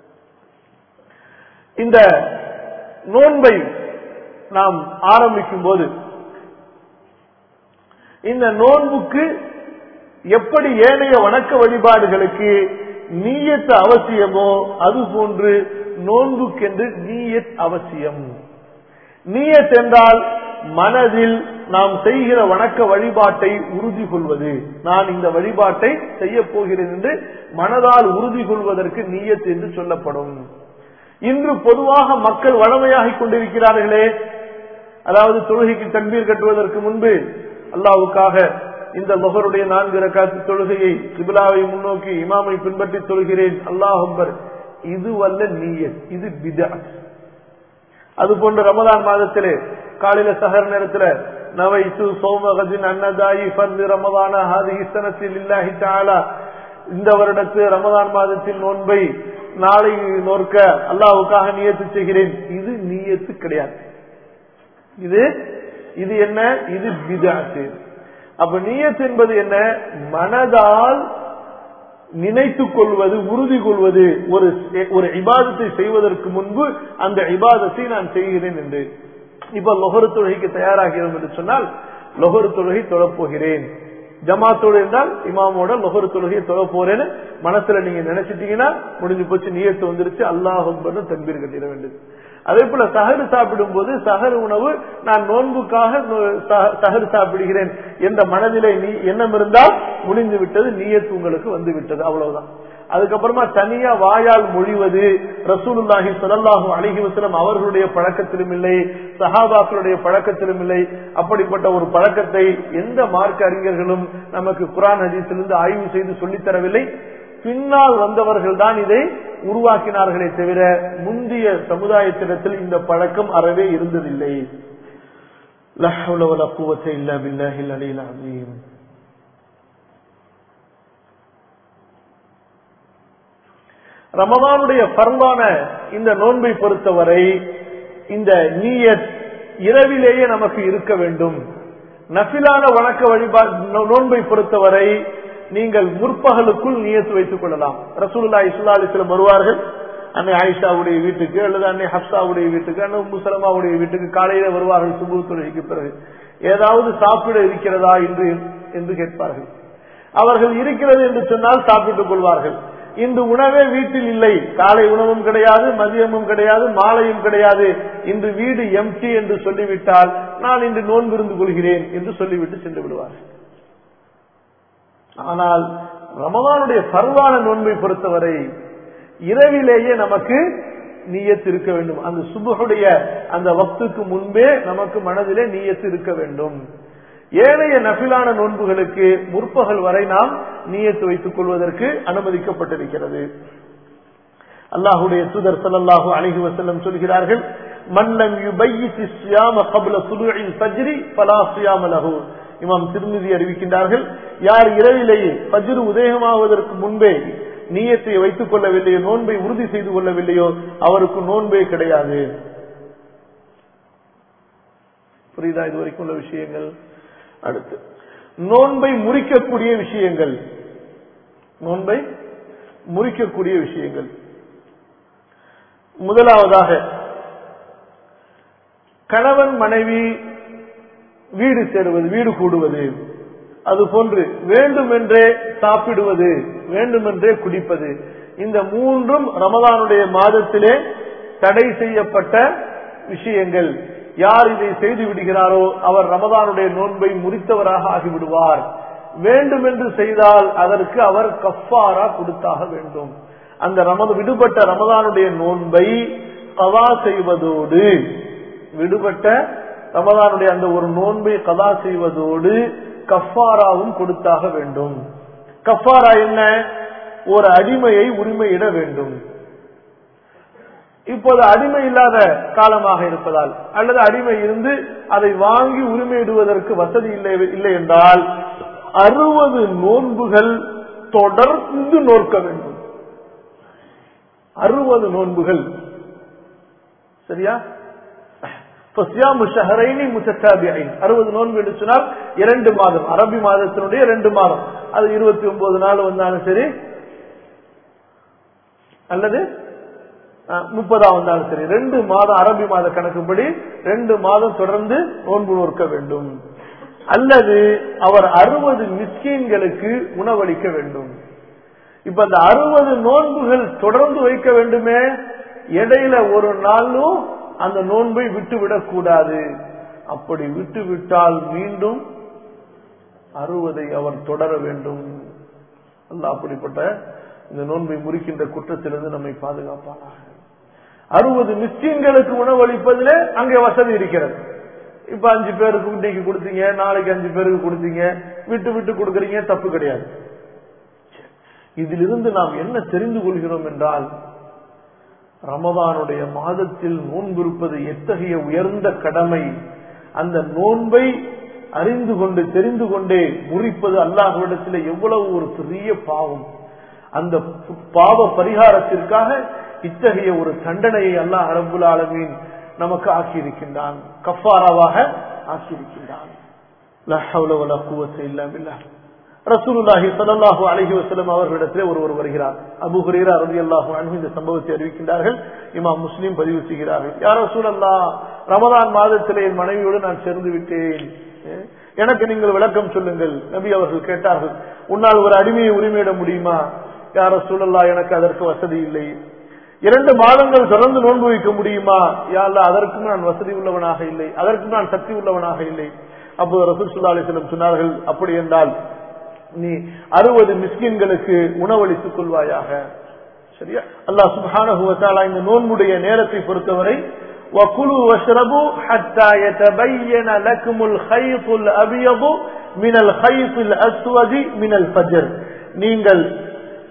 இந்த நோன்பை நாம் ஆரம்பிக்கும் போது இந்த நோன்புக்கு எப்படி ஏனைய வணக்க வழிபாடுகளுக்கு நீயத் அவசியமோ அதுபோன்று நோன்புக்கென்று நீயத் அவசியம். நீயத் என்றால் மனதில் நாம் செய்கிற வணக்க வழிபாட்டை உறுதி கொள்வது. நான் இந்த வழிபாட்டை செய்ய போகிறேன் என்று மனதால் உறுதி கொள்வதற்கு நீயத் என்று சொல்லப்படும். இன்று பொதுவாக மக்கள் வழமையாகிக் கொண்டிருக்கிறார்களே, அதாவது தொழுகைக்கு தக்பீர் கட்டுவதற்கு முன்பு அல்லாஹ்வுக்காக இந்த லுஹருடைய 4 ரக்காத் தொழுகையை கிப்லாவை முன்னோக்கி இமாமை பின்பற்றி தொழுகிறேன், அல்லாஹ் அக்பர். இது வல்ல நீயத், இது பித்அத். அதுபோன்று ரமலான் மாதத்திலே காலையில சஹர் நேரத்துல நவைத்து சௌமகதின் அன்னதாயி ஃபர்து ரமலான ஹாதிஹி ஸனத்தி லில்லாஹி தஆலா, இந்த வருடத்து ரமலான் மாதத்தின் நோன்பை நாளை நோக்க அல்லாஹ்வுக்காக நியத்து செய்கிறேன். இது நியத்து கிடையாது. இது என்ன? இது பித்அத். அப்ப நியத் என்பது என்ன? மனதால் நினைத்துக் கொள்வது, உறுதி கொள்வது. ஒரு இபாதத்தை செய்வதற்கு முன்பு அந்த இபாதத்தை நான் செய்கிறேன் என்று. இப்ப லொஹர் தொழுகைக்கு தயாராகிறோம் என்று சொன்னால் லொஹர் தொழுகை தொழப்போகிறேன், ஜமாத்தோடு இருந்தால் இமாமோட லொஹர் தொழுகையை தொழ போறேன்னு மனசுல நீங்க நினைச்சிட்டீங்கன்னா முடிஞ்சு போச்சு, நியத்து வந்துருச்சு, அல்லாஹ் அக்பர்னு தக்பீர் கட்டிட வேண்டியது. அதே போல சஹர் சாப்பிடும் போது சஹர் உணவு நான் நோன்புக்காக சஹர் சாப்பிடுகிறேன் என்ற மனதிலே எண்ணம் இருந்தால் முடிந்து விட்டது, நியத்து உங்களுக்கு வந்து விட்டது, அவ்வளவுதான். அதுக்கப்புறமா தனியா வாயால் மொழிவது ரசூலுல்லாஹி ஸல்லல்லாஹு அலைஹி வஸல்லம் அவர்களுடைய பழக்கத்திலும் இல்லை, சஹாபாக்களுடைய பழக்கத்திலும் இல்லை. அப்படிப்பட்ட ஒரு பழக்கத்தை எந்த மார்க்க அறிஞர்களும் நமக்கு குர்ஆன் ஹதீஸிலிருந்து ஆய்வு செய்து சொல்லித்தரவில்லை. பின்னால் வந்தவர்கள் தான் இதை உருவாக்கினார்களே தவிர முந்தைய சமுதாயத்திடத்தில் இந்த பழக்கம் அறவே இருந்ததில்லை. லா ஹவ்ல வலா குவத்த இல்லா பில்லாஹில் அலியில் அஸீம். ரமதானுடைய ஃபர்லான இந்த நோன்பை பொறுத்தவரை இந்த நியத் இரவிலேயே நமக்கு இருக்க வேண்டும். நஃபிலான வணக்க வழிபாடு நோன்பை பொறுத்தவரை நீங்கள் முற்பகலுக்குள் நியத்து வைத்துக் கொள்ளலாம். ரசூலுல்லாஹி ஸல்லல்லாஹு அலைஹி வஸல்லம் வருவார்கள், அன்னை ஆயிஷாவுடைய வீட்டுக்கு அல்லது அன்னை ஹப்சாவுடைய வீட்டுக்கு, அன்னை உம்மு சலமாவுடைய வீட்டுக்கு காலையில வருவார்கள். சுபஹ் தொழுகைக்கு பிறகு ஏதாவது சாப்பிட இருக்கிறதா என்று கேட்பார்கள். அவர்கள் இருக்கிறது என்று சொன்னால் சாப்பிட்டுக் கொள்வார்கள். இன்று உணவே வீட்டில் இல்லை, காலை உணவும் கிடையாது, மதியமும் கிடையாது, மாலையும் கிடையாது, இன்று வீடு எம்டி என்று சொல்லிவிட்டால் நான் இன்று நோன்பு இருந்து கொள்கிறேன் என்று சொல்லிவிட்டு சென்று விடுவார்கள். ஆனால் ரமதானுடைய ஃபர்லான நோன்பை பொறுத்தவரை இரவிலேயே நமக்கு நியத் இருக்க வேண்டும். அந்த சுபஹுடைய அந்த வக்துக்கு முன்பே நமக்கு மனதிலே நியத் இருக்க வேண்டும். ஏனைய நஃபிலான நோன்புகளுக்கு முற்பகல் வரை நாம் நியத்து வைத்துக் கொள்வதற்கு அனுமதிக்கப்பட்டிருக்கிறது. அல்லாஹுடைய தூதர் ஸல்லல்லாஹு அலைஹி வஸல்லம் சொல்கிறார்கள், மன் லம் யுபய்யித் ஸியாம قبل طلوع الفجر فلا صيام له. இமாம் திர்மிதி அறிவிக்கின்றார்கள், யார் இரவிலேயே ஃபஜ்ர் உதயமாவதற்கு முன்பே நியத்தை வைத்துக் கொள்ளவில்லையோ, நோன்பை உறுதி செய்து கொள்ளவில்லையோ, அவருக்கு நோன்பே கிடையாது. புரியுதா இதுவரைக்கும் உள்ள விஷயங்கள்? அடுத்து நோன்பை முறிக்கக்கூடிய விஷயங்கள். நோன்பை முறிக்கக்கூடிய விஷயங்கள் முதலாவதாக கணவன் மனைவி வீடு சேருவது, வீடு கூடுவது, அதுபோன்று வேண்டுமென்றே சாப்பிடுவது, வேண்டுமென்றே குடிப்பது, இந்த மூன்றும் ரமதானுடைய மாதத்திலே தடை செய்யப்பட்ட விஷயங்கள். யார் இதை செய்து விடுகிறாரோ அவர் ரமதானுடைய நோன்பை முறித்தவராக ஆகிவிடுவார். வேண்டுமென்று செய்தால் அதற்கு அவர் கஃபாரா கொடுத்தாக வேண்டும். அந்த விடுபட்ட ரமதானுடைய நோன்பை கதா செய்வதோடு, விடுபட்ட ரமதானுடைய அந்த ஒரு நோன்பை கதா செய்வதோடு கஃபாராவும் கொடுத்தாக வேண்டும். கஃபாரா என்ன? ஒரு அடிமையை உரிமையிட வேண்டும். இப்போது அடிமை இல்லாத காலமாக இருப்பதால் அல்லது அடிமை இருந்து அதை வாங்கி உரிமையிடுவதற்கு வசதி இல்லை என்றால் 60 நோன்புகள் தொடர்ந்து நோக்க வேண்டும். 60 நோன்புகள். சரியா? 60 நோன்பு என்று சொன்னால் 2 மாதம், அரபி மாதத்தினுடைய 2 மாதம், அது 29 நாள் வந்தாலும் சரி அல்லது 30 வந்தாலும் சரி, 2 மாதம் அரபி மாத கணக்குப்படி 2 மாதம் தொடர்ந்து நோன்பு நோக்க வேண்டும். அல்லது அவர் 60 மிஸ்கீன்களுக்கு உணவளிக்க வேண்டும். இப்ப அந்த 60 நோன்புகள் தொடர்ந்து வைக்க வேண்டுமே, இடையில ஒரு நாளும் அந்த நோன்பை விட்டுவிடக் கூடாது. அப்படி விட்டுவிட்டால் மீண்டும் 60 அவர் தொடர வேண்டும். அல்லாஹ் அப்படிப்பட்ட இந்த நோன்பை முறிக்கின்ற குற்றத்திலிருந்து நம்மை பாதுகாப்பானாக. 60 மிஸ்கீன்களுக்கு உணவளிப்பதிலே அங்கே வசதி இருக்கிறது. இப்ப 5 பேருக்கு இன்னைக்கு கொடுத்தீங்க, நாளைக்கு 5 பேருக்கு கொடுத்தீங்க, விட்டு விட்டு கொடுக்கறீங்க, தப்பு கிடையாது. இதிலிருந்து நாம் என்ன தெரிந்து கொள்கிறோம் என்றால், ரமதானுடைய மாதத்தில் நோன்பு இருப்பது எத்தகைய உயர்ந்த கடமை. அந்த நோன்பை அறிந்து கொண்டு தெரிந்து கொண்டே முறிப்பது அல்லாஹ்விடத்தில் எவ்வளவு ஒரு பெரிய பாவம். அந்த பாவ பரிகாரத்திற்காக இத்தகைய ஒரு தண்டனையை அல்லாஹ் ரப்புல் ஆலமீன் நமக்கு ஆக்கியிருக்கின்றான், கஃபாராவாக ஆக்கியிருக்கின்றான். லா ஹவ்ல வலா குவத்த இல்லா பில்லாஹ். ரசூலுல்லாஹி ஸல்லல்லாஹு அலைஹி வஸல்லம் அவர்களிடத்திலே ஒருவர் வருகிறார். அபூ ஹுரைரா রাদিয়াল্লাহு அன்ஹு இந்த சம்பவத்தை அறிவிக்கின்றார்கள். இமாம் முஸ்லிம் பதிவு செய்கிறார்கள். யா ரசூலல்லாஹ், ரமதான் மாதத்திலே என் மனைவியோடு நான் சேர்ந்து விட்டேன், எனக்கு நீங்கள் விளக்கம் சொல்லுங்கள். நபி அவர்கள் கேட்டார்கள், உன்னால் ஒரு அடிமையை உரிமையிட முடியுமா? யா ரசூலல்லாஹ், எனக்கு அதற்கு வசதி இல்லை. 2 மாதங்கள் தொடர்ந்து நோன்பு வைக்க முடியுமா? யா அல்லாஹ், அதற்கும் நான் வசதி உள்ளவனாக இல்லை, அதற்கும் நான் சக்தி உள்ளவனாக இல்லை. அப்போது ரசூல் ஸல்லல்லாஹு அலைஹி வஸல்லம் சொன்னார்கள், அப்படி என்றால் நீ 60 மிஸ்கின்களுக்கு உணவளித்துக் கொள்வாயாக. சரியா? அல்லாஹ் சுப்ஹானஹு வ தஆலா இந்த நோன்புடைய நேரத்தை பொறுத்தவரை وَكُلُوا وَاشْرَبُوا حَتَّى يَتَبَيَّنَ لَكُمُ الْخَيْطُ الْأَبْيَضُ مِنَ الْخَيْطِ الْأَسْوَدِ مِنَ الْفَجْرِ. நீங்கள்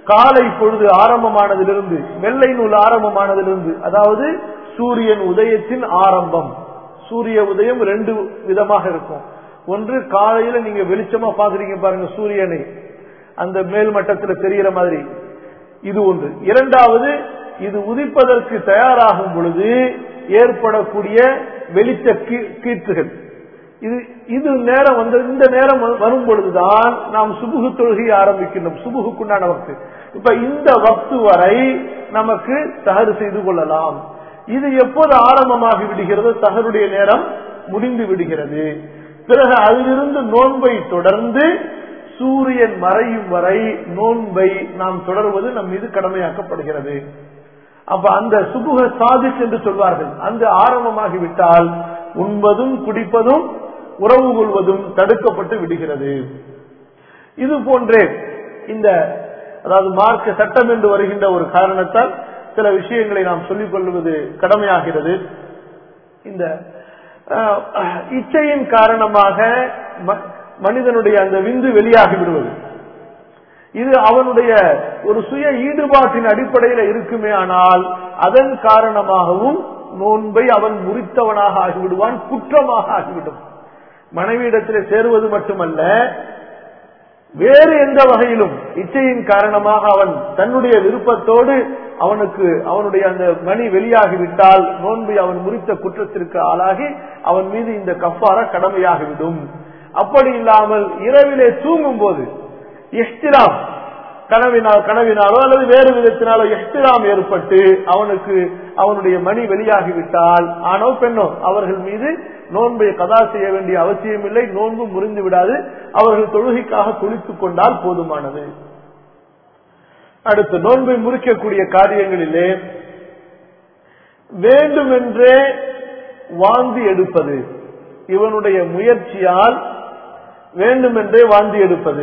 காலை பொழுது ஆரம்பமானதிலிருந்து, வெள்ளை நூல் ஆரம்பமானதிலிருந்து, அதாவது சூரியன் உதயத்தின் ஆரம்பம். சூரிய உதயம் ரெண்டு விதமாக இருக்கும். ஒன்று காலையில நீங்க வெளிச்சமா பாக்குறீங்க பாருங்க சூரியனை, அந்த மேல் மட்டத்தில் தெரிகிற மாதிரி, இது ஒன்று. இரண்டாவது, இது உதிப்பதற்கு தயாராகும் பொழுது ஏற்படக்கூடிய வெளிச்ச கீற்றுகள். இது நேரம் வந்து இந்த நேரம் வரும் பொழுதுதான் நாம் சுபுகு தொழுகையை ஆரம்பிக்கின்றோம். சுபுகுக்குண்டான வக்து. இப்ப இந்த வக்து வரை நமக்கு சஹர் செய்து கொள்ளலாம். இது எப்போது ஆரம்பமாகி விடுகிறதோ சஹருடைய நேரம் முடிந்து விடுகிறது. பிறகு அதிலிருந்து நோன்பை தொடர்ந்து சூரியன் மறையும் வரை நோன்பை நாம் தொடர்வது நம் மீது கடமையாக்கப்படுகிறது. அப்ப அந்த சுபுக சாதிக் என்று சொல்வார்கள், அந்த ஆரம்பமாகிவிட்டால் உண்பதும் குடிப்பதும் உறவு கொள்வதும் தடுக்கப்பட்டு விடுகிறது. இது போன்றே இந்த அதாவது மார்க்க சட்டம் என்று வருகின்ற ஒரு காரணத்தால் சில விஷயங்களை நாம் சொல்லிக் கொள்வது கடமையாகிறது. இந்த இச்சையின் காரணமாக மனிதனுடைய அந்த விந்து வெளியாகி விடுவது, இது அவனுடைய ஒரு சுய ஈடுபாட்டின் அடிப்படையில் இருக்குமே, ஆனால் அதன் காரணமாகவும் நோன்பை அவன் முறித்தவனாக ஆகிவிடுவான், குற்றமாக ஆகிவிடும். மனைவியிடத்தில் சேருவது மட்டுமல்ல, வேறு எந்த வகையிலும் இச்சையின் காரணமாக அவன் தன்னுடைய விருப்பத்தோடு அவனுடைய அந்த மணி வெளியாகிவிட்டால் நோன்பை அவன் முறித்த குற்றத்திற்கு ஆளாகி அவன் மீது இந்த கஃபாரா கடமையாகிவிடும். அப்படி இல்லாமல் இரவிலே தூங்கும் போது இஹ்திராம் கனவினாலோ அல்லது வேறு விதத்தினாலோ இஹ்திராம் ஏற்பட்டு அவனுடைய மணி வெளியாகிவிட்டால் ஆணோ பெண்ணோ அவர்கள் மீது நோன்பை கதா செய்ய வேண்டிய அவசியம் இல்லை. நோன்பு முறிந்து விடாது. அவர்கள் தொழுகைக்காக குளித்துக் கொண்டால் போதுமானது. அடுத்து நோன்பை முறிக்கக்கூடிய காரியங்களிலே வேண்டுமென்றே வாந்தி எடுப்பது, இவனுடைய முயற்சியால் வேண்டுமென்றே வாந்தி எடுப்பது,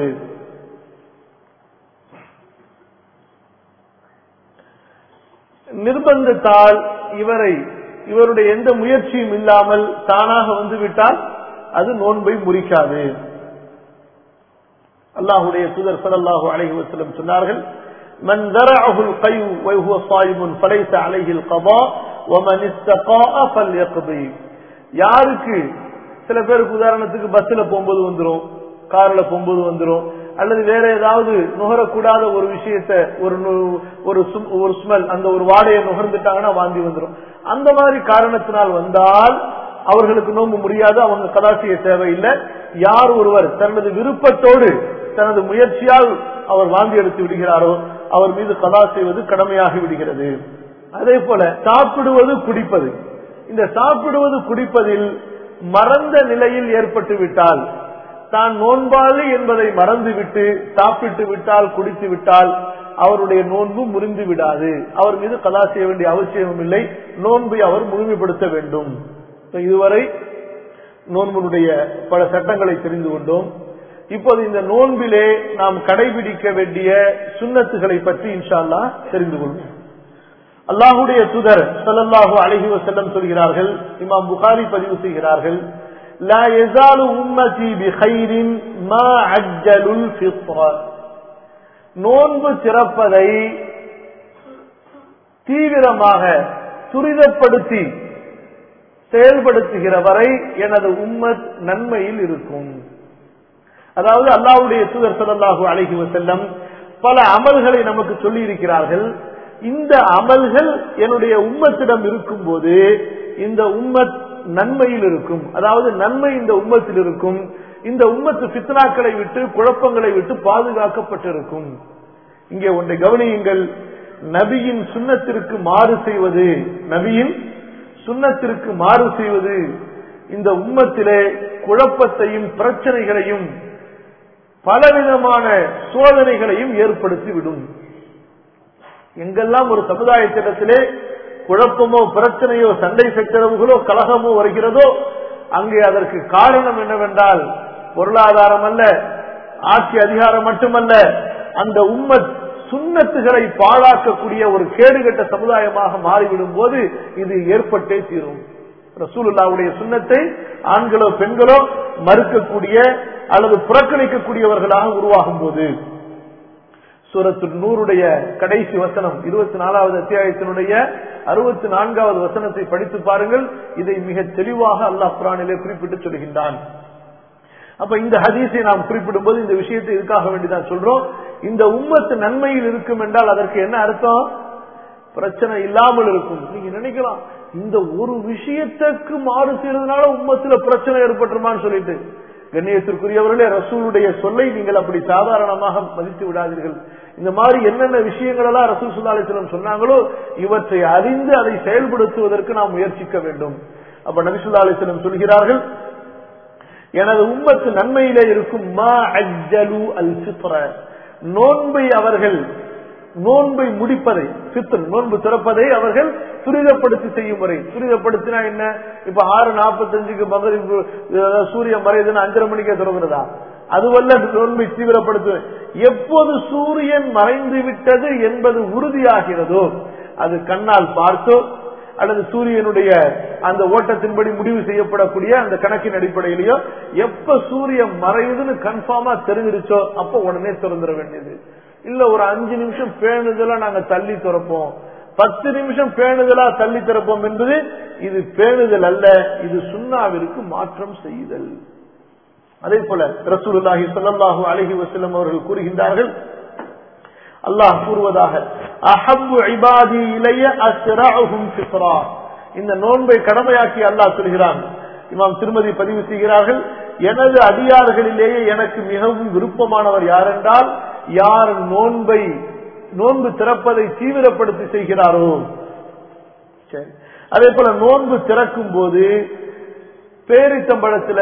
நிர்பந்தத்தால் இவருடைய எந்த முயற்சியும் இல்லாமல் தானாக வந்துவிட்டால் அது நோன்பை முறிக்காது. அல்லாஹ்வுடைய தூதர் ஸல்லல்லாஹு அலைஹி வஸல்லம் சொன்னார்கள், மன் தரஅஹுல் கையு வஹுவ ஸாயிமுன் ஃபலைஸ அலைஹில் கதா வமன் இஸ்தகாஅ ஃபல்யக்தி. யாருக்கு சில பேருக்கு உதாரணத்துக்கு பஸ்ல போகும்போது வந்துரும், கார்ல போகும்போது வந்துரும், அல்லது வேற ஏதாவது நுகரக்கூடாத ஒரு விஷயத்தை ஒரு ஸ்மெல், அந்த ஒரு வாடையை நுகர்ந்துட்டாங்கன்னா வாந்தி வந்துடும். அந்த மாதிரி காரணத்தினால் வந்தால் அவர்களுக்கு நோன்பு முடியாது, அவங்க கதா செய்ய தேவையில்லை. யார் ஒருவர் தனது விருப்பத்தோடு தனது முயற்சியால் அவர் வாந்தி எடுத்து விடுகிறாரோ அவர் மீது கதா செய்வது கடமையாகி விடுகிறது. அதே போல சாப்பிடுவது குடிப்பது, இந்த சாப்பிடுவது குடிப்பதில் மறந்த நிலையில் ஏற்பட்டு விட்டால், தான் நோன்பாது என்பதை மறந்துவிட்டு சாப்பிட்டு விட்டால் குடித்து விட்டால் அவருடைய நோன்பு முறிந்து விடாது. அவர் மீது கதா செய்ய வேண்டிய அவசியமும் இல்லை. நோன்பை அவர் முழுமைப்படுத்த வேண்டும். இதுவரை நோன்பினுடைய பல சட்டங்களை தெரிந்து கொண்டோம். இப்போது இந்த நோன்பிலே நாம் கடைபிடிக்க வேண்டிய சுன்னத்துகளை பற்றி இன்ஷா அல்லாஹ் தெரிந்து கொள்வோம். அல்லாஹ்வுடைய தூதர் ஸல்லல்லாஹு அலைஹி வஸல்லம் சொல்கிறார்கள், இமாம் புகாரி பதிவு செய்கிறார்கள், லா யஸாலு உம்மதி பிகைரின் மா அஜ்ஜலுல் ஃபித்ர. நோன்பு திறப்பதை தீவிரமாக துரிதப்படுத்தி செயல்படுத்துகிற வரை எனது உம்மத் நன்மையில் இருக்கும். அதாவது அல்லாஹ்வுடைய தூதர் ஸல்லல்லாஹு அலைஹி வஸல்லம் பல அமல்களை நமக்கு சொல்லி இருக்கிறார்கள். இந்த அமல்கள் என்னுடைய உம்மத்திடம் இருக்கும் போது இந்த உம்மத் நன்மையில் இருக்கும். அதாவது நன்மை இந்த உம்மத்தில் இருக்கும். இந்த உம்மத்து ஃபித்னாக்களை விட்டு குழப்பங்களை விட்டு பாதுகாக்கப்பட்டிருக்கும். இங்கே ஒன்றை கவனியுங்கள், நபியின் சுன்னத்திற்கு மாறு செய்வது, நபியின் சுன்னத்திற்கு மாறு செய்வது இந்த உம்மத்திலே குழப்பத்தையும் பிரச்சனைகளையும் பலவிதமான சோதனைகளையும் ஏற்படுத்திவிடும். எங்கெல்லாம் ஒரு சமுதாயத்திடத்திலே குழப்பமோ பிரச்சனையோ சண்டை சச்சரவுகளோ கலகமோ வருகிறதோ அங்கே அதற்கு காரணம் என்னவென்றால் பொருளாதாரம் அல்ல, ஆட்சி அதிகாரம் மட்டுமல்ல, அந்த உம்மத் சுன்னத்துகளை பாழாக்கக்கூடிய ஒரு கேடுகட்ட சமுதாயமாக மாறிவிடும் போது இது ஏற்பட்டே தீரும். ரசூலுல்லாஹ்வுடைய சுன்னத்தை ஆண்களோ பெண்களோ மறுக்கக்கூடிய அல்லது புறக்கணிக்கக்கூடியவர்களாக உருவாகும் போது சூரத்து நூருடைய கடைசி வசனம் 24வது அத்தியாயத்தினுடைய 64வது வசனத்தை படித்து பாருங்கள். இதை மிக தெளிவாக அல்லாஹ் குர்ஆனிலே குறிப்பிட்டு சொல்கின்றான். அப்ப இந்த ஹதீஸை நாம் குறிப்பிடும் போது இந்த விஷயத்தை இதுக்காக வேண்டிதான் சொல்றோம். இந்த உம்மத்து நன்மையில் இருக்கும் என்றால் அதற்கு என்ன அர்த்தம்? பிரச்சனை இல்லாமல் இருக்கும். நீங்க நினைக்கலாம் இந்த ஒரு விஷயத்துக்கு மாறு செய்யறதுனால உம்மத்துல பிரச்சனை ஏற்பட்டுருமான்னு சொல்லிட்டு, கண்ணியத்திற்குரியவர்களே, ரசூலுடைய சொல்லை நீங்கள் அப்படி சாதாரணமாக மதித்து விடாதீர்கள். இந்த மாதிரி என்னென்ன விஷயங்கள் எல்லாம் ரசூல் ஸல்லல்லாஹு அலைஹி வஸல்லம் சொன்னாங்களோ இவற்றை அறிந்து அதை செயல்படுத்துவதற்கு நாம் முயற்சிக்க வேண்டும். அப்ப நபி ஸல்லல்லாஹு அலைஹி வஸல்லம் சொல்கிறார்கள், எனது உம்மத்து நன்மையிலே இருக்கும் மா அஜ்ஜலு அல் ஃபித்ர, நோன்பை அவர்கள் நோன்பை முடிப்பதை, ஃபித்ர் நோன்பு திறப்பதை அவர்கள் துரிதப்படுத்தி செய்யும் முறை. துரிதப்படுத்தினா என்ன? இப்ப 6:45க்கு மகரிப் சூரியன் மறையுதுன்னு 5:30 மணிக்கே திறக்கிறதா? அதுவல்ல நோன்பை தீவிரப்படுத்து. எப்போது சூரியன் மறைந்து விட்டது என்பது உறுதியாகிறதோ, அது கண்ணால் பார்த்தோ அல்லது சூரியனுடைய அந்த ஓட்டத்தின்படி முடிவு செய்யப்படக்கூடிய அந்த கணக்கின் அடிப்படையிலேயோ, எப்ப சூரியன் மறையுதுன்னு கன்ஃபார்மா தெரிஞ்சிருச்சோ அப்ப உடனே திறந்துட வேண்டியது. இல்ல ஒரு 5 நிமிஷம் பேணுதலா நாங்க தள்ளி திறப்போம், 10 நிமிஷம் பேணுதலா தள்ளி திறப்போம் என்பது இது பேணுதல் அல்ல, இது சுன்னாவிற்கு மாற்றம் செய்தல். அதே போல ரசூலுல்லாஹி ஸல்லல்லாஹு அலைஹி வஸல்லம் அவர்கள் கூறுகின்றார்கள், அல்லாஹ் கூறுவதாக, அஹப்பு இபாதி இலைய அஸ்ரஅஹும் ஃபித்ரா. இந்த நோன்பை கடமையாக்கி அல்லாஹ் சொல்கிறான். இமாம் திருமதி பதிவு செய்கிறார்கள், எனது அடியார்களிலேயே எனக்கு மிகவும் விருப்பமானவர் யாரென்றால் யார் நோன்பு திறப்பதை தீவிரப்படுத்தி செய்கிறாரோ. சரி, அதே போல நோன்பு திறக்கும் போது பேரித்தம்பழத்துல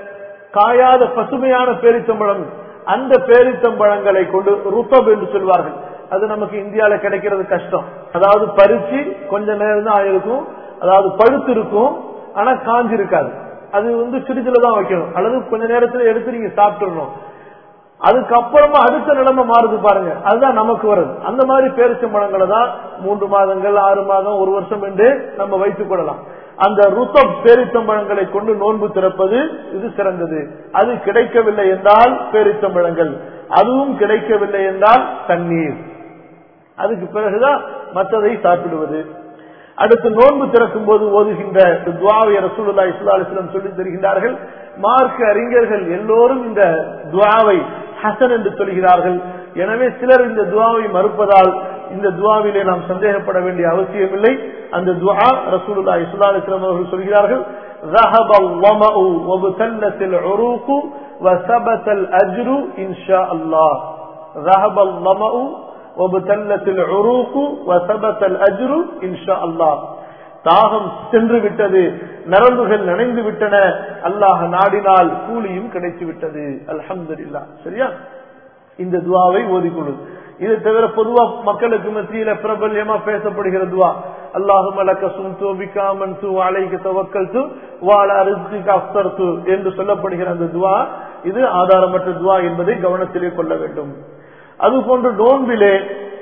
காயாத பசுமையான பேரித்தம்பழம், அந்த பேரித்தம்பழங்களை கொண்டு ருத்தப் என்று சொல்வார்கள். அது நமக்கு இந்தியாவில கிடைக்கிறது கஷ்டம். அதாவது பறிச்சு கொஞ்ச நேரம் தான் ஆயிருக்கும், அதாவது பழுத்து இருக்கும் ஆனா காஞ்சி இருக்காது. அது ஃப்ரிட்ஜ்ல தான் வைக்கணும் அல்லது கொஞ்ச நேரத்துல எடுத்து நீங்க சாப்பிட்டுறணும். அதுக்கப்புறமா அடுத்த நிலைமை மாறுது பாருங்க, அதுதான் நமக்கு வருது. அந்த மாதிரி பேரிச்சம்பழங்களை தான் 3 மாதங்கள் 6 மாதம் 1 வருஷம் என்று நம்ம வைத்துக் கொள்ளலாம். அந்த ருத்தப் பேரித்தம்பழங்களை கொண்டு நோன்பு திறப்பது இது சிறந்தது. அது கிடைக்கவில்லை என்றால் பேரித்தம்பழங்கள், அதுவும் கிடைக்கவில்லை என்றால் தண்ணீர், அதுக்கு பிறகுதான் மற்றதை சாப்பிடுவது. அடுத்து நோன்பு திறக்கும் போது ஓதுகின்ற துஆவை ரசூலுல்லாஹி ஸல்லல்லாஹு அலைஹி வஸல்லம் சொல்லி தருகின்றார்கள். மார்க்க அறிஞர்கள் எல்லோரும் இந்த துஆவை ஹசன் என்று சொல்கிறார்கள். எனவே சிலர் இந்த துஆவை மறுப்பதால் இந்த துஆவிலே நாம் சந்தேகப்பட வேண்டிய அவசியமில்லை. அந்த துஆ ரசூலுல்லாஹி ஸல்லல்லாஹு அலைஹி வஸல்லம் அவர்கள் சொல்கிறார்கள், ذهب الظمأ وابتلت العروق وثبت الأجر إن شاء الله. ذهب الظمأ وابتلت العروق وثبت الأجر إن شاء الله. தாகம் சென்று விட்டது, நரம்புகள் நனைந்து விட்டன, அல்லாஹ் நாடினால் கூலியும் கிடைத்து விட்டது. அல்ஹம்துலில்லாஹ். சரியா? இந்த துஆவை ஓதிக்கொள்ளு. இதை தவிர பொதுவா மக்களுக்கு மத்தியில பிரபல்யமா பேசப்படுகிற துஆ, அல்லாஹும்ம லக சும்து பிக ஆமன்து வ அலைக தவக்கல்து வ அலா ரிஸ்கிக அஃப்தர்து என்று சொல்லப்படுகிற அந்த துஆ இது ஆதாரமற்ற துஆ என்பதை கவனத்திலே கொள்ள வேண்டும். அதுபோன்று நோன்பிலே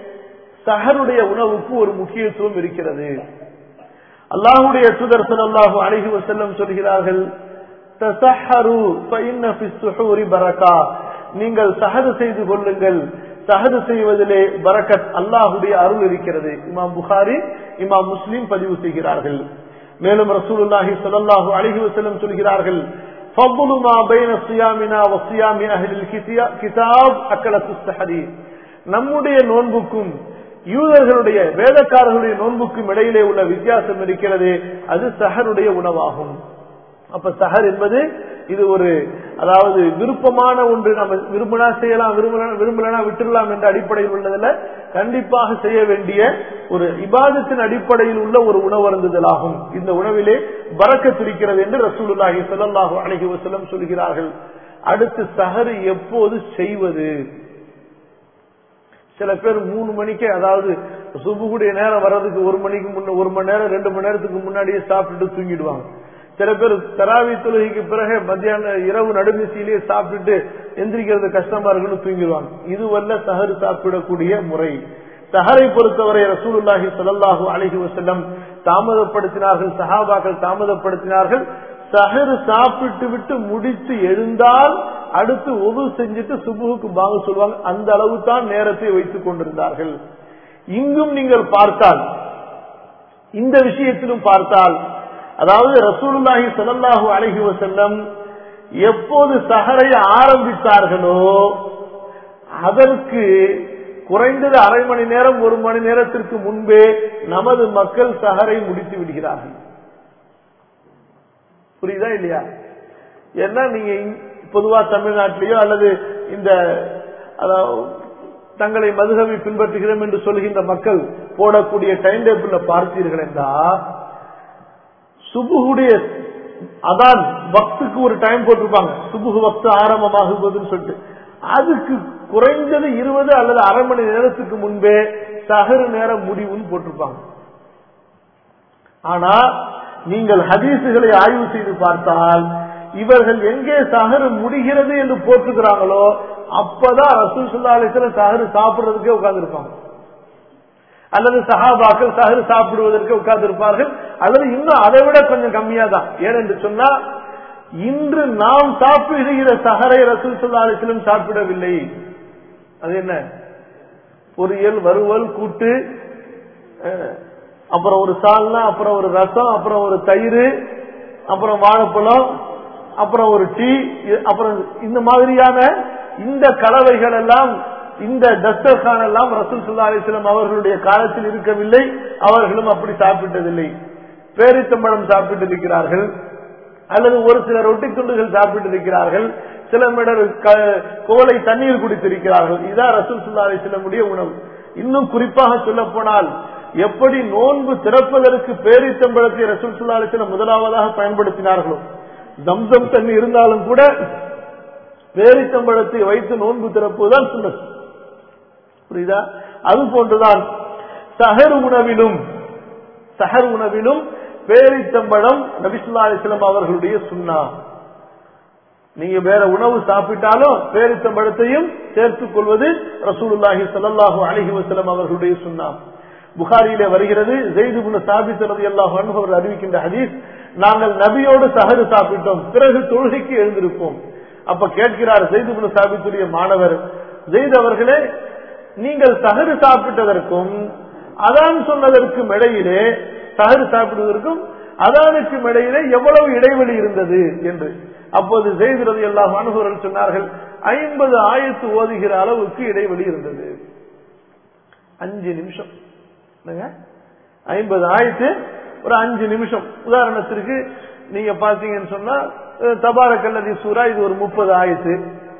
சஹருடைய உணவுக்கு ஒரு முக்கியத்துவம் இருக்கிறது. அல்லாஹ்வுடைய தூதர் ஸல்லல்லாஹு அலைஹி வஸல்லம் சொல்கிறார்கள், தஸஹரு ஃபஇன்ன ஃபிஸ் ஸுஹூரி பரக்கா. நீங்கள் சஹர் செய்து கொள்ளுங்கள், சஹர் செய்வதிலே பரக்கத், அல்லாஹ்வுடைய அருள் இருக்கிறது. இமாம் புகாரி இமாம் முஸ்லிம் பதிவு செய்கிறார்கள். மேலும் ரசூலுல்லாஹி ஸல்லல்லாஹு அலைஹி வஸல்லம் சொல்கிறார்கள், ஃபضل ما بين صيامنا وصيام اهل الكتاب اكلة السحر. நம்முடைய நோன்புக்கும் யூதர்களுடைய வேதக்காரர்களுடைய நோன்புக்கும் இடையிலே உள்ள வித்தியாசம் இருக்கிறது, அது சஹருடைய உணவாகும். அப்ப சஹர் என்பது இது ஒரு, அதாவது விருப்பமான ஒன்று, நம்ம விரும்பினா செய்யலாம், விரும்பலனா விட்டுடலாம் என்ற அடிப்படையில் உள்ளதில்ல, கண்டிப்பாக செய்ய வேண்டிய ஒரு இபாதத்தின் அடிப்படையில் உள்ள ஒரு உணவு அருந்துதலாகும். இந்த உணவிலே பரக்கத் இருக்கிறது என்று ரசூலுல்லாஹி ஸல்லல்லாஹு அலைஹி வஸல்லம் சொல்கிறார்கள். அடுத்து சஹர் எப்போது செய்வது? சில பேர் 3 மணிக்கே, அதாவது சுபுகுடைய நேரம் வர்றதுக்கு 1 மணிக்கு முன்ன 1 மணி நேரம் 2 மணி நேரத்துக்கு முன்னாடியே சாப்பிட்டுட்டு தூங்கிடுவாங்க. சில பேர் தராவி தொழுகைக்கு பிறகு மத்தியானம் இரவு நடுநிசையிலேயே சாப்பிட்டுட்டு எந்திரிக்கிறது கஷ்டமா இருக்குன்னு தூங்கிடுவாங்க. இதுவல்ல சஹர் சாப்பிடக்கூடிய முறை. சஹரை பொறுத்தவரை ரசூலுல்லாஹி ஸல்லல்லாஹு அலைஹி வஸல்லம் தாமதப்படுத்தினார்கள், சஹாபாக்கள் தாமதப்படுத்தினார்கள். சஹர் சாப்பிட்டு விட்டு முடித்து எழுந்தால் அடுத்து ஒது செஞ்சுட்டு சுபுகுக்கு பாங்க சொல்லுவாங்க. அந்த அளவு தான் நேரத்தை வைத்துக் கொண்டிருந்தார்கள். இங்கும் நீங்கள் பார்த்தால், இந்த விஷயத்திலும் பார்த்தால், அதாவது ரசூலுல்லாஹி ஸல்லல்லாஹு அலைஹி வஸல்லம் எப்போது சஹரை ஆரம்பித்தார்களோ அதற்கு குறைந்தது அரை மணி நேரம் 1 மணி நேரத்திற்கு முன்பே நமது மக்கள் சஹரை முடித்து விடுகிறார்கள். புரியுதா இல்லையா? ஏன்னா நீங்க பொதுவா தமிழ்நாட்டிலேயோ அல்லது இந்த தங்களை மதுஹபை பின்பற்றுகிறோம் என்று சொல்கின்ற மக்கள் போடக்கூடிய டைம் டேபிள்ல பார்த்தீர்கள் என்றால், சுபுகுடைய அதான் வக்துக்கு ஒரு டைம் போட்டிருப்பாங்க. சுபுகு வக்து ஆரம்பமாகுவதுன்னு சொல்லிட்டு அதுக்கு குறைந்தது 20 அல்லது அரை மணி நேரத்துக்கு முன்பே சஹர் நேரம் முடிவுன்னு போட்டிருப்பாங்க. ஆனா நீங்கள் ஹதீசுகளை ஆய்வு செய்து பார்த்தால் இவர்கள் எங்கே சஹர் முடிகிறது என்று போட்டுக்கிறாங்களோ அப்பதான் ரசூல் ஸல்லல்லாஹு அலைஹி வஸல்லம் சஹர் சாப்பிடுறதுக்கே உட்கார்ந்து இருப்பாங்க, அல்லது சஹாபாக்கள் சஹர் சாப்பிடுவதற்கு உட்கார்ந்து இருப்பார்கள், அல்லது இன்னும் அதை விட கொஞ்சம் கம்மியா தான். ஏனென்று சொன்னா இன்று நாம் சாப்பிடுகிற சஹரை ரசூல் ஸல்லல்லாஹு அலைஹி வஸல்லம் சாப்பிடவில்லை. அது என்ன? பொரியல், வறுவல், கூட்டு, அப்புறம் ஒரு சால்னா, அப்புறம் ஒரு ரசம், அப்புறம் ஒரு தயிர், அப்புறம் வாழைப்பழம், அப்புறம் ஒரு டீ, அப்புறம் இந்த மாதிரியான இந்த கலவைகள் எல்லாம், இந்த தஸ்தர்கான் எல்லாம் ரசூல் ஸல்லல்லாஹு அலைஹி வஸல்லம் அவர்களுடைய காலத்தில் இருக்கவில்லை. அவர்களும் அப்படி சாப்பிட்டதில்லை. பேரித்தம்பழம் சாப்பிட்டு இருக்கிறார்கள், அல்லது ஒரு சில ரொட்டி துண்டுகள் சாப்பிட்டு இருக்கிறார்கள், சில மிடர் கோலை தண்ணீர் குடித்திருக்கிறார்கள். இதுதான் ரசூல் ஸல்லல்லாஹு அலைஹி வஸல்லம் உணவு. இன்னும் குறிப்பாக சொல்ல போனால், எப்படி நோன்பு திறப்பதற்கு பேரித்தம்பழத்தை ரசூல் ஸல்லல்லாஹு அலைஹி வஸல்லம் முதலாவதாக பயன்படுத்தினார்களோ, ஜம்சம் தண்ணி இருந்தாலும் கூட பேரித்தம்பழத்தை வைத்து நோன்பு திறப்புதான் சுன்னத். புரியுதா? அது போன்றுதான் சஹர் உணவிலும் பேரித்தம்பழம் நபி ஸல்லல்லாஹு அலைஹி வஸல்லம் அவர்களுடைய சுன்னா. நீங்க வேற உணவு சாப்பிட்டாலும் பேரித்தம்பழத்தையும் சேர்த்துக் கொள்வது ரசூலுல்லாஹி ஸல்லல்லாஹு அலைஹி வஸல்லம் அவர்களுடைய சுன்னா. புகாரியிலே வருகிறது, ஸைத் இப்னு சாபித் ரலியல்லாஹு அன்ஹு அவர் அறிவிக்கின்ற ஹதீஸ், நாங்கள் நபியோடு சஹர் சாப்பிட்டோம், பிறகு தொழுகைக்கு எழுந்திருப்போம். அப்ப கேட்கிறார் ஸைத் இப்னு சாபித்துடைய மாணவர், ஸைத் அவர்களே, நீங்கள் சஹர் சாப்பிட்டதற்கும் அதான் சொன்னதற்கும் இடையிலே, சஹர் சாப்பிடுவதற்கும் அதானுக்கும் இடையிலே எவ்வளவு இடைவெளி இருந்தது என்று. அப்போது ஸைத் ரலியல்லாஹு அன்ஹு அவர்கள் சொன்னார்கள், 50 ஆயத்து ஓதுகிற அளவுக்கு இடைவெளி இருந்தது. 5 நிமிஷம், 50 ஆயத்து ஒரு 5 நிமிஷம். உதாரணத்திற்கு நீங்க பாத்தீங்கன்னு சொன்னா தபாரக்கல்லதி சூரா, இது ஒரு 30 ஆயத்து,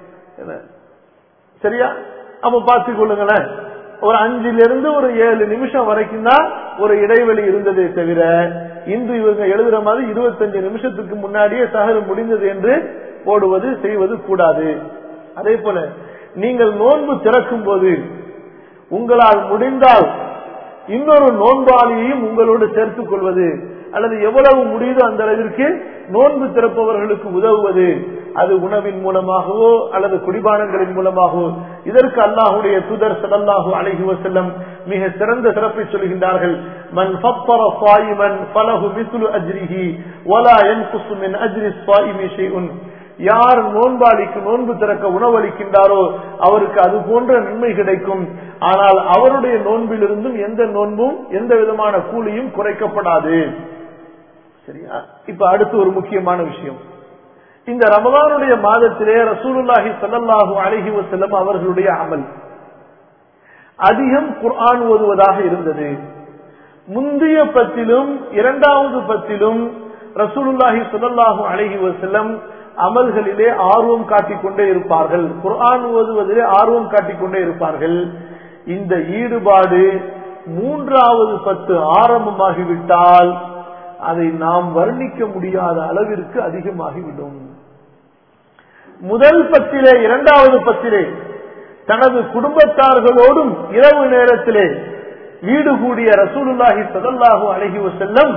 சரியா? அப்ப பார்த்துக் கொள்ளுங்களேன், ஒரு 5லிருந்து ஒரு 7 நிமிஷம் வரைக்கும் தான் ஒரு இடைவெளி இருந்ததே தவிர, இன்று இவங்க எழுதுற மாதிரி 25 நிமிஷத்துக்கு முன்னாடியே சஹர் முடிந்தது என்று போடுவது செய்வது கூடாது. அதே போல நீங்கள் நோன்பு திறக்கும் போது உங்களால் முடிந்தால் இன்னொரு நோன்பாளியையும் உங்களோடு சேர்த்துக் கொள்வது, அல்லது எவ்வளவு முடியுதோ அந்த அளவிற்கு நோன்பு திறப்பவர்களுக்கு உதவுவது, அது உணவின் மூலமாகவோ அல்லது குடிபானங்களின் மூலமாகவோ. இதற்கு அல்லாஹ்வுடைய தூதர் ஸல்லல்லாஹு அலைஹி வஸல்லம் மிக சிறந்த சிறப்பை சொல்கின்றார்கள். மன் ஃபத்தர ஸாயிமன் ஃபலஹு மிஸ்லு அஜ்ரிஹி வலா யன்குஸு மின் அஜ்ரி ஸாயிமி ஷைஉன். யார் நோன்பாளிக்கு நோன்பு திறக்க உணவளிக்கின்றாரோ அவருக்கு அது போன்ற நன்மை கிடைக்கும், ஆனால் அவருடைய நோன்பிலிருந்தும் எந்த நோன்பும் எந்த விதமான கூலியும் குறைக்கப்படாது. சரியா? இப்ப அடுத்து ஒரு முக்கியமான விஷயம், இந்த ரமலானுடைய மாதத்திலே ரசூலுல்லாஹி ஸல்லல்லாஹு அலைஹி வஸல்லம் அவர்களுடைய அமல் அதிகம் குர்ஆன் ஓதுவதாக இருந்தது. முந்தைய பத்திலும் இரண்டாவது பத்திலும் ரசூலுல்லாஹி ஸல்லல்லாஹு அலைஹி வஸல்லம் அமல்களிலே ஆர்வம் காட்டிக்கொண்டே இருப்பார்கள், குர்ஆன் ஓதுவதிலே ஆர்வம் காட்டிக்கொண்டே இருப்பார்கள். இந்த ஈடுபாடு 3வது பத்து ஆரம்பமாகிவிட்டால் அதை நாம் வர்ணிக்க முடியாத அளவிற்கு அதிகமாகிவிடும். முதல் பத்திலே, 2வது பத்திலே தனது குடும்பத்தார்களோடும் இரவு நேரத்திலே வீடு கூடிய ரசூலுல்லாஹி ஸல்லல்லாஹு அலைஹி வஸல்லம்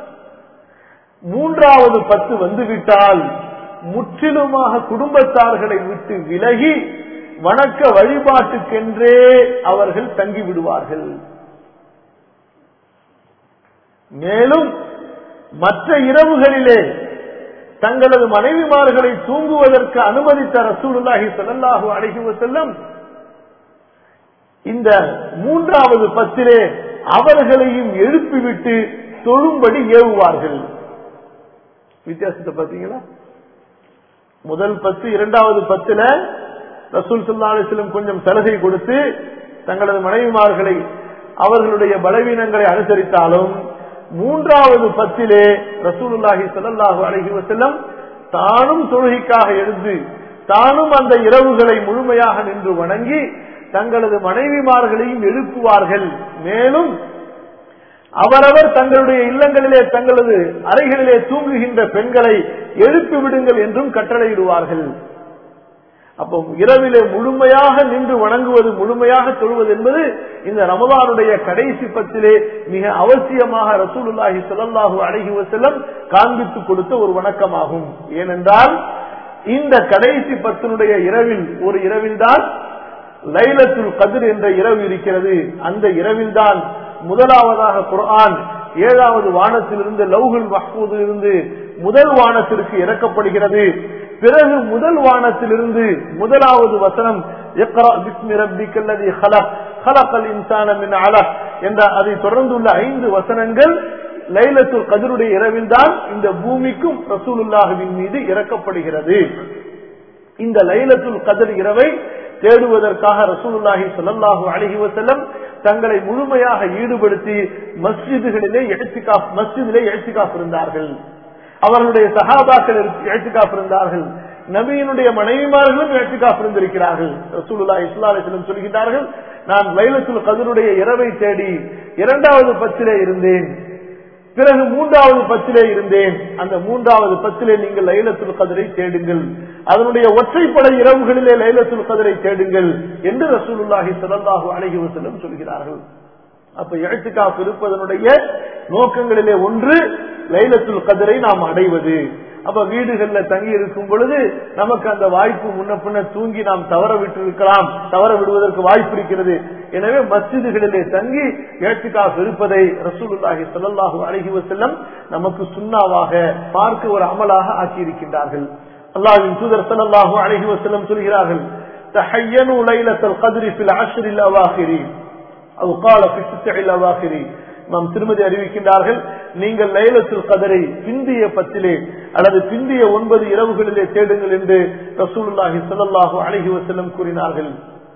3வது பத்து வந்துவிட்டால் முற்றிலுமாக குடும்பத்தார்களை விட்டு விலகி வணக்க வழிபாட்டுக்கென்றே அவர்கள் தங்கிவிடுவார்கள். மேலும் மற்ற இரவுகளிலே தங்களது மனைவிமார்களை தூங்குவதற்கு அனுமதித்த ரசூலுல்லாஹி ஸல்லல்லாஹு அலைஹி வஸல்லம் இந்த 3வது பத்திலே அவர்களையும் எழுப்பிவிட்டு தொழும்படி ஏவுவார்கள். வித்தியாசத்தை பார்த்தீங்களா? முதல் 10 2வது 10ல ரசூல் ஸல்லல்லாஹு அலைஹி வஸல்லம் கொஞ்சம் சலுகை கொடுத்து தங்களது மனைவிமார்களை அவர்களுடைய பலவீனங்களை அனுசரித்தாலும் 3வது 10லே ரசூலுல்லாஹி ஸல்லல்லாஹு அலைஹி வஸல்லம் தானும் தொழுகைக்காக எழுந்து தானும் அந்த இரவுகளை முழுமையாக நின்று வணங்கி தங்களது மனைவிமார்களையும் எழுப்புவார்கள். மேலும் அவரவர் தங்களுடைய இல்லங்களிலே தங்களது அறைகளிலே தூங்குகின்ற பெண்களை எழுப்பி விடுங்கள் என்றும் கட்டளையிடுவார்கள். அப்போ இரவிலே முழுமையாக நின்று வணங்குவது, முழுமையாக தொழுவது என்பது இந்த ரமலானுடைய கடைசி 10லே மிக அவசியமாக ரசூலுல்லாஹி ஸல்லல்லாஹு அலைஹி வஸல்லம் காண்பித்துக் கொடுத்த ஒரு வணக்கமாகும். ஏனென்றால் இந்த கடைசி 10னுடைய இரவில் ஒரு இரவில்தான் லைலத்துல் கத்ர் என்ற இரவு இருக்கிறது. அந்த இரவில்தான் முதலாவதாக குர்ஆன் 7வது வானத்திலிருந்து லௌஹுல் மஹ்பூதிலிருந்து முதல் வானத்திற்கு இறக்கப்படுகிறது. பிறகு முதல் வானத்திலிருந்து முதலாவது வசனம் இக்ரா பிஸ்மி ரப்பிக்கல்லதி ஹலக் ஹலகல் இன்சான மின் அலக் என்ற அதை தொடர்ந்துள்ள 5 வசனங்கள் லைலத்துல் கத்ருடைய இரவில்தான் இந்த பூமிக்கும் ரசூலுல்லாஹின் மீது இறக்கப்படுகிறது. இந்த லைலத்துல் கத்ர் இரவை தேடுவதற்காக ரசூலுல்லாஹி ஸல்லல்லாஹு அலைஹி வஸல்லம் தங்களை முழுமையாக ஈடுபடுத்தி மஸ்ஜிதுகளிலே இஅ்திகாஃப் இருந்தார்கள். அவர்களுடைய சஹாபாக்கள் இஅ்திகாஃப் இருந்தார்கள். நபியினுடைய மனைவிமார்களும் இஅ்திகாஃப் இருந்திருக்கிறார்கள். ரசூலுல்லாஹி ஸல்லல்லாஹு அலைஹி வஸல்லம் சொல்கிறார்கள், நான் லைலத்துல் கத்ருடைய இரவை தேடி 2வது 10லே இருந்தேன், பிறகு 3வது 10லே இருந்தேன். அந்த 3வது 10லே நீங்கள் லைலத்துல் கத்ரை தேடுங்கள், அதனுடைய ஒற்றைப்படை இரவுகளிலே லைலத்துல் கத்ரை தேடுங்கள் என்று ரசூலுல்லாஹி ஸல்லல்லாஹு அலைஹி வஸல்லம் சொல்கிறார்கள். அப்ப இஅ்திகாஃப் இருப்பதனுடைய நோக்கங்களிலே ஒன்று லைலத்துல் கத்ரை நாம் அடைவது. அப்ப வீடுகள்ல தங்கி இருக்கும் பொழுது நமக்கு அந்த வாய்ப்பு முன்ன பின்ன தூங்கி நாம் தவற விடுவதற்கு வாய்ப்பு இருக்கிறது. எனவே மஸ்ஜிதுகளிலே தங்கி இஅ்திகாஃப் இருப்பதை ரசூலுல்லாஹி ஸல்லல்லாஹு அலைஹி வஸல்லம் நமக்கு சுன்னாவாக பார்க்க ஒரு அமலாக ஆக்கி இருக்கின்றார்கள். அல்லாஹ்வின் தூதர் ஸல்லல்லாஹு அலைஹி வஸல்லம் சொல்கிறார்கள், தஹய்யனு லைலத்துல் கத்ரி ஃபில் அஷ்ரில் அவாகிரி அவ் قال في التسع الاواخر. நாம் திருமதி அறிவிக்கின்றார்கள், நீங்கள் லைலத்துல் கத்ரை பிந்திய 10லே அல்லது பிந்திய 9 இரவுகளிலே தேடுங்கள் என்று ரசூலுல்லாஹி ஸல்லல்லாஹு அலைஹி வஸல்லம் கூறினார்கள்.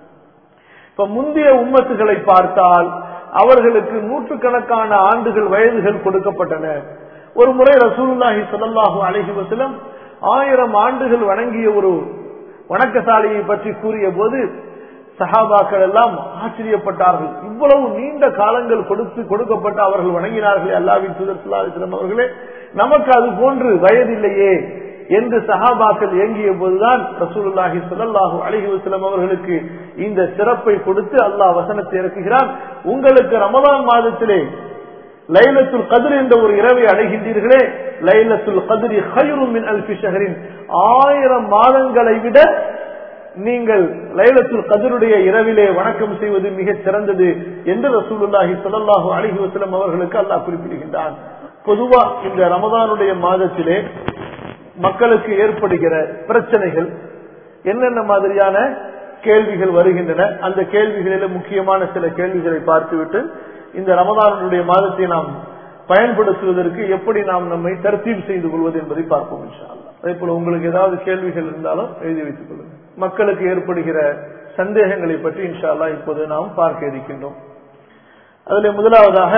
இப்ப முந்தைய உம்மத்துகளை பார்த்தால் அவர்களுக்கு நூற்றுக்கணக்கான ஆண்டுகள் வயதுகள் கொடுக்கப்பட்டன. ஒரு முறை ரசூலுல்லாஹி ஸல்லல்லாஹு அலைஹி வஸல்லம் 1000 ஆண்டுகள் வணங்கிய ஒரு வணக்கசாலியை பற்றி கூறிய போது சஹாபாக்கள் எல்லாம் ஆச்சரியப்பட்டார்கள். இவ்வளவு நீண்ட காலங்கள் கொடுக்கப்பட்ட அவர்கள் வணங்கினார்களே அல்லாஹ்வின் தூதர் ஸல்லல்லாஹு அலைஹி வஸல்லம் அவர்களே, நமக்கு அது போன்று வயதில்லையே என்று சஹாபாக்கள் ஏங்கிய போதுதான் ரசூலுல்லாஹி ஸல்லல்லாஹு அலைஹி வஸல்லம் அவர்களுக்கு இந்த சிறப்பை கொடுத்து அல்லாஹ் வசனத்தை இறக்குகிறான், உங்களுக்கு ரமலான் மாதத்திலே லைலத்துல் கத்ர் என்ற ஒரு இரவை அடைகின்றீர்களே, லைலத்துல் கத்ரி ഖൈറുம் மின் அல்ஃபி ஷஹரின், 1000 மாதங்களை விட நீங்கள் லைலத்துல் கத்ருடைய இரவிலே வணக்கம் செய்வது மிக சிறந்தது என்று ரசூலுல்லாஹி ஸல்லல்லாஹு அலைஹி வஸல்லம் அவர்களுக்கு அல்லாஹ் குறிப்பிடுகின்றான். பொதுவா இந்த ரமதானுடைய மாதத்திலே மக்களுக்கு ஏற்படுகிற பிரச்சனைகள் என்னென்ன மாதிரியான கேள்விகள் வருகின்றன, அந்த கேள்விகளில முக்கியமான சில கேள்விகளை பார்த்துவிட்டு இந்த ரமதானுடைய மாதத்தை நாம் பயன்படுத்துவதற்கு எப்படி நாம் நம்மை தர்த்தீப் செய்து கொள்வது என்பதை பார்ப்போம் இன்ஷா அல்லாஹ். அதே போல உங்களுக்கு ஏதாவது கேள்விகள் இருந்தாலும் எழுதி வைத்துக் கொள்ளுங்கள். மக்களுக்கு ஏற்படுகிற சந்தேகங்களை பற்றி இன்ஷா அல்லாஹ் இப்போது நாம் பார்க்க இருக்கின்றோம். அதில் முதலாவதாக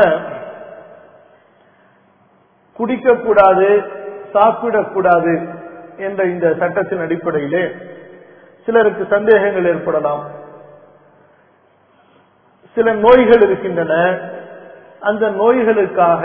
குடிக்கக்கூடாது, சாப்பிடக்கூடாது என்ற இந்த சட்டத்தின் அடிப்படையிலே சிலருக்கு சந்தேகங்கள் ஏற்படலாம். சில நோய்கள் இருக்கின்றன, அந்த நோய்களுக்காக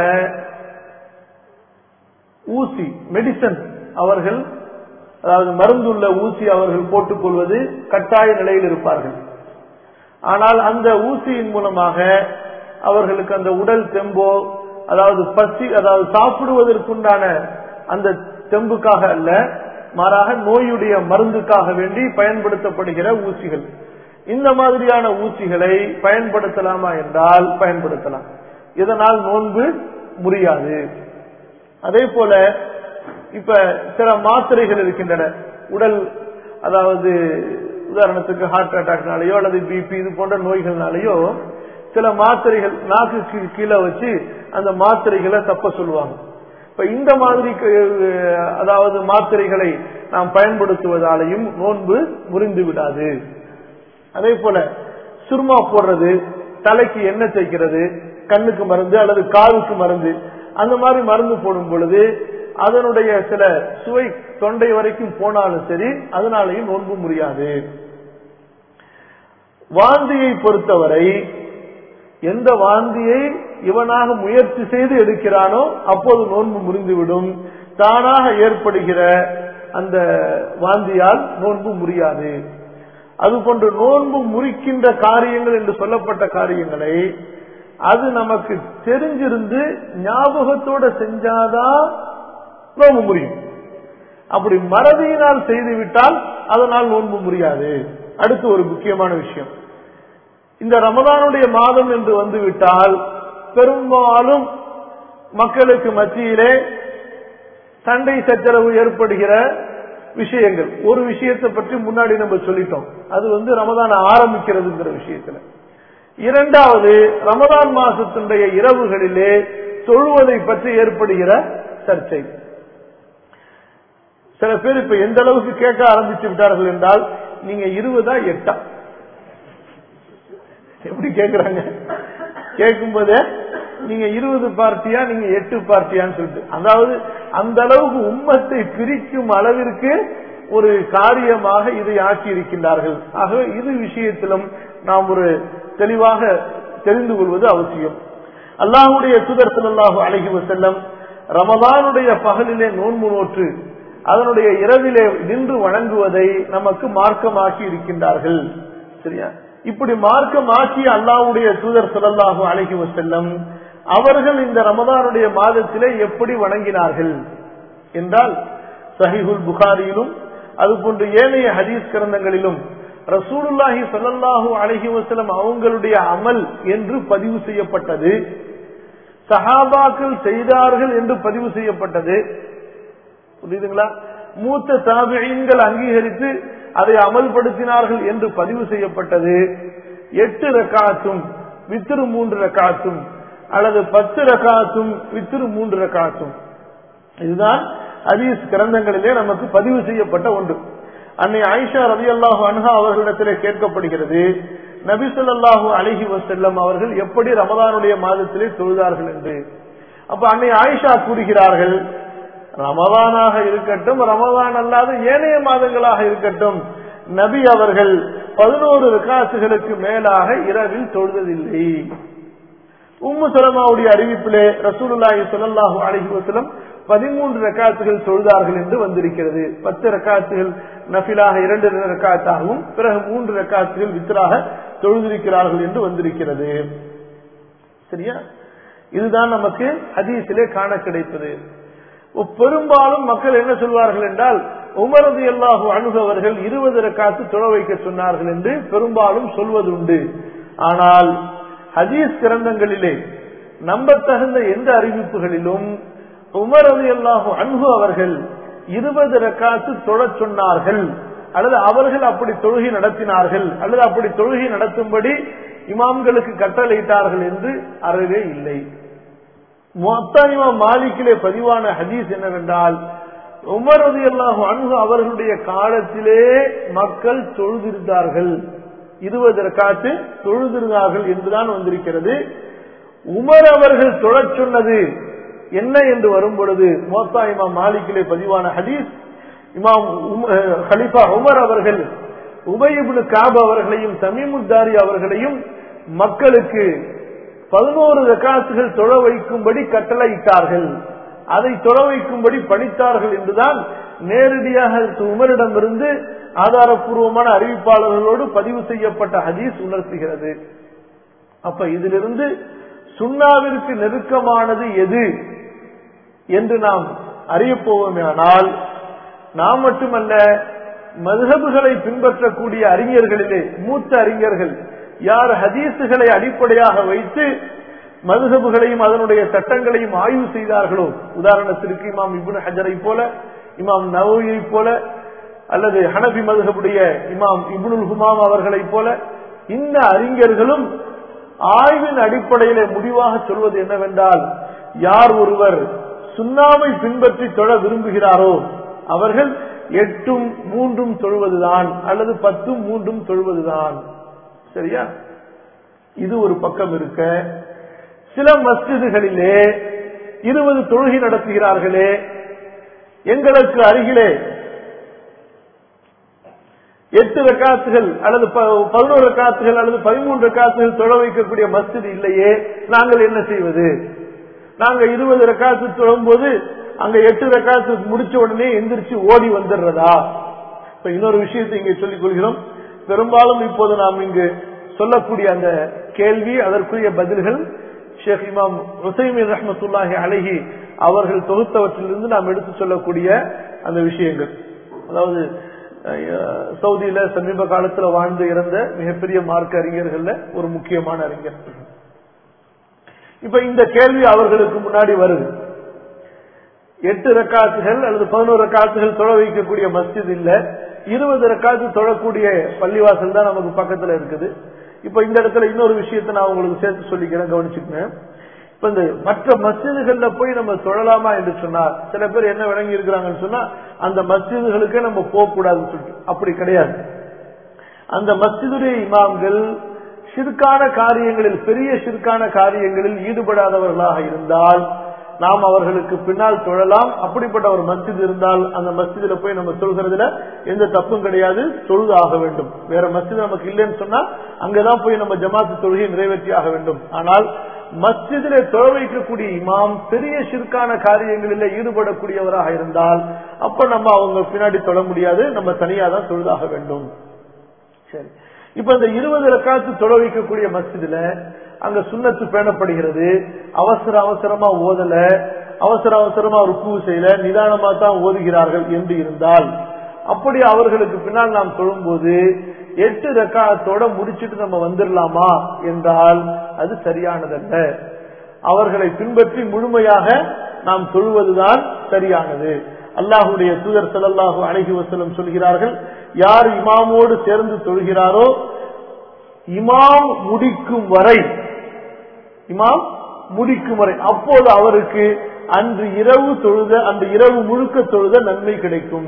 ஊசி மெடிசன் அவர்கள், அதாவது மருந்துள்ள ஊசி அவர்கள் போட்டுக் கொள்வது கட்டாய நிலையில் இருப்பார்கள். ஆனால் அந்த ஊசியின் மூலமாக அவர்களுக்கு அந்த உடல் தெம்போ, அதாவது பசி, அதாவது சாப்பிடுவதற்குண்டான அந்த தெம்புக்காக அல்ல, மாறாக நோயுடைய மருந்துக்காக வேண்டி பயன்படுத்தப்படுகிற ஊசிகள். இந்த மாதிரியான ஊசிகளை பயன்படுத்தலாமா என்றால் பயன்படுத்தலாம், இதனால் நோன்பு முறியாது. அதே போல இப்ப சில மாத்திரைகள் இருக்கின்றன, உடல் அதாவது உதாரணத்துக்கு ஹார்ட் அட்டாக்னாலேயோ அல்லது பிபி இது போன்ற நோய்கள்னாலேயோ சில மாத்திரைகள் நாக்கு கீழே வச்சு அந்த மாத்திரைகளை தப்ப சொல்லுவாங்க. இப்ப இந்த மாதிரி அதாவது மாத்திரைகளை நாம் பயன்படுத்துவதாலையும் நோன்பு முறிந்து விடாது. அதே போல சுர்மா போடுறது, தலைக்கு எண்ணெய் தேய்க்கிறது, கண்ணுக்கு மருந்து அல்லது காதுக்கு மருந்து, அந்த மாதிரி மருந்து போடும் பொழுது அதனுடைய சில சுவை தொண்டை வரைக்கும் போனாலும் சரி, அதனாலையும் நோன்பு முறியாது. வாந்தியை பொறுத்தவரை எந்த வாந்தியை இவனாக முயற்சி செய்து எடுக்கிறானோ அப்போது நோன்பு முறிந்துவிடும். தானாக ஏற்படுகிற அந்த வாந்தியால் நோன்பு முறியாது. அதுபோன்று நோன்பு முறிக்கின்ற காரியங்கள் என்று சொல்லப்பட்ட காரியங்களை அது நமக்கு தெரிஞ்சிருந்து ஞாபகத்தோட செஞ்சாதான் நோன்பு முறியும். அப்படி மறதியினால் செய்துவிட்டால் அதனால் நோன்பு முறியாது. அடுத்து ஒரு முக்கியமான விஷயம், இந்த ரமதானுடைய மாதம் என்று வந்துவிட்டால் பெரும்பாலும் மக்களுக்கு மத்தியிலே சண்டை சச்சரவு ஏற்படுகிற விஷயங்கள். ஒரு விஷயத்தை பற்றி முன்னாடி நம்ம சொல்லிட்டோம், அது ரமதான் ஆரம்பிக்கிறதுங்கிற விஷயத்துல. இரண்டாவது, ரமதான் மாசத்தினுடைய இரவுகளிலே தொழுவதை பற்றி ஏற்படுகிற சர்ச்சை. சில பேர் இப்ப எந்த அளவுக்கு கேட்க ஆரம்பிச்சு விட்டார்கள் என்றால், நீங்க 20 8 எப்படி கேட்கிறாங்க, கேட்கும் போதே நீங்க 20 பார்ட்டியா நீங்க 8 பார்ட்டியான்னு சொல்லிட்டு, அதாவது அந்த அளவுக்கு உம்மத்தை பிரிக்கும் அளவிற்கு ஒரு காரியமாக இதை ஆக்கி இருக்கின்றார்கள். ஆகவே இரு விஷயத்திலும் நாம் ஒரு தெளிவாக தெரிந்து கொள்வது அவசியம். அல்லாஹ்வுடைய தூதர் ஸல்லல்லாஹு அலைஹி வஸல்லம் ரமதானுடைய பகலிலே நோன்பு நோற்று அதனுடைய இரவிலே நின்று வணங்குவதை நமக்கு மார்க்கமாக்கி இருக்கின்றார்கள். சரியா? இப்படி மார்க்கமாக்கி அல்லாஹ்வுடைய தூதர் ஸல்லல்லாஹு அலைஹி வஸல்லம் அவர்கள் இந்த ரமதானுடைய மாதத்திலே எப்படி வணங்கினார்கள் என்றால், சஹீஹுல் புகாரியிலும் அதுபோன்று ஏனைய ஹதீஸ் கிரந்தங்களிலும் ரசூலுல்லாஹி ஸல்லல்லாஹு அலைஹி வஸல்லம் அவங்களுடைய அமல் என்று பதிவு செய்யப்பட்டது, சஹாபாக்கள் செய்தார்கள் என்று பதிவு செய்யப்பட்டது. புரியுதுங்களா? மூத்த தாபிஈன்கள் அங்கீகரித்து அதை அமல்படுத்தினார்கள் என்று பதிவு செய்யப்பட்டது. 8 ரக்காத்தும் வித்ரு 3 ரக்காத்தும் அல்லது 10 ரக்காத்தும் வித்ரு 3 ரக்காத்தும், இதுதான் ஹதீஸ் கிரந்தங்களிலே நமக்கு பதிவு செய்யப்பட்ட ஒன்று. அன்னை ஆயிஷா ரலியல்லாஹு அன்ஹா அவர்களிடத்திலே கேட்கப்படுகிறது, நபி ஸல்லல்லாஹு அலைஹி வஸல்லம் அவர்கள் எப்படி ரமதானுடைய மாதத்திலே தொழுதார்கள் என்று. அப்ப அன்னை ஆயிஷா கூறுகிறார்கள், ரமதானாக இருக்கட்டும் ரமதான் அல்லாத ஏனைய மாதங்களாக இருக்கட்டும், நபி அவர்கள் 11 ரக்காத்துகளுக்கு மேலாக இரவில் தொழுததில்லை. உம்மு சலமாவுடைய அறிவிப்பிலே ரசூலுல்லாஹி ஸல்லல்லாஹு அலைஹி வஸல்லம் 13 ரக்காத்துகள் தொழுதார்கள் என்று வந்திருக்கிறது. 10 ரக்காத்துகள் நஃபிலாக 2 ரக்காத்தாகவும் பிறகு 3 ரக்காத்துகள் வித்ராக தொழுதிருக்கிறார்கள் என்று வந்திருக்கிறது. சரியா? இதுதான் நமக்கு ஹதீஸிலே காண கிடைத்தது. பெரும்பாலும் மக்கள் என்ன சொல்வார்கள் என்றால், உமர் ரலியல்லாஹு அன்ஹு அவர்கள் 20 ரக்காத்து தொழ வைக்க சொன்னார்கள் என்று பெரும்பாலும் சொல்வது உண்டு. ஆனால் ஹதீஸ் கிரந்தங்களிலே நம்பத்தகுந்த எந்த அறிவிப்புகளிலும் உமர் ரலியல்லாஹு அன்ஹு அவர்கள் 20 ரக்காத்து தொழச் சொன்னார்கள் அல்லது அவர்கள் அப்படி தொழுகை நடத்தினார்கள் அல்லது அப்படி தொழுகை நடத்தும்படி இமாம்களுக்கு கட்டளையிட்டார்கள் என்று அறவே இல்லை. முவத்தா இமாம் மாலிக்கிலே பதிவான ஹதீஸ் என்னவென்றால், உமர் ரலியல்லாஹு அன்ஹு அவர்களுடைய காலத்திலே மக்கள் தொழுதிருந்தார்கள், 20 ரக்காத்து தொழுதிருந்தார்கள் என்றுதான் வந்திருக்கிறது. உமர் அவர்கள் தொழச் சொன்னது என்ன என்று வரும் பொழுது முவத்தா இமாம் மாலிக்கிலே பதிவான ஹதீஸ், இமாம் கலீஃபா உமர் அவர்கள் உபய் இப்னு கஅப் அவர்களையும் தமீமுத்தாரி அவர்களையும் மக்களுக்கு 11 ரக்காத்துகள் தொழ வைக்கும்படி கட்டளையிட்டார்கள், அதை தொழ வைக்கும்படி பணித்தார்கள் என்றுதான் நேரடியாக உமரிடமிருந்து ஆதாரப்பூர்வமான அறிவிப்பாளர்களோடு பதிவு செய்யப்பட்ட ஹதீஸ் உணர்த்துகிறது. அப்ப இதிலிருந்து சுன்னாவிற்கு நெருக்கமானது எது என்று நாம் அறியப்போவோமேயானால், நாம் மட்டுமல்ல மذஹபுகளை பின்பற்றக்கூடிய அறிஞர்களிலே மூத்த அறிஞர்கள் யார் ஹதீசுகளை அடிப்படையாக வைத்து மதுஹபுகளையும் அதனுடைய சட்டங்களையும் ஆய்வு செய்தார்களோ, உதாரணத்திற்கு இமாம் இப்னு ஹஜரை போல, இமாம் நவவியை போல, அல்லது ஹனபி மதுஹபுடைய இமாம் இப்னுல் ஹுமாம் அவர்களை போல இந்த அறிஞர்களும் ஆய்வின் அடிப்படையிலே முடிவாக சொல்வது என்னவென்றால், யார் ஒருவர் சுன்னாவை பின்பற்றி தொழ விரும்புகிறாரோ அவர்கள் 8ம் 3ம் தொழுவதுதான், அல்லது 10ம் 3ம் தொழுவதுதான். சரியா? இது ஒரு பக்கம் இருக்க, சில மஸ்ஜிதுகளிலே 20 தொழுகை நடத்துகிறார்களே, எங்களுக்கு அருகிலே 8 ரக்காத்துகள் அல்லது 11 ரக்காத்துகள் அல்லது 13 ரக்காத்துகள் தொழ வைக்கக்கூடிய மஸ்ஜித் இல்லையே, நாங்கள் என்ன செய்வது? நாங்க 20 ரக்காத்து தொழும் போது அங்க 8 ரக்காத்து முடிச்ச உடனே எந்திரிச்சு ஓடி வந்துடுறதா? இப்ப இன்னொரு விஷயத்தை இங்கே சொல்லிக் கொள்கிறோம். பெரும்பாலும் இப்போது நாம் இங்கு சொல்லக்கூடிய அந்த கேள்வி, அதற்குரிய பதில்கள் ஷேக் இமாம் உசைமீன் ரஹ்மத்துல்லாஹி அலைஹி அவர்கள் தொகுத்தவற்றிலிருந்து நாம் எடுத்து சொல்லக்கூடிய அந்த விஷயங்கள். அதாவது சவுதியில சமீப காலத்தில் வாழ்ந்து இறந்த மிகப்பெரிய மார்க்க அறிஞர்கள்ல ஒரு முக்கியமான அறிஞர். இப்ப இந்த கேள்வி அவர்களுக்கு முன்னாடி வருது. 8 ரக்காத்துகள் அல்லது 11 ரக்காத்துகள் தொழ வைக்கக்கூடிய மஸ்ஜித் இல்ல, 20 ரக்காத்து தொழக்கூடிய பள்ளிவாசல் தான் நமக்கு பக்கத்துல இருக்குது. இப்ப இந்த இடத்துல இன்னொரு விஷயத்தை நான் உங்களுக்கு சேர்த்து சொல்லிக்கிறேன், கவனிச்சுக்கேன். இப்ப இந்த மற்ற மஸ்ஜிதுகள்ல போய் நம்ம தொழலாமா என்று சொன்னா, சில பேர் என்ன விளங்கி இருக்கிறாங்கன்னு சொன்னா, அந்த மஸ்ஜிதுகளுக்கே நம்ம போக கூடாதுன்னு சொல்லிட்டு. அப்படி கிடையாது. அந்த மஸ்ஜிதுடைய இமாம்கள் ஷிர்கான காரியங்களில், பெரிய ஷிர்கான காரியங்களில் ஈடுபடாதவர்களாக இருந்தால் நாம் அவர்களுக்கு பின்னால் தொழலாம். அப்படிப்பட்ட ஒரு மஸ்ஜித் இருந்தால் அந்த மஸ்ஜிதுல போய் நம்ம தொழுகிறதுல எந்த தப்பும் கிடையாது, தொழுது ஆக வேண்டும். வேற மஸ்ஜித் நமக்கு இல்லைன்னு சொன்னா அங்கதான் போய் நம்ம ஜமாத்து தொழுகையை நிறைவேற்றி ஆக வேண்டும். ஆனால் மஸ்ஜிதிலே தொழ வைக்கக்கூடிய இமாம் பெரிய ஷிர்கான காரியங்களில் ஈடுபடக்கூடியவராக இருந்தால் அப்ப நம்ம அவங்க பின்னாடி தொழ முடியாது, நம்ம தனியா தான் தொழுதாக வேண்டும். சரி, இப்ப இந்த 20 ரக்காத்து தொழ வைக்கக்கூடிய மஸ்ஜிதுல அங்க சுன்னத்து பேணப்படுகிறது, அவசர அவசரமா ஓதல, அவசர அவசரமா ருக்கு செய்யல, நிதானமா தான் ஓதுகிறார்கள் என்று இருந்தால், அப்படி அவர்களுக்கு பின்னால் நாம் தொழும்போது 8 ரக்காத்தோட முடிச்சுட்டு நம்ம வந்துடலாமா என்றால் அது சரியானதல்ல. அவர்களை பின்பற்றி முழுமையாக நாம் தொழுவதுதான் சரியானது. அல்லாஹுடைய தூதர் ஸல்லல்லாஹு அலைஹி வஸல்லம் சொல்கிறார்கள், யார் இமாமோடு சேர்ந்து தொழுகிறாரோ இமாம் முடிக்கும் வரை, இமாம் முடிக்கும் வரை, அப்போது அவருக்கு அன்று இரவு தொழுத, அந்த இரவு முழுக்க தொழுத நன்மை கிடைக்கும்.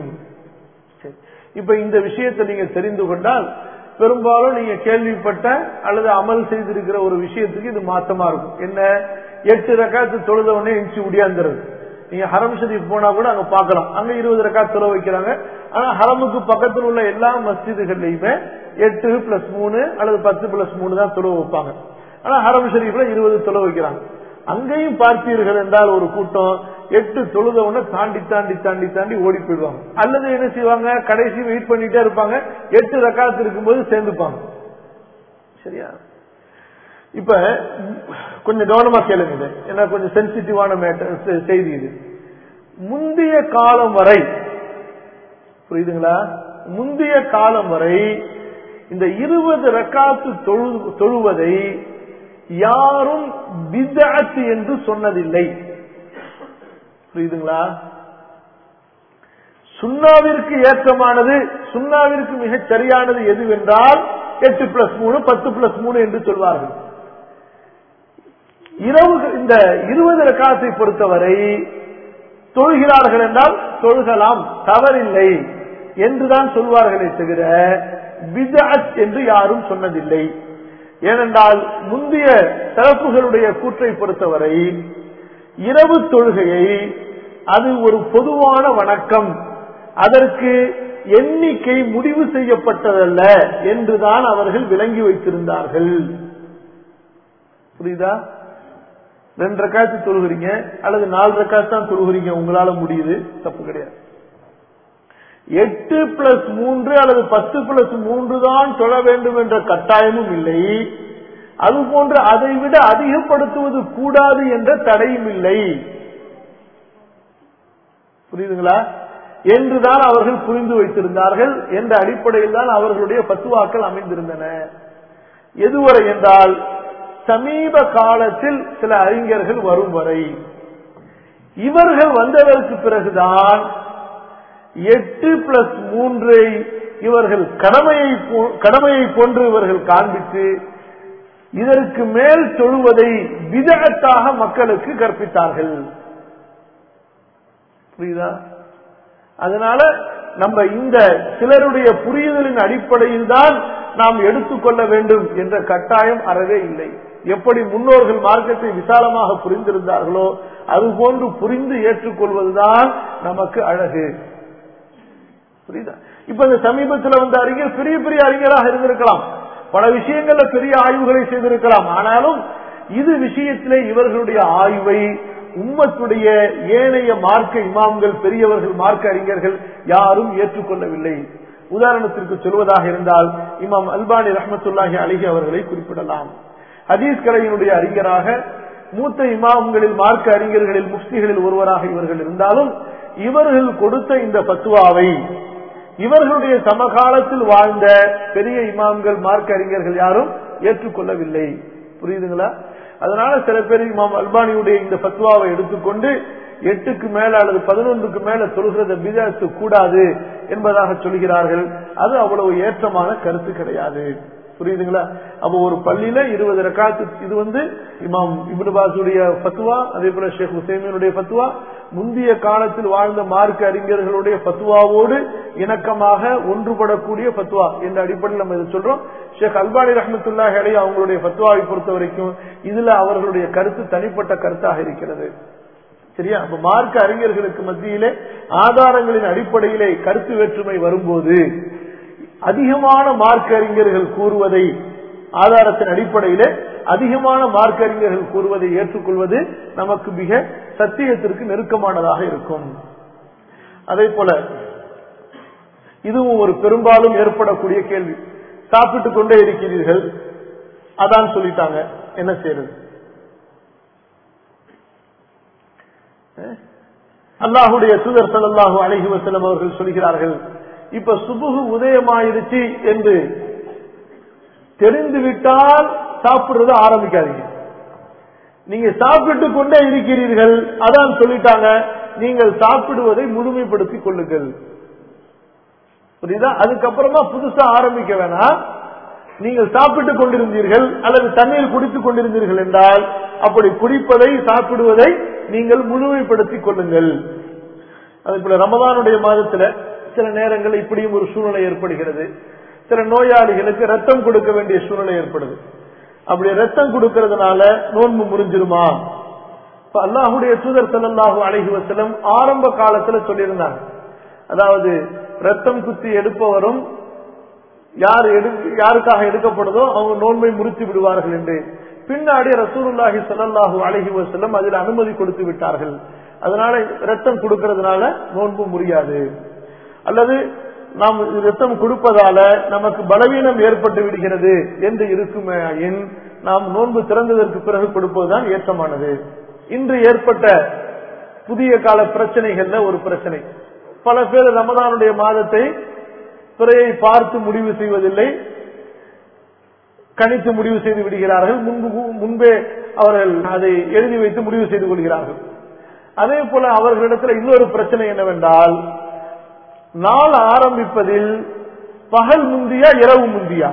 இப்ப இந்த விஷயத்தை நீங்க தெரிந்து கொண்டால் பெரும்பாலும் நீங்க கேள்விப்பட்ட அல்லது அமல் செய்திருக்கிற ஒரு விஷயத்துக்கு இது மாற்றமா இருக்கும். என்ன, 8 ரக்காத்து தொழுதவனே எஞ்சி உடையாந்துருது. நீங்க ஹரம் ஷரீஃப் போனா கூட அங்க பாக்கலாம், அங்க 20 ரக்காத் தொழ வைக்கிறாங்க. ஆனா ஹரமுக்கு பக்கத்தில் உள்ள எல்லா மஸ்ஜிதுகள்லயுமே 8+3 அல்லது 10+3 தான் தொழ வைப்பாங்க. ஆனா ஹரம் ஷரீஃப்ல 20 தொழ வைக்கிறாங்க. அங்கேயும் பார்த்தீர்கள் என்றால் ஒரு கூட்டம் 8 தொழுதவன தாண்டி தாண்டி தாண்டி தாண்டி ஓடி போயிடுவாங்க. அல்லது என்ன செய்வாங்க, கடைசி வெயிட் பண்ணிட்டே இருப்பாங்க, 8 ரக்காத்து இருக்கும்போது சேர்ந்துப்பாங்க. சரியா? இப்ப கொஞ்சம் கவனமா கேளுங்க, இது ஏன்னா கொஞ்சம் சென்சிட்டிவான செய்தி இது. முந்தைய காலம் வரை, புரியுதுங்களா, முந்தைய காலம் வரை இந்த 20 ரக்காத்து தொழுவதை யாரும் பித்அத் என்று சொன்னதில்லை. புரியுதுங்களா? சுன்னாவிற்கு ஏற்றமானது, சுன்னாவிற்கு மிகச் சரியானது எதுவென்றால் 8+3 10+3 என்று சொல்வார்கள். இரவு இந்த 20 ரக்காத்தை பொறுத்தவரை தொழுகிறார்கள் என்றால் தொழுகலாம், தவறில்லை என்றுதான் சொல்வார்களே தவிர பித்அத் என்று யாரும் சொன்னதில்லை. ஏனென்றால் முந்தைய தரப்புகளுடைய கூற்றை பொறுத்தவரை இரவு தொழுகையை அது ஒரு பொதுவான வணக்கம், அதற்கு எண்ணிக்கை முடிவு செய்யப்பட்டதல்ல என்றுதான் அவர்கள் விளங்கி வைத்திருந்தார்கள். புரியுதா? 2 ரக்காத்து தொழுகிறீங்க அல்லது 4 ரக்காத்து தான் தொழுகிறீங்க, உங்களால முடியுது, தப்பு கிடையாது. 8+3 அல்லது 10+3 தான் தொழ வேண்டும் என்ற கட்டாயமும் இல்லை. அதுபோன்று அதை விட அதிகப்படுத்துவது கூடாது என்ற தடையும் இல்லை. புரியுதுங்களா? என்றுதான் அவர்கள் புரிந்து வைத்திருந்தார்கள். என்ற அடிப்படையில் தான் அவர்களுடைய பத்துவாக்கள் அமைந்திருந்தன. எதுவரை என்றால் சமீப காலத்தில் சில அறிஞர்கள் வரும் வரை, இவர்கள் வந்ததற்கு பிறகுதான் 8+3 இவர்கள் கடமையை போன்று இவர்கள் காண்பித்து இதற்கு மேல் சொல்வதை பிதஅத்தாக மக்களுக்கு கற்பித்தார்கள். புரியுதா? அதனால நம்ம இந்த சிலருடைய புரிதலின் அடிப்படையில் தான் நாம் எடுத்துக்கொள்ள வேண்டும் என்ற கட்டாயம் அறவே இல்லை. எப்படி முன்னோர்கள் மார்க்கத்தை விசாலமாக புரிந்திருந்தார்களோ அதுபோன்று புரிந்து ஏற்றுக்கொள்வதுதான் நமக்கு அழகு. புரியுதா? இப்ப இந்த சமீபத்தில் வந்த அறிஞர் பெரிய பெரிய அறிஞராக இருந்திருக்கலாம், பல விஷயங்கள்ல பெரிய ஆய்வுகளை செய்திருக்கலாம். ஆனாலும் இது விஷயத்திலே இவர்களுடைய ஆய்வை உம்மத்துடைய ஏனைய மார்க்க இமாம்கள், பெரியவர்கள், மார்க்க அறிஞர்கள் யாரும் ஏற்றுக்கொள்ளவில்லை. உதாரணத்திற்கு சொல்வதாக இருந்தால் இமாம் அல்பானி ரஹ்மத்துல்லாஹி அலைஹி அவர்களை குறிப்பிடலாம். ஹதீஸ் கலையினுடைய அறிஞராக மூத்த இமாம்களில், மார்க்க அறிஞர்களில், முஃப்திகளில் ஒருவராக இவர்கள் இருந்தாலும் இவர்கள் கொடுத்த இந்த பத்துவாவை இவர்களுடைய சமகாலத்தில் வாழ்ந்த பெரிய இமாம்கள், மார்க்க அறிஞர்கள் யாரும் ஏற்றுக்கொள்ளவில்லை. புரியுதுங்களா? அதனால சில பேர் இமாம் அல்பானியுடைய இந்த பத்வாவை எடுத்துக்கொண்டு 8க்கு மேல அல்லது 11க்கு மேல தொழுகிறத பிதஅத்து கூடாது என்பதாக சொல்கிறார்கள். அது அவ்வளவு ஏற்றமான கருத்து கிடையாது. புரியுதுங்களா? அப்ப ஒரு பள்ளியில 20 ரக்காத்து, இது இமாம் இப்னு பாஸுடைய பத்வா, அதே போல ஷேக் உசைமீனுடைய பத்வா, முந்தைய காலத்தில் வாழ்ந்த மார்க்க அறிஞர்களுடைய பத்வாவோடு இணக்கமாக ஒன்றுபடக்கூடிய பத்வா என்ற அடிப்படையில் நம்ம இதை சொல்றோம். ஷேக் அல்பானி ரஹ்மத்துல்லாஹி அலைஹி அவங்களுடைய பத்வாவை பொறுத்த வரைக்கும் இதுல அவர்களுடைய கருத்து தனிப்பட்ட கருத்தாக இருக்கிறது. சரியா? அப்ப மார்க்க அறிஞர்களுக்கு மத்தியிலே ஆதாரங்களின் அடிப்படையிலே கருத்து வேற்றுமை வரும்போது அதிகமான மார்க்க அறிஞர்கள் கூறுவதை, ஆதாரத்தின் அடிப்படையிலே அதிகமான மார்க்க அறிஞர்கள் கூறுவதை ஏற்றுக்கொள்வது நமக்கு மிக சத்தியத்திற்கு நெருக்கமானதாக இருக்கும். அதே போல இதுவும் ஒரு பெரும்பாலும் ஏற்படக்கூடிய கேள்வி. சாப்பிட்டுக் கொண்டே இருக்கிறீர்கள், அதான் சொல்லிட்டாங்க, என்ன செய்யறது? அல்லாஹுடைய தூதர் ஸல்லல்லாஹு அலைஹி வஸல்லம் அவர்கள் சொல்கிறார்கள், இப்ப சுபுஹ் உதயமாயிருச்சு என்று தெரிந்துவிட்டால் சாப்பிடுறத ஆரம்பிக்காதீங்க. நீங்க சாப்பிட்டு கொண்டே இருக்கிறீர்கள், அதான் சொல்லிட்டாங்க, நீங்கள் சாப்பிடுவதை முழுமைப்படுத்திக் கொள்ளுங்கள். புரியுதா? அதுக்கப்புறமா புதுசா ஆரம்பிக்க வேணாம். நீங்கள் சாப்பிட்டுக் கொண்டிருந்தீர்கள் அல்லது தண்ணீர் குடித்துக் கொண்டிருந்தீர்கள் என்றால் அப்படி குடிப்பதை, சாப்பிடுவதை நீங்கள் முழுமைப்படுத்திக் கொள்ளுங்கள். அதே போல ரமதானுடைய மாதத்துல சில நேரங்கள் இப்படியும் ஒரு சூழ்நிலை ஏற்படுகிறது. சில நோயாளிகளுக்கு ரத்தம் கொடுக்க வேண்டிய சூழ்நிலை ஏற்படுது. அப்படி ரத்தம் கொடுக்கறதுனால நோன்பு முறிஞ்சிருமா? இப்ப அல்லாஹுடைய தூதர் ஸல்லல்லாஹு அலைஹி வஸல்லம் ஆரம்ப காலத்துல சொல்லியிருந்தாங்க, அதாவது ரத்தம் குத்தி எடுப்பவரும் யாருக்காக எடுக்கப்படுதோ அவங்க நோன்பை முறித்து விடுவார்கள் என்று. பின்னாடி ரசூலுல்லாஹி ஸல்லல்லாஹு அலைஹி வஸல்லம் அதில் அனுமதி கொடுத்து விட்டார்கள். அதனால ரத்தம் கொடுக்கறதுனால நோன்பு முறியாது. அல்லது நாம் ரத்தம் கொடுப்பதால நமக்கு பலவீனம் ஏற்பட்டு விடுகிறது என்று இருக்குமே, நாம் நோன்பு திறந்ததற்கு பிறகு கொடுப்பதுதான் ஏற்றமானது. இன்று ஏற்பட்ட புதிய கால பிரச்சனைகள்ல ஒரு பிரச்சனை, பல பேர் ரமதானுடைய மாதத்தை பிறையை பார்த்து முடிவு செய்வதில்லை, கணித்து முடிவு செய்து விடுகிறார்கள். முன்பே அவர்கள் அதை எழுதி வைத்து முடிவு செய்து கொள்கிறார்கள். அதே போல அவர்களிடத்தில் இன்னொரு பிரச்சனை என்னவென்றால், நாள் ஆரம்பிப்பதில் பகல் முந்தியா இரவு முந்தியா?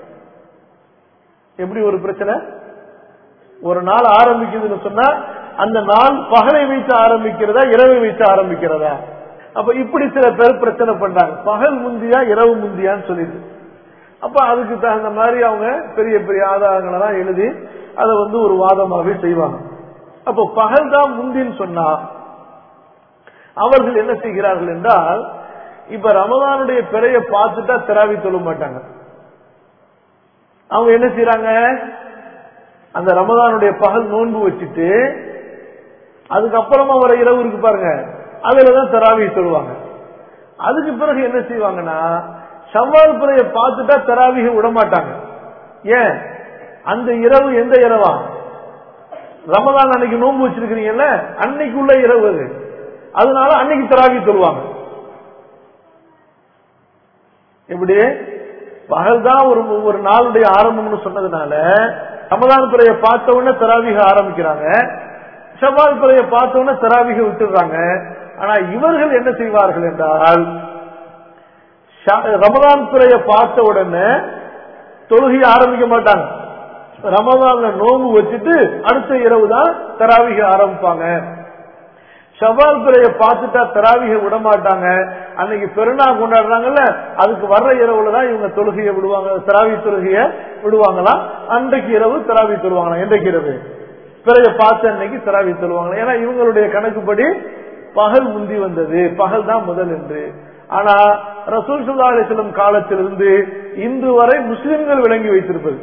எப்படி ஒரு பிரச்சனை? ஒரு நாள் ஆரம்பிக்குதுன்னு சொன்னா அந்த நாள் பகலை வைத்து ஆரம்பிக்கிறதா இரவை வைத்து ஆரம்பிக்கிறதா? அப்ப இப்படி சில பேர் பிரச்சனை பண்றாங்க, பகல் முந்தியா இரவு முந்தியான்னு சொல்லிட்டு. அப்ப அதுக்கு தகுந்த மாதிரி அவங்க பெரிய பெரிய ஆதாரங்களை தான் எழுதி அதை ஒரு வாதமாகவே செய்வாங்க. அப்போ பகல் தான் முந்தின்னு சொன்னா அவர்கள் என்ன செய்கிறார்கள் என்றால், இப்ப ரமதானுடைய பிறைய பார்த்துட்டா தராவி தொழ மாட்டாங்க. அவங்க என்ன செய்யறாங்க, அந்த ரமதானுடைய பகல் நோன்பு வச்சுட்டு அதுக்கப்புறமா வர இரவு இருக்கு பாருங்க, அதுலதான் தராவி தொழுவாங்க. அதுக்கு பிறகு என்ன செய்வாங்கன்னா, ஷவ்வால் பிறைய பார்த்துட்டா தராவிக விட மாட்டாங்க. ஏன்? அந்த இரவு எந்த இரவா? ரமதான் அன்னைக்கு நோன்பு வச்சிருக்கிறீங்கல்ல, அன்னைக்குள்ள இரவு அது. அதனால அன்னைக்கு தராவி தொழுவாங்க. எப்படி? பகல் தான் ஒரு நாளுடைய ஆரம்பம்னு சொன்னதுனால ரமதான் பிறையை பார்த்த உடனே தராவீக ஆரம்பிக்கிறாங்க, ஷவ்வால் பிறையை பார்த்த உடனே தராவீக விட்டுறாங்க. ஆனா இவர்கள் என்ன செய்வார்கள் என்றால், ரமதான் பிறையை பார்த்த உடனே தொழுகையை ஆரம்பிக்க மாட்டாங்க. ரமதான்ல நோன்பு வச்சுட்டு அடுத்த இரவு தான் தராவீக ஆரம்பிப்பாங்க. ஷவ்வால் பிறையை பார்த்துட்டா தராவீக விட மாட்டாங்க. அன்னைக்கு பெருநாள் கொண்டாடுறாங்கல்ல, அதுக்கு வர்ற இரவுல தான் இவங்க தொழுகையை விடுவாங்க, தராவி தொழுகையை விடுவாங்களாம். அன்றைக்கு இரவு தராவி தொழுவாங்களாம். என்றைக்கு இரவு பிறையை பார்த்த அன்னைக்கு தராவி தொழுவாங்களாம். ஏன்னா இவங்களுடைய கணக்குப்படி பகல் முந்தி வந்தது, பகல் தான் முதல் என்று. ஆனா ரசூல் ஸல்லல்லாஹு அலைஹி வஸல்லம் காலத்திலிருந்து இன்று வரை முஸ்லிம்கள் விளங்கி வைத்திருப்பது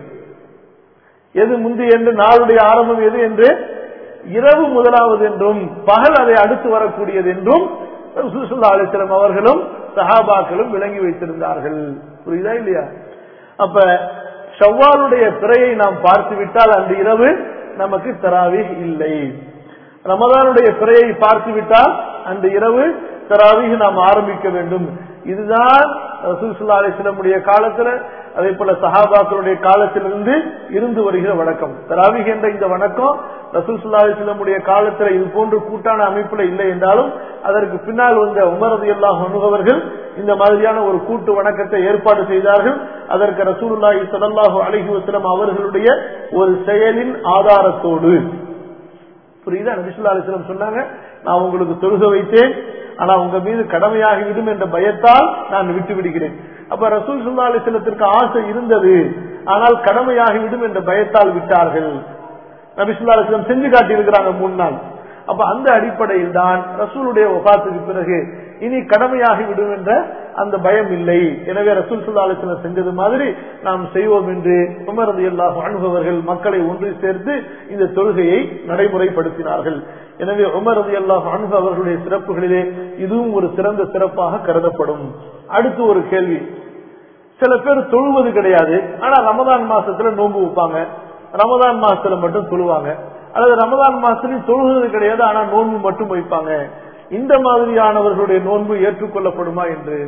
எது முந்தி என்று, நாளுடைய ஆரம்பம் எது என்று, இரவு முதலாவது என்றும் பகல் அதை அடுத்து வரக்கூடியது என்றும் ரசூல் ஸல்லல்லாஹு அலைஹி வஸல்லம் அவர்களும் சஹாபாக்களும் விளங்கி வைத்திருந்தார்கள். புரியுதா இல்லையா? அப்ப ஷவ்வாலுடைய பிறையை நாம் பார்த்து விட்டால் அந்த இரவு நமக்கு தராவீஹ் இல்லை. ரமதானுடைய பிறையை பார்த்து விட்டால் அந்த இரவு தராவீஹ் நாம் ஆரம்பிக்க வேண்டும். இதுதான் ரசூல் ஸல்லல்லாஹு அலைஹி வஸல்லம் காலத்துல, அதே போல சஹாபாக்களுடைய காலத்திலிருந்து இருந்து வருகிற வழக்கம். தராவீஹ் என்ற இந்த வணக்கம் ரசூல் ஸல்லல்லாஹு அலைஹி வஸல்லம் காலத்துல இது போன்ற கூட்டான அமைப்புல இல்லை என்றாலும், அதற்கு பின்னால் வந்த உமர் ரலியல்லாஹு அன்ஹு அவர்கள் இந்த மாதிரியான ஒரு கூட்டு வணக்கத்தை ஏற்பாடு செய்தார்கள். அதற்கு ரசூலுல்லாஹி ஸல்லல்லாஹு அலைஹி வஸல்லம் அவர்களுடைய ஒரு செயலின் ஆதாரத்தோடு. புரியுதா? நபி ஸல்லல்லாஹு அலைஹி வஸல்லம் சொன்னாங்க, நான் உங்களுக்கு தொழுகை வைத்தேன், ஆனா உங்க மீது கடமையாகிவிடும் என்ற பயத்தால் நான் விட்டு விடுகிறேன். அப்ப ரசூல் ஸல்லல்லாஹு அலைஹி வஸல்லத்திற்கு ஆசை இருந்தது, ஆனால் கடமையாகிவிடும் என்ற பயத்தால் விட்டார்கள். நபி ஸல்லல்லாஹு அலைஹி வஸல்லம் செஞ்சு காட்டி இருக்கிறாங்க 3 நாள். அப்ப அந்த அடிப்படையில் தான் ரசூலுடைய வஃபாத்துக்கு பிறகு இனி கடமையாகிவிடும் என்ற அந்த பயம் இல்லை. எனவே ரசூல் ஸல்லல்லாஹு அலைஹி வஸல்லம் செஞ்சது மாதிரி நாம் செய்வோம் என்று உமர் ரலியல்லாஹு அன்ஹு அவர்கள் மக்களை ஒன்று சேர்த்து இந்த தொழுகையை நடைமுறைப்படுத்தினார்கள். எனவே உமர் ரலியல்லாஹு அன்ஹு அவர்களுடைய சிறப்புகளிலே இதுவும் ஒரு சிறந்த சிறப்பாக கருதப்படும். அடுத்து ஒரு கேள்வி, சில பேர் தொழுவது கிடையாது, ஆனா ரமதான் மாசத்துல நோன்பு வைப்பாங்க, ரமதான் மாசத்துல மட்டும் தொழுவாங்க, அல்லது ரமதான் மாசத்துலயும் தொழுவது கிடையாது ஆனா நோன்பு மட்டும் வைப்பாங்க. இந்த மாதிரியானவர்களுடைய நோன்பு ஏற்றுக்கொள்ளப்படுமா என்று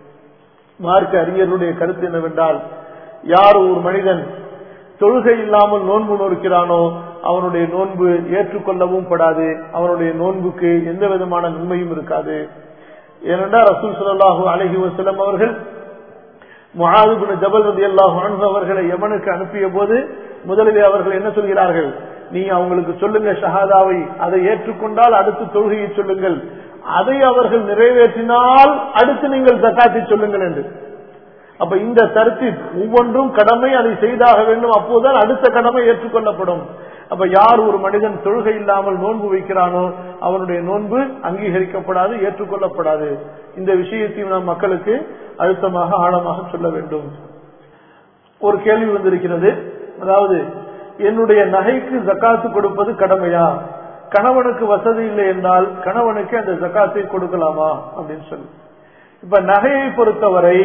மார்க்க அறிஞர்களுடைய கருத்து என்னவென்றால், யார் ஒரு மனிதன் தொழுகை இல்லாமல் நோன்பு நோக்கிறானோ அவனுடைய நோன்பு ஏற்றுக்கொள்ளவும் படாது, அவனுடைய நோன்புக்கு எந்த விதமான நன்மையும் இருக்காது. ஏனென்றால் ரசூல் ஸல்லல்லாஹு அலைஹி வஸல்லம் அவர்கள் முஆது இப்னு ஜபல் ரலியல்லாஹு அன்ஹு அவர்களை யமனுக்கு அனுப்பிய போது முதலிலே அவர்கள் என்ன சொல்கிறார்கள், நீ அவங்களுக்கு சொல்லுங்க ஷஹாதாவை, அதை ஏற்றுக்கொண்டால் அடுத்து தொழுகையை சொல்லுங்கள், அதை அவர்கள் நிறைவேற்றினால் அடுத்து நீங்கள் ஜகாத்தை சொல்லுங்கள் என்று. அப்ப இந்த தர்த்தீப் ஒவ்வொன்றும் கடமை, அதை செய்தாக வேண்டும், அப்போதுதான் அடுத்த கடமை ஏற்றுக்கொள்ளப்படும். அப்ப யார் ஒரு மனிதன் தொழுகை இல்லாமல் நோன்பு வைக்கிறானோ அவனுடைய நோன்பு அங்கீகரிக்கப்படாது, ஏற்றுக்கொள்ளப்படாது. இந்த விஷயத்தையும் நாம் மக்களுக்கு அழுத்தமாக ஆழமாக சொல்ல வேண்டும். ஒரு கேள்வி வந்திருக்கிறது, அதாவது என்னுடைய நகைக்கு ஜகாத்து கொடுப்பது கடமையா, கணவனுக்கு வசதி இல்லை என்றால் கணவனுக்கு அந்த ஜகாத்தை கொடுக்கலாமா அப்படின்னு சொல்லி. இப்ப நகையை பொறுத்தவரை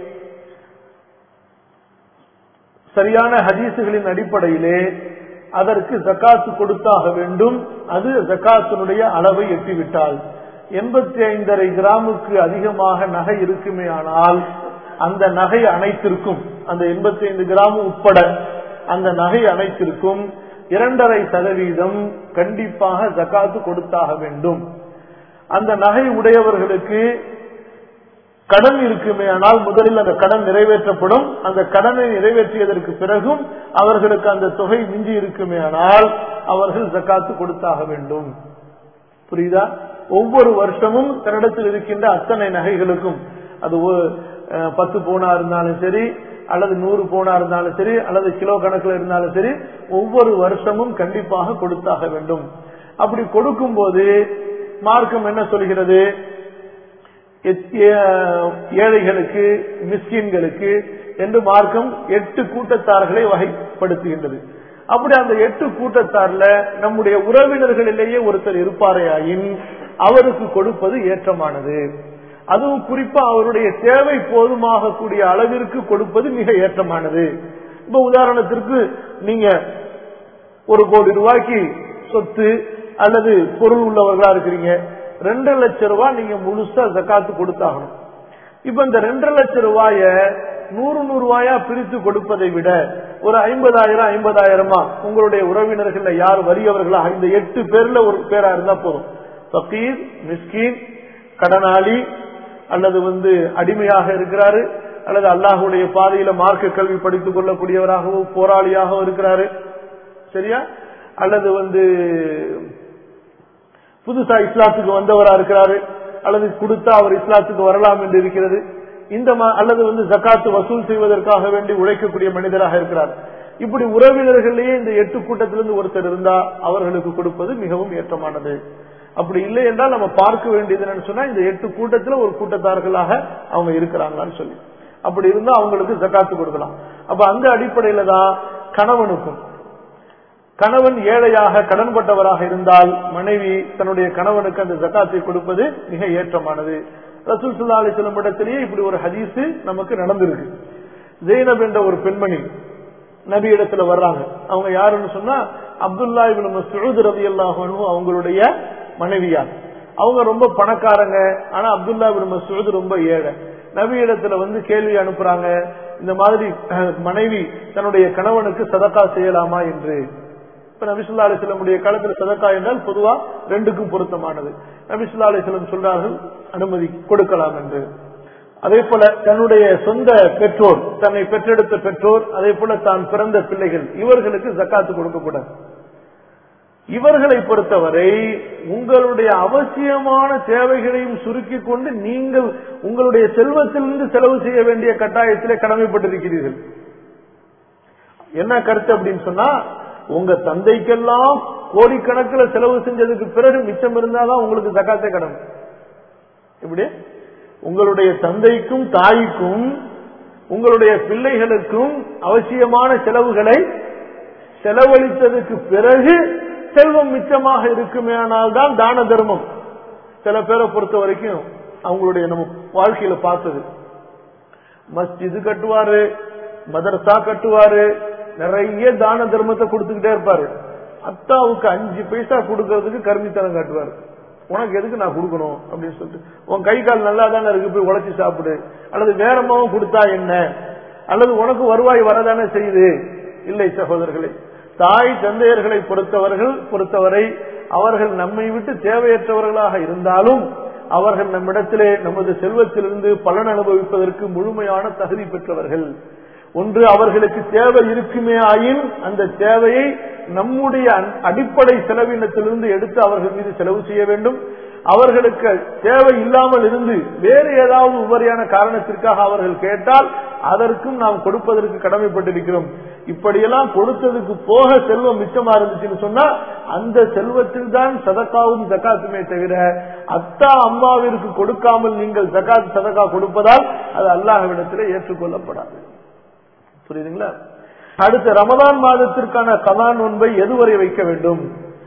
சரியான ஹதீசுகளின் அடிப்படையிலே அதற்கு ஜகாத்து கொடுத்தாக வேண்டும். அது ஜகாத்தினுடைய அளவை எட்டிவிட்டால் 85.5 கிராமுக்கு அதிகமாக நகை இருக்குமே ஆனால் அந்த நகை அனைத்திற்கும், அந்த 85 கிராம் உட்பட அந்த நகை அனைத்திற்கும் 2.5% கண்டிப்பாக ஜகாத்து கொடுத்தாக வேண்டும். அந்த நகை உடையவர்களுக்கு கடன் இருக்குமே ஆனால் முதலில் அந்த கடன் நிறைவேற்றப்படும். அந்த கடனை நிறைவேற்றியதற்கு பிறகும் அவர்களுக்கு அந்த தொகை மிஞ்சி இருக்குமே ஆனால் அவர்கள் ஜகாத்து கொடுத்தாக வேண்டும். புரியுதா? ஒவ்வொரு வருஷமும் தன்னிடத்தில் இருக்கின்ற அத்தனை நகைகளுக்கும், அது 10 பவுனா இருந்தாலும் சரி, அல்லது 100 பவுனா இருந்தாலும் சரி, அல்லது கிலோ கணக்கில் இருந்தாலும் சரி, ஒவ்வொரு வருஷமும் கண்டிப்பாக கொடுத்தாக வேண்டும். அப்படி கொடுக்கும் போது மார்க்கம் என்ன சொல்கிறது, ஏழைகளுக்கு மிஸ்கின்களுக்கு என்று மார்க்கம் 8 கூட்டத்தார்களை வகைப்படுத்துகின்றது. அப்படி அந்த 8 கூட்டத்தார்ல நம்முடைய உறவினர்களிலேயே ஒருத்தர் இருப்பாரையாயின் அவருக்கு கொடுப்பது ஏற்றமானது. அதுவும் குறிப்பா அவருடைய தேவை போதுமாக கூடிய அளவிற்கு கொடுப்பது மிக ஏற்றமானது. இப்ப உதாரணத்திற்கு நீங்க 1 கோடி ரூபாய்க்கு சொத்து அல்லது பொருள் உள்ளவர்களா இருக்கிறீங்க, 2 லட்சம் ரூபாய் நீங்க முழுசா ஜகாத்து கொடுத்தாகணும். இப்ப இந்த 2 லட்சம் ரூபாய 100 ரூபாயா பிரித்து கொடுப்பதை விட ஒரு 50,000 உங்களுடைய உறவினர்கள் யார் வறியவர்களாக இந்த 8 பேர்ல ஒரு பேரா இருந்தா போதும். ஃபகீர், மிஸ்கீன், கடனாளி, அல்லது அடிமையாக இருக்கிறாரு, அல்லது அல்லாஹ்வுடைய பாதையில மார்க்க கல்வி படித்துக் கொள்ளக்கூடியவராகவும் போராளியாகவும் இருக்கிறாரு, சரியா, அல்லது புதுசா இஸ்லாத்துக்கு வந்தவரா இருக்கிறாரு, அல்லது கொடுத்தா அவர் இஸ்லாத்துக்கு வரலாம் என்று இருக்கிறது, அல்லது ஜகாத்து வசூல் செய்வதற்காக வேண்டி உழைக்கக்கூடிய மனிதராக இருக்கிறார். இப்படி உறவினர்களையே இந்த 8 கூட்டத்திலிருந்து ஒருத்தர் இருந்தா அவர்களுக்கு கொடுப்பது மிகவும் ஏற்றமானது. அப்படி இல்லை என்றால் நம்ம பார்க்க வேண்டியது என்னன்னு சொன்னா இந்த 8 கூட்டத்துல ஒரு கூட்டத்தார்களாக அவங்க இருக்கிறாங்கன்னு சொல்லி, அப்படி இருந்தா அவங்களுக்கு ஜகாத்து கொடுக்கலாம். அப்ப அந்த அடிப்படையில தான் கணவன் ஏழையாக கடன்பட்டவராக இருந்தால் மனைவி தன்னுடைய கணவனுக்கு அந்த ஜகாத்தை கொடுப்பது மிக ஏற்றமானது. ரசூல் ஸல்லல்லாஹு அலைஹி வஸல்லம் இடத்திலேயே இப்படி ஒரு ஹதீஸ் நமக்கு நடந்திருக்கு. ஜெய்னப் என்ற ஒரு பெண்மணி நபி இடத்துல வர்றாங்க. அவங்க யாருன்னு சொன்னா அப்துல்லா இப்னு மஸ்ஊத் ரலியல்லாஹு அன்ஹு அவங்களுடைய மனைவியார். அவங்க ரொம்ப பணக்காரங்க, ஆனா அப்துல்லா இப்னு மஸ்ஊத் ரொம்ப ஏழை. நபி இடத்துல கேள்வி அனுப்புறாங்க, இந்த மாதிரி மனைவி தன்னுடைய கணவனுக்கு சதகா செய்யலாமா என்று. இப்ப நபி ஸல்லல்லாஹு அலைஹி வஸல்லம் காலத்துல சதகா என்றால் பொதுவா 2க்கும் பொருத்தமானது. நபி ஸல்லல்லாஹு அலைஹி வஸல்லம் சொல்றார்கள் அனுமதி கொடுக்கலாம் என்று. அதே போல தன்னுடைய சொந்த பெற்றோர், தன்னை பெற்றெடுத்த பெற்றோர், அதே போல தான் பிறந்த பிள்ளைகள், இவர்களுக்கு ஜகாத்து கொடுக்கப்படாது. இவர்களை பொறுத்தவரை உங்களுடைய அவசியமான தேவைகளையும் சுருக்கிக் கொண்டு நீங்கள் உங்களுடைய செல்வத்திலிருந்து செலவு செய்ய வேண்டிய கட்டாயத்திலே கடமைப்பட்டிருக்கிறீர்கள். என்ன கருத்து அப்படின்னு சொன்னா, உங்க தந்தைக்கெல்லாம் கோடிக்கணக்கில் செலவு செஞ்சதுக்கு பிறகு மிச்சம் இருந்தாதான் உங்களுக்கு ஜகாத்தே கடமை. இப்படி உங்களுடைய தந்தைக்கும் தாய்க்கும் உங்களுடைய பிள்ளைகளுக்கும் அவசியமான செலவுகளை செலவழித்ததுக்கு பிறகு செல்வம் மிச்சமாக இருக்குமேனால் தான் தான தர்மம். சில பேரை பொறுத்த வரைக்கும் அவங்களுடைய நம்ம வாழ்க்கையில பார்த்தது, மஸ்ஜிது கட்டுவாரு, மதரசா கட்டுவாரு, நிறைய தான தர்மத்தை கொடுத்துக்கிட்டே இருப்பாரு. அத்தாவுக்கு 5 பைசா கொடுக்கறதுக்கு கருமித்தனம் காட்டுவாரு. உனக்கு எதுக்கு நான் கொடுக்கணும் அப்படின்னு சொல்லிட்டு, உன் கை கால் நல்லா தானே இருக்கு, போய் உழைச்சி சாப்பிடு, அல்லது வேறமாவும் கொடுத்தா என்ன, அல்லது உனக்கு வருவாய் வரதானே செய்யுது. இல்லை சகோதரர்களே, தாய் தந்தையர்களை பொறுத்தவரை அவர்கள் நம்மை விட்டு தேவையற்றவர்களாக இருந்தாலும் அவர்கள் நம்மிடத்திலே நமது செல்வத்திலிருந்து பலன் அனுபவிப்பதற்கு முழுமையான தகுதி பெற்றவர்கள். ஒன்று அவர்களுக்கு தேவை இருக்குமே ஆயின் அந்த தேவையை நம்முடைய அடிப்படை செலவினத்திலிருந்து எடுத்து அவர்கள் மீது செலவு செய்ய வேண்டும். அவர்களுக்கு தேவை இல்லாமல் இருந்து வேறு ஏதாவது உபரியான காரணத்திற்காக அவர்கள் கேட்டால் அதற்கும் நாம் கொடுப்பதற்கு கடமைப்பட்டிருக்கிறோம். இப்படியெல்லாம் கொடுத்ததுக்கு போக செல்வம் மிச்சமா இருந்துச்சுன்னு சொன்னா அந்த செல்வத்தில் தான் சதக்காவும் ஜகாத்துமே தவிர அத்தா அம்மாவிற்கு கொடுக்காமல் நீங்கள் ஜகாத் சதக்கா கொடுப்பதால் அது அல்லாஹ்விடத்திலே ஏற்றுக்கொள்ளப்படாது. புரியுதுங்களா? அடுத்த ரமதான் மாதத்திற்கான கதா நோன்பை எதுவரை வைக்க வேண்டும்?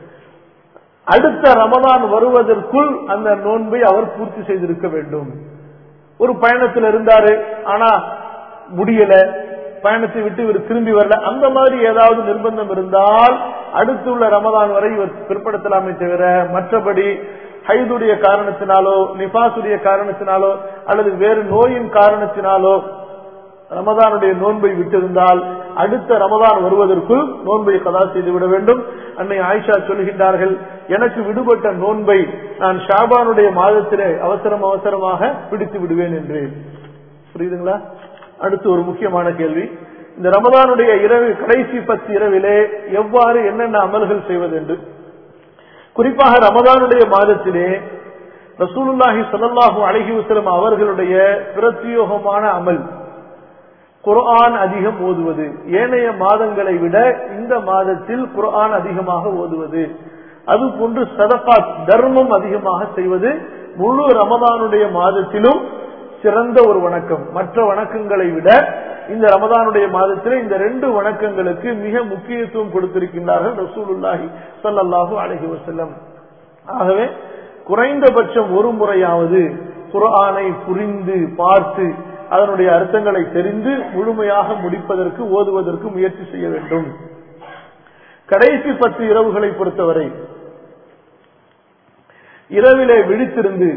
அடுத்த ரமதான் வருவதற்குள் அந்த நோன்பை அவர் பூர்த்தி செய்திருக்க வேண்டும். ஒரு பயணத்தில் இருந்தாரு, ஆனா முடியல, பயணத்தை விட்டு இவர் திரும்பி வரல, அந்த மாதிரி ஏதாவது நிர்பந்தம் இருந்தால் அடுத்துள்ள ரமதான் வரை இவர் பிற்படுத்தலாமே தவிர மற்றபடி ஹைதுடைய காரணத்தினாலோ நிபாசுடைய காரணத்தினாலோ அல்லது வேறு நோயின் காரணத்தினாலோ ரமதானுடைய நோன்பை விட்டிருந்தால் அடுத்த ரமதான் வருவதற்குள் நோன்பை கதா செய்துவிட வேண்டும். அன்னை ஆயிஷா சொல்கின்றார்கள், எனக்கு விடுபட்ட நோன்பை நான் ஷாபானுடைய மாதத்திலே அவசரமாக பிடித்து விடுவேன் என்று. புரியுதுங்களா? அடுத்து ஒரு முக்கியமான கேள்வி, இந்த ரமதானுடைய இரவு கடைசி 10 இரவிலே எவ்வாறு என்னென்ன அமல்கள் செய்வது என்று. குறிப்பாக ரமதானுடைய மாதத்திலே ரசூலுல்லாஹி ஸல்லல்லாஹு அலைஹி வஸல்லம் அவர்களுடைய பிரத்யோகமான அமல் குர்ஆன் அதிகம் ஓதுவது. ஏனைய மாதங்களை விட இந்த மாதத்தில் குர்ஆன் அதிகமாக ஓதுவது, அது போன்று சதகாத் தர்மம் அதிகமாக செய்வது முழு ரமதானுடைய மாதத்திலும் சிறந்த ஒரு வணக்கம். மற்ற வணக்கங்களை விட இந்த ரமதானுடைய மாதத்தில் இந்த 2 வணக்கங்களுக்கு மிக முக்கியத்துவம் கொடுத்திருக்கின்றார்கள் ரசூலுல்லாஹி ஸல்லல்லாஹு அலைஹி வஸல்லம். ஆகவே குறைந்தபட்சம் ஒரு முறையாவது குர்ஆனை புரிந்து பார்த்து அதனுடைய அர்த்தங்களை தெரிந்து முழுமையாக முடிப்பதற்கு ஓதுவதற்கு முயற்சி செய்ய வேண்டும். கடைசி 10 இரவுகளை பொறுத்தவரை இரவிலே விழித்திருந்து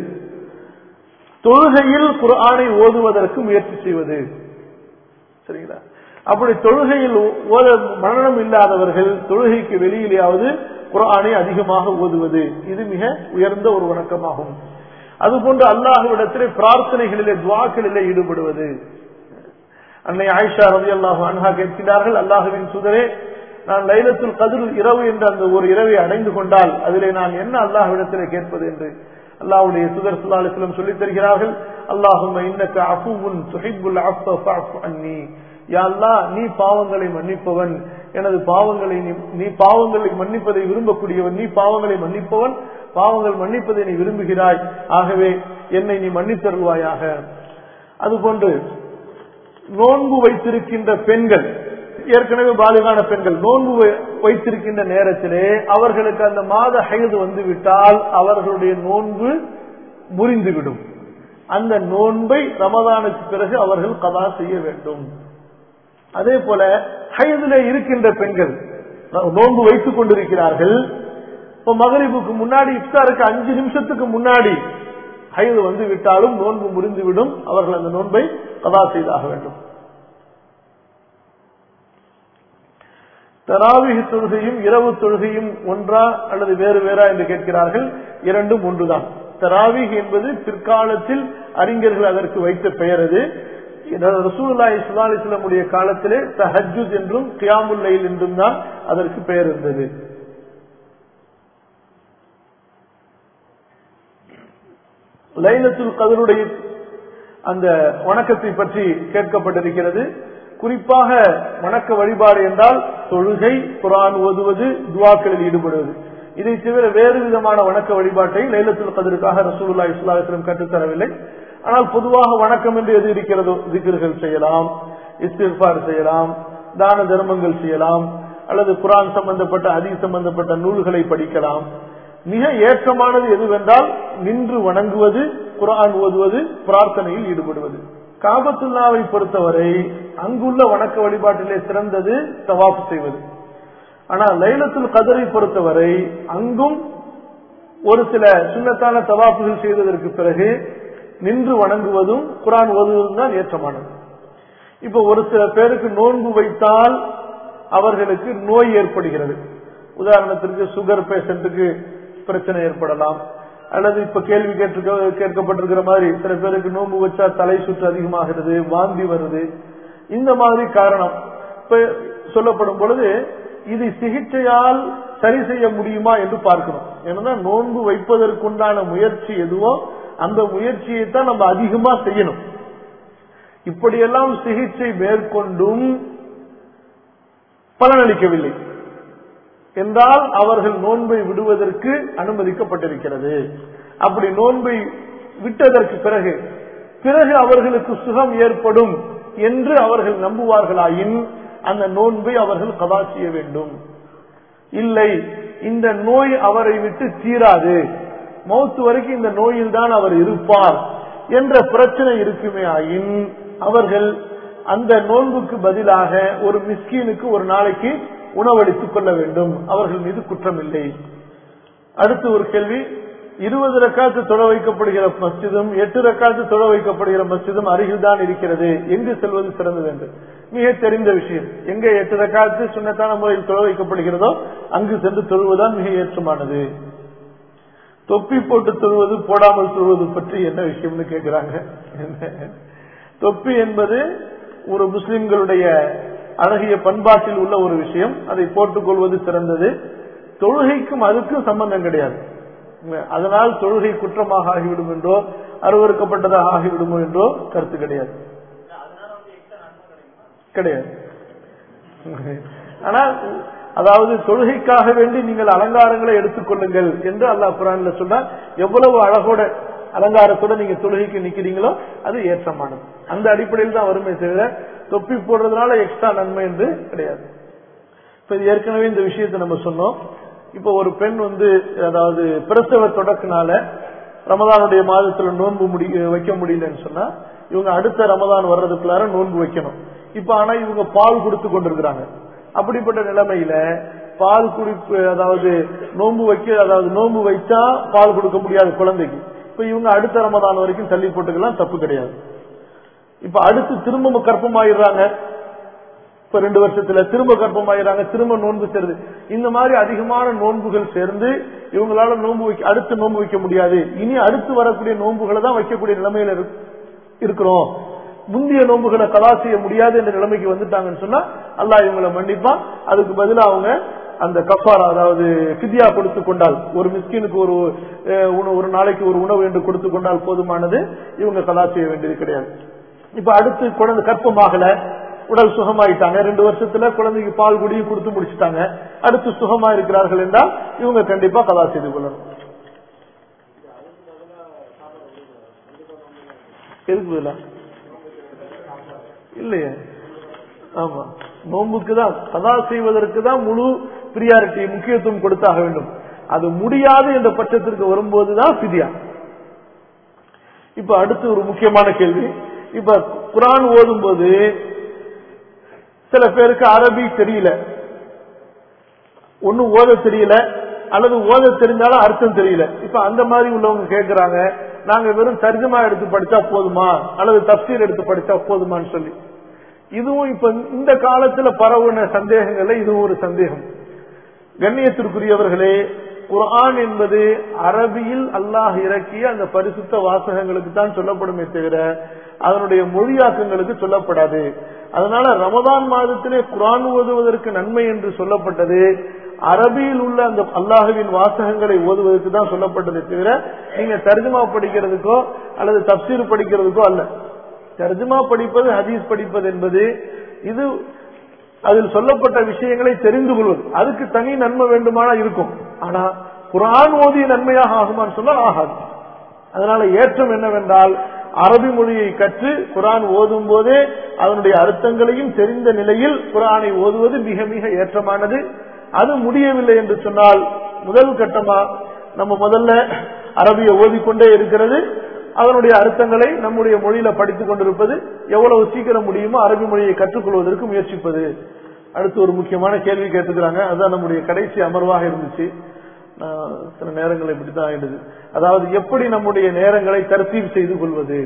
தொழுகையில் குர்ஆனை ஓதுவதற்கு முயற்சி செய்வது. சரிங்களா? அப்படி தொழுகையில் மரணம் இல்லாதவர்கள் தொழுகைக்கு வெளியிலேயாவது குர்ஆனை அதிகமாக ஓதுவது இது மிக உயர்ந்த ஒரு வணக்கமாகும். அதுபோன்று அல்லாஹ்விடத்திலே பிரார்த்தனைகளிலே துஆக்களிலே ஈடுபடுவது. அன்னை ஆயிஷா ரலியல்லாஹு அன்ஹா கேட்கிறார்கள், அல்லாஹ்வின் தூதரே, நான் லைலத்துல் கத்ர் இரவு என்ற அந்த ஒரு இரவை அடைந்து கொண்டால் அதிலே நான் என்ன அல்லாஹ்விடத்திலே கேட்பது என்று. அல்லாஹ்வுடைய தூதர் ஸல்லல்லாஹு அலைஹி வஸல்லம் சொல்லித் தருகிறார்கள், அல்லாஹும்ம இன்னக அஃபுவுன் துஹிப்புல் அஃப ஃபஅஃபு அன்னி. யா அல்லாஹ், நீ பாவங்களை மன்னிப்பவன், எனது பாவங்களை நீ பாவங்களை மன்னிப்பதை விரும்பக்கூடியவன், நீ பாவங்களை மன்னிப்பவன், பாவங்கள் மன்னிப்பதை நீ விரும்புகிறாய், ஆகவே என்னை நீ மன்னித்தருள்வாயாக. அதுபோன்று நோன்பு வைத்திருக்கின்ற பெண்கள், ஏற்கனவே பாலிகான பெண்கள் நோன்பு வைத்திருக்கின்ற நேரத்திலே அவர்களுக்கு அந்த மாத ஹைது வந்துவிட்டால் அவர்களுடைய நோன்பு முறிந்துவிடும். அந்த நோன்பை ரமதானுக்கு பிறகு அவர்கள் கதா செய்ய வேண்டும். அதே போல ஹைதிலே இருக்கின்ற பெண்கள் நோன்பு வைத்துக் கொண்டிருக்கிறார்கள், இப்ப மகரிபுக்கு முன்னாடி இஃப்தாருக்கு 5 நிமிஷத்துக்கு முன்னாடி ஹைது வந்து விட்டாலும் நோன்பு முறிந்துவிடும், அவர்கள் அந்த நோன்பை கதா செய்தாக வேண்டும். தராவீஹ் தொழுகையும் இரவு தொழுகையும் ஒன்றா அல்லது வேறு வேறா என்று கேட்கிறார்கள். இரண்டும் ஒன்றுதான். தராவீஹ் என்பது பிற்காலத்தில் அறிஞர்கள் அதற்கு வைத்த பெயர். அது ரசூலுல்லாஹி ஸல்லல்லாஹு அலைஹி வஸல்லம் உடைய காலத்திலே தஹஜ்ஜுத் என்றும் கியாமுல் லைல் என்றும் தான் அதற்கு பெயர் இருந்தது. லைலத்துல் கத்ருடைய அந்த வணக்கத்தை பற்றி கேட்கப்பட்டிருக்கிறது. குறிப்பாக வணக்க வழிபாடு என்றால் தொழுகை, குர்ஆன் ஓதுவது, துஆக்களில் ஈடுபடுவது. இதை தவிர வேறு விதமான வணக்க வழிபாட்டை லைலத்துல் கத்ருக்காக ரசூலுல்லாஹி ஸல்லல்லாஹு அலைஹி வஸல்லம் கற்றுத்தரவில்லை. ஆனால் பொதுவாக வணக்கம் என்று எது இருக்கிறதோ திக்ர்கள் செய்யலாம், இஸ்திக்ஃபார் செய்யலாம், தான தர்மங்கள் செய்யலாம், அல்லது குர்ஆன் சம்பந்தப்பட்ட ஹதீஸ் சம்பந்தப்பட்ட நூல்களை படிக்கலாம். மிக ஏற்றமானது எதுவென்றால் நின்று வணங்குவது, குர்ஆன் ஓதுவது, பிரார்த்தனையில் ஈடுபடுவது. காபத்துல்லாவை பொறுத்தவரை அங்குள்ள வணக்க வழிபாட்டிலே சிறந்தது தவாஃப் செய்வது. ஆனால் லைலத்துல் கத்ரை பொறுத்தவரை அங்கும் ஒரு சில சுன்னத்தான தவாஃபுகள் செய்ததற்கு பிறகு நின்று வணங்குவதும் குர்ஆன் ஓதுவதும் தான் ஏற்றமானது. இப்ப ஒரு சில பேருக்கு நோன்பு வைத்தால் அவர்களுக்கு நோய் ஏற்படுகிறது. உதாரணத்திற்கு சுகர் பேஷண்ட்டுக்கு பிரச்சனை ஏற்படலாம், அல்லது இப்ப கேள்வி கேட்கப்பட்டிருக்கிற மாதிரி சில பேருக்கு நோன்பு வச்சா தலை சுற்று அதிகமாகிறது, வாந்தி வருது, இந்த மாதிரி காரணம் இப்ப சொல்லப்படும் பொழுது இது சிகிச்சையால் சரி செய்ய முடியுமா என்று பார்க்கணும். ஏன்னா நோன்பு வைப்பதற்குண்டான முயற்சி எதுவோ அந்த முயற்சியை தான் நம்ம அதிகமா செய்யணும். இப்படியெல்லாம் சிகிச்சை மேற்கொண்டும் பலனளிக்கவில்லை என்றால் அவர்கள் நோன்பை விடுவதற்கு அனுமதிக்கப்பட்டிருக்கிறது. அப்படி நோன்பை விட்டதற்கு பிறகு அவர்களுக்கு சுகம் ஏற்படும் என்று அவர்கள் நம்புவார்களாயின் அந்த நோன்பை அவர்கள் கதா செய்ய வேண்டும். இல்லை, இந்த நோய் அவரை விட்டு தீராது, மௌத்து வரைக்கும் இந்த நோயில் தான் அவர் இருப்பார் என்ற பிரச்சனை இருக்குமே ஆயின் அவர்கள் அந்த நோன்புக்கு பதிலாக ஒரு மிஸ்கீனுக்கு ஒரு நாளைக்கு உணவளித்துக் கொள்ள வேண்டும். அவர்கள் மீது குற்றம் இல்லை. அடுத்து ஒரு கேள்வி, 20 ரக்காத்து தொழ வைக்கப்படுகிற மஸ்ஜிதும் 8 ரக்காத்து தொழ வைக்கப்படுகிற மஸ்ஜிதும் அருகில் தான் இருக்கிறது, எங்கு செல்வது சிறந்தது என்று. மிக தெரிந்த விஷயம், எங்க 8 ரக்காத்து சுன்னத்தான முறையில் தொழ வைக்கப்படுகிறதோ அங்கு சென்று தொழுவதுதான் மிக ஏற்றமானது. தொப்பி போட்டு தொழுவது போடாமல் தொழுவது பற்றி என்ன விஷயம்னு கேட்கிறாங்க. தொப்பி என்பது ஒரு முஸ்லிம்களுடைய அழகிய பண்பாட்டில் உள்ள ஒரு விஷயம், அதை போட்டுக் கொள்வது சிறந்தது. தொழுகைக்கும் அதுக்கும் சம்பந்தம் கிடையாது. அதனால் தொழுகை குற்றமாக ஆகிவிடும் என்றோ அருவருக்கப்பட்டதாக ஆகிவிடுமோ என்றோ கருத்து கிடையாது. ஆனால் அதாவது தொழுகைக்காக வேண்டி நீங்கள் அலங்காரங்களை எடுத்துக் கொள்ளுங்கள் என்று அல்லாஹ் குர்ஆன்ல சொன்னார். எவ்வளவு அழகோட அலங்காரத்தோட நீங்க தொழுகைக்கு நிக்கிறீங்களோ அது ஏற்றமானது. அந்த அடிப்படையில் தான் வருமே தவிர தொப்பி போடுறதுனால எக்ஸ்ட்ரா நன்மை என்று கிடையாது. இப்ப ஏற்கனவே இந்த விஷயத்தை நம்ம சொன்னோம். இப்ப ஒரு பெண் அதாவது பிரசவ தொடக்கினால ரமதானுடைய மாதத்துல நோன்பு வைக்க முடியலன்னு சொன்னா இவங்க அடுத்த ரமதான் வர்றதுக்குள்ளார நோன்பு வைக்கணும். இப்ப ஆனா இவங்க பால் கொடுத்து கொண்டிருக்கிறாங்க. அப்படிப்பட்ட நிலைமையில பால் குடிப்பு, அதாவது நோன்பு வைச்சா பால் கொடுக்க முடியாது குழந்தைக்கு. இப்ப இவங்க அடுத்த ரமதான் வரைக்கும் தள்ளி போட்டுக்கலாம், தப்பு கிடையாது. இப்ப அடுத்து திரும்ப கற்பமாயிடுறாங்க. இப்ப 2 வருஷத்துல திரும்ப கர்ப்பமாயிராங்க, திரும்ப நோன்பு சேருது. இந்த மாதிரி அதிகமான நோன்புகள் சேர்ந்து இவங்களால அடுத்து நோன்பு வைக்க முடியாது. இனி அடுத்து வரக்கூடிய நோன்புகளை தான் வைக்கக்கூடிய நிலைமையில இருக்கிறோம். முந்தைய நோன்புகளை கலா செய்ய முடியாது என்ற நிலைமைக்கு வந்துட்டாங்கன்னு சொன்னா அல்லாஹ் இவங்களை மன்னிப்பான். அதுக்கு பதிலா அவங்க அந்த கஃபாரா, அதாவது ஃபித்யா கொடுத்து கொண்டால், ஒரு மிஸ்கினுக்கு ஒரு நாளைக்கு ஒரு உணவு என்று கொடுத்து கொண்டால் போதுமானது. இவங்க கலா செய்ய வேண்டியது கிடையாது. இப்ப அடுத்து குழந்தை கற்பமாகல, உடல் சுகமாயிட்டாங்க, 2 வருஷத்துல குழந்தைக்கு பால் குடியும் கொடுத்து முடிச்சுட்டாங்க, அடுத்து சுகமா இருக்கிறார்கள் என்றால் இவங்க கண்டிப்பா கலா செய்து கொள்ளணும். இருக்குதுல இல்லையே? ஆமா, நோன்புக்கு தான் கதா செய்வதற்கு தான் முழு பிரியாரிட்டி, முக்கியத்துவம் கொடுத்தாக வேண்டும். அது முடியாது என்ற பட்சத்திற்கு வரும்போதுதான் ஃபித்யா. இப்ப அடுத்து ஒரு முக்கியமான கேள்வி. இப்ப குர்ஆன் ஓதும் போது சில பேருக்கு அரபி தெரியல, ஒன்னும் ஓத தெரியல, அல்லது ஓத தெரிஞ்சாலும் அர்த்தம் தெரியல. இப்ப அந்த மாதிரி உள்ளவங்க கேட்கிறாங்க, நாங்க வெறும் தர்ஜுமா எடுத்து படிச்சா போதுமா அல்லது தஃப்சீர் எடுத்து படிச்சா போதுமான்னு சொல்லி. இதுவும் இப்ப இந்த காலத்துல பரவுன சந்தேகங்கள்ல இதுவும் ஒரு சந்தேகம். கண்ணியத்திற்குரியவர்களே, குர்ஆன் என்பது அரபியில் அல்லாஹ் இறக்கிய அந்த பரிசுத்த வாசகங்களுக்கு தான் சொல்லப்படுமே தவிர அதனுடைய மொழியாக்கங்களுக்கு சொல்லப்படாது. அதனால ரமதான் மாதத்திலே குர்ஆன் ஓதுவதற்கு நன்மை என்று சொல்லப்பட்டது அரபியில் உள்ள அந்த அல்லாஹ்வின் வாசகங்களை ஓதுவதற்கு தான் சொல்லப்பட்டதை தவிர நீங்க தர்ஜுமா படிக்கிறதுக்கோ அல்லது தஃப்சீர் படிக்கிறதுக்கோ அல்ல. தர்ஜுமா படிப்பது, ஹதீஸ் படிப்பது என்பது இது அதில் சொல்லப்பட்ட விஷயங்களை தெரிந்து கொள்வது, அதுக்கு தனி நன்மை வேண்டுமானா இருக்கும். ஆனா குர்ஆன் ஓதிய நன்மையாக ஆகுமான்னு சொன்னால் ஆகாது. அதனால ஏற்றம் என்னவென்றால் அரபி மொழியை கற்று குர்ஆன் ஓதும் போதே அதனுடைய அர்த்தங்களையும் தெரிந்த நிலையில் குர்ஆனை ஓதுவது மிக மிக ஏற்றமானது. அது முடியவில்லை என்று சொன்னால் முதல் கட்டமா நம்ம முதல்ல அரபியை ஓதிக்கொண்டே இருக்கிறது, அதனுடைய அர்த்தங்களை நம்முடைய மொழியில படித்துக் கொண்டிருப்பது, எவ்வளவு சீக்கிரம் முடியுமோ அரபி மொழியை கற்றுக்கொள்வதற்கு முயற்சிப்பது. அடுத்து ஒரு முக்கியமான கேள்வி கேட்டுக்கிறாங்க, அதுதான் நம்முடைய கடைசி அமர்வாக இருந்துச்சு. சில நேரங்கள் இப்படித்தான் ஆயிடுது. அதாவது எப்படி நம்முடைய நேரங்களை தர்த்தீப் செய்து கொள்வது.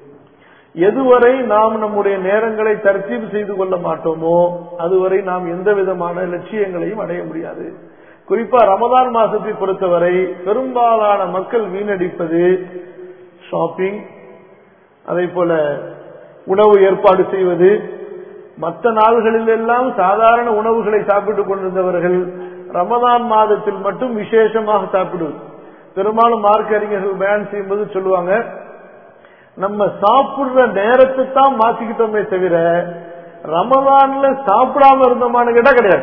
எதுவரை நாம் நம்முடைய நேரங்களை தர்த்தீப் செய்து கொள்ள மாட்டோமோ அதுவரை நாம் எந்த விதமான லட்சியங்களையும் அடைய முடியாது. குறிப்பா ரமதான் மாசத்தை பொறுத்தவரை பெரும்பாலான மக்கள் வீணடிப்பது ஷாப்பிங், அதே போல உணவு ஏற்பாடு செய்வது. மற்ற நாள்களில் எல்லாம் சாதாரண உணவுகளை சாப்பிட்டுக் கொண்டிருந்தவர்கள் ரமதான் மாதத்தில் மட்டும் விசேஷமாக சாப்பிடுவது. பெரும்பாலும் மார்க்க அறிஞர்கள் பயன் செய்யும்போது சொல்லுவாங்க, நம்ம சாப்பிடுற நேரத்தை தான் மாத்திக்கிட்டோமே தவிர ரமதான்ல சாப்பிடாம இருந்தோமான்னு கேட்டா கிடையாது.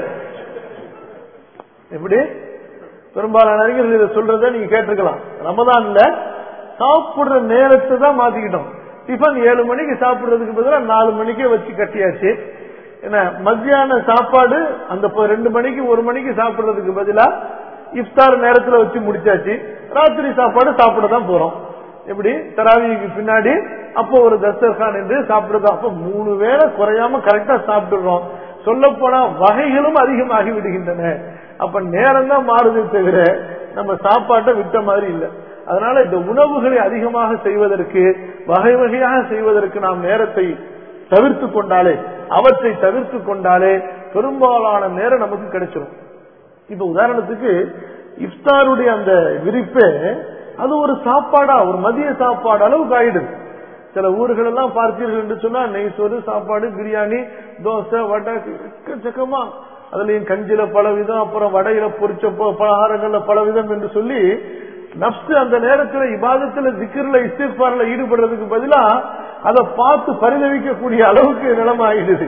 எப்படி பெரும்பாலான அறிஞர்கள் இதை சொல்றத நீங்க கேட்டிருக்கலாம். ரமதான்ல சாப்பிடுற நேரத்தை தான் மாத்திக்கிட்டோம். டிஃபன் 7 மணிக்கு சாப்பிடுறதுக்கு பதிலாக 4 மணிக்கே வச்சு கட்டியாச்சு. என்ன, மத்தியான சாப்பாடு அந்த 2 மணிக்கு 1 மணிக்கு சாப்பிடுறதுக்கு பதிலா இஃப்தார் நேரத்துல வச்சு முடிச்சாச்சு. ராத்திரி சாப்பாடு சாப்பிட தான் போறோம். எப்படி தராவிக்கு பின்னாடி அப்போ ஒரு தஸ்தர்கான் என்று சாப்பிடுறது. அப்ப 3 வேளை குறையாம கரெக்டா சாப்பிடுறோம். சொல்ல போனா வகைகளும் அதிகமாகி விடுகின்றன. அப்ப நேரம் தான் மாறுது தவிர நம்ம சாப்பாட்டை விட்ட மாதிரி இல்லை. அதனால இந்த உணவுகளை அதிகமாக செய்வதற்கு, வகை வகையாக செய்வதற்கு நாம் நேரத்தை தவிர்த்து கொண்டாலே, அவற்றை தவிர்த்து கொண்டாலே பெரும்பாலான நேரம் நமக்கு கிடைச்சிடும். இப்ப உதாரணத்துக்கு இஃப்தாருடைய அந்த விரிப்பே அது ஒரு சாப்பாடா, ஒரு மதிய சாப்பாடு அளவுக்கு ஆயிடுது. சில ஊர்கள் எல்லாம் பார்த்தீர்கள் என்று சொன்னா நெய் சோறு, சாப்பாடு, பிரியாணி, தோசை, வடை, எக்கச்சக்கமா, அதுலயும் கஞ்சில பலவிதம், அப்புறம் வடையில பொரிச்ச பலகாரங்கள்ல பலவிதம் என்று சொல்லி நப்சு அந்த நேரத்தில் இபாதத்துல, திக்ர்ல, இஸ்திக்பார்ல ஈடுபடுறதுக்கு பதிலா அதை பார்த்து பரிதவிக்கக்கூடிய அளவுக்கு நிலைமை ஆயிடுது.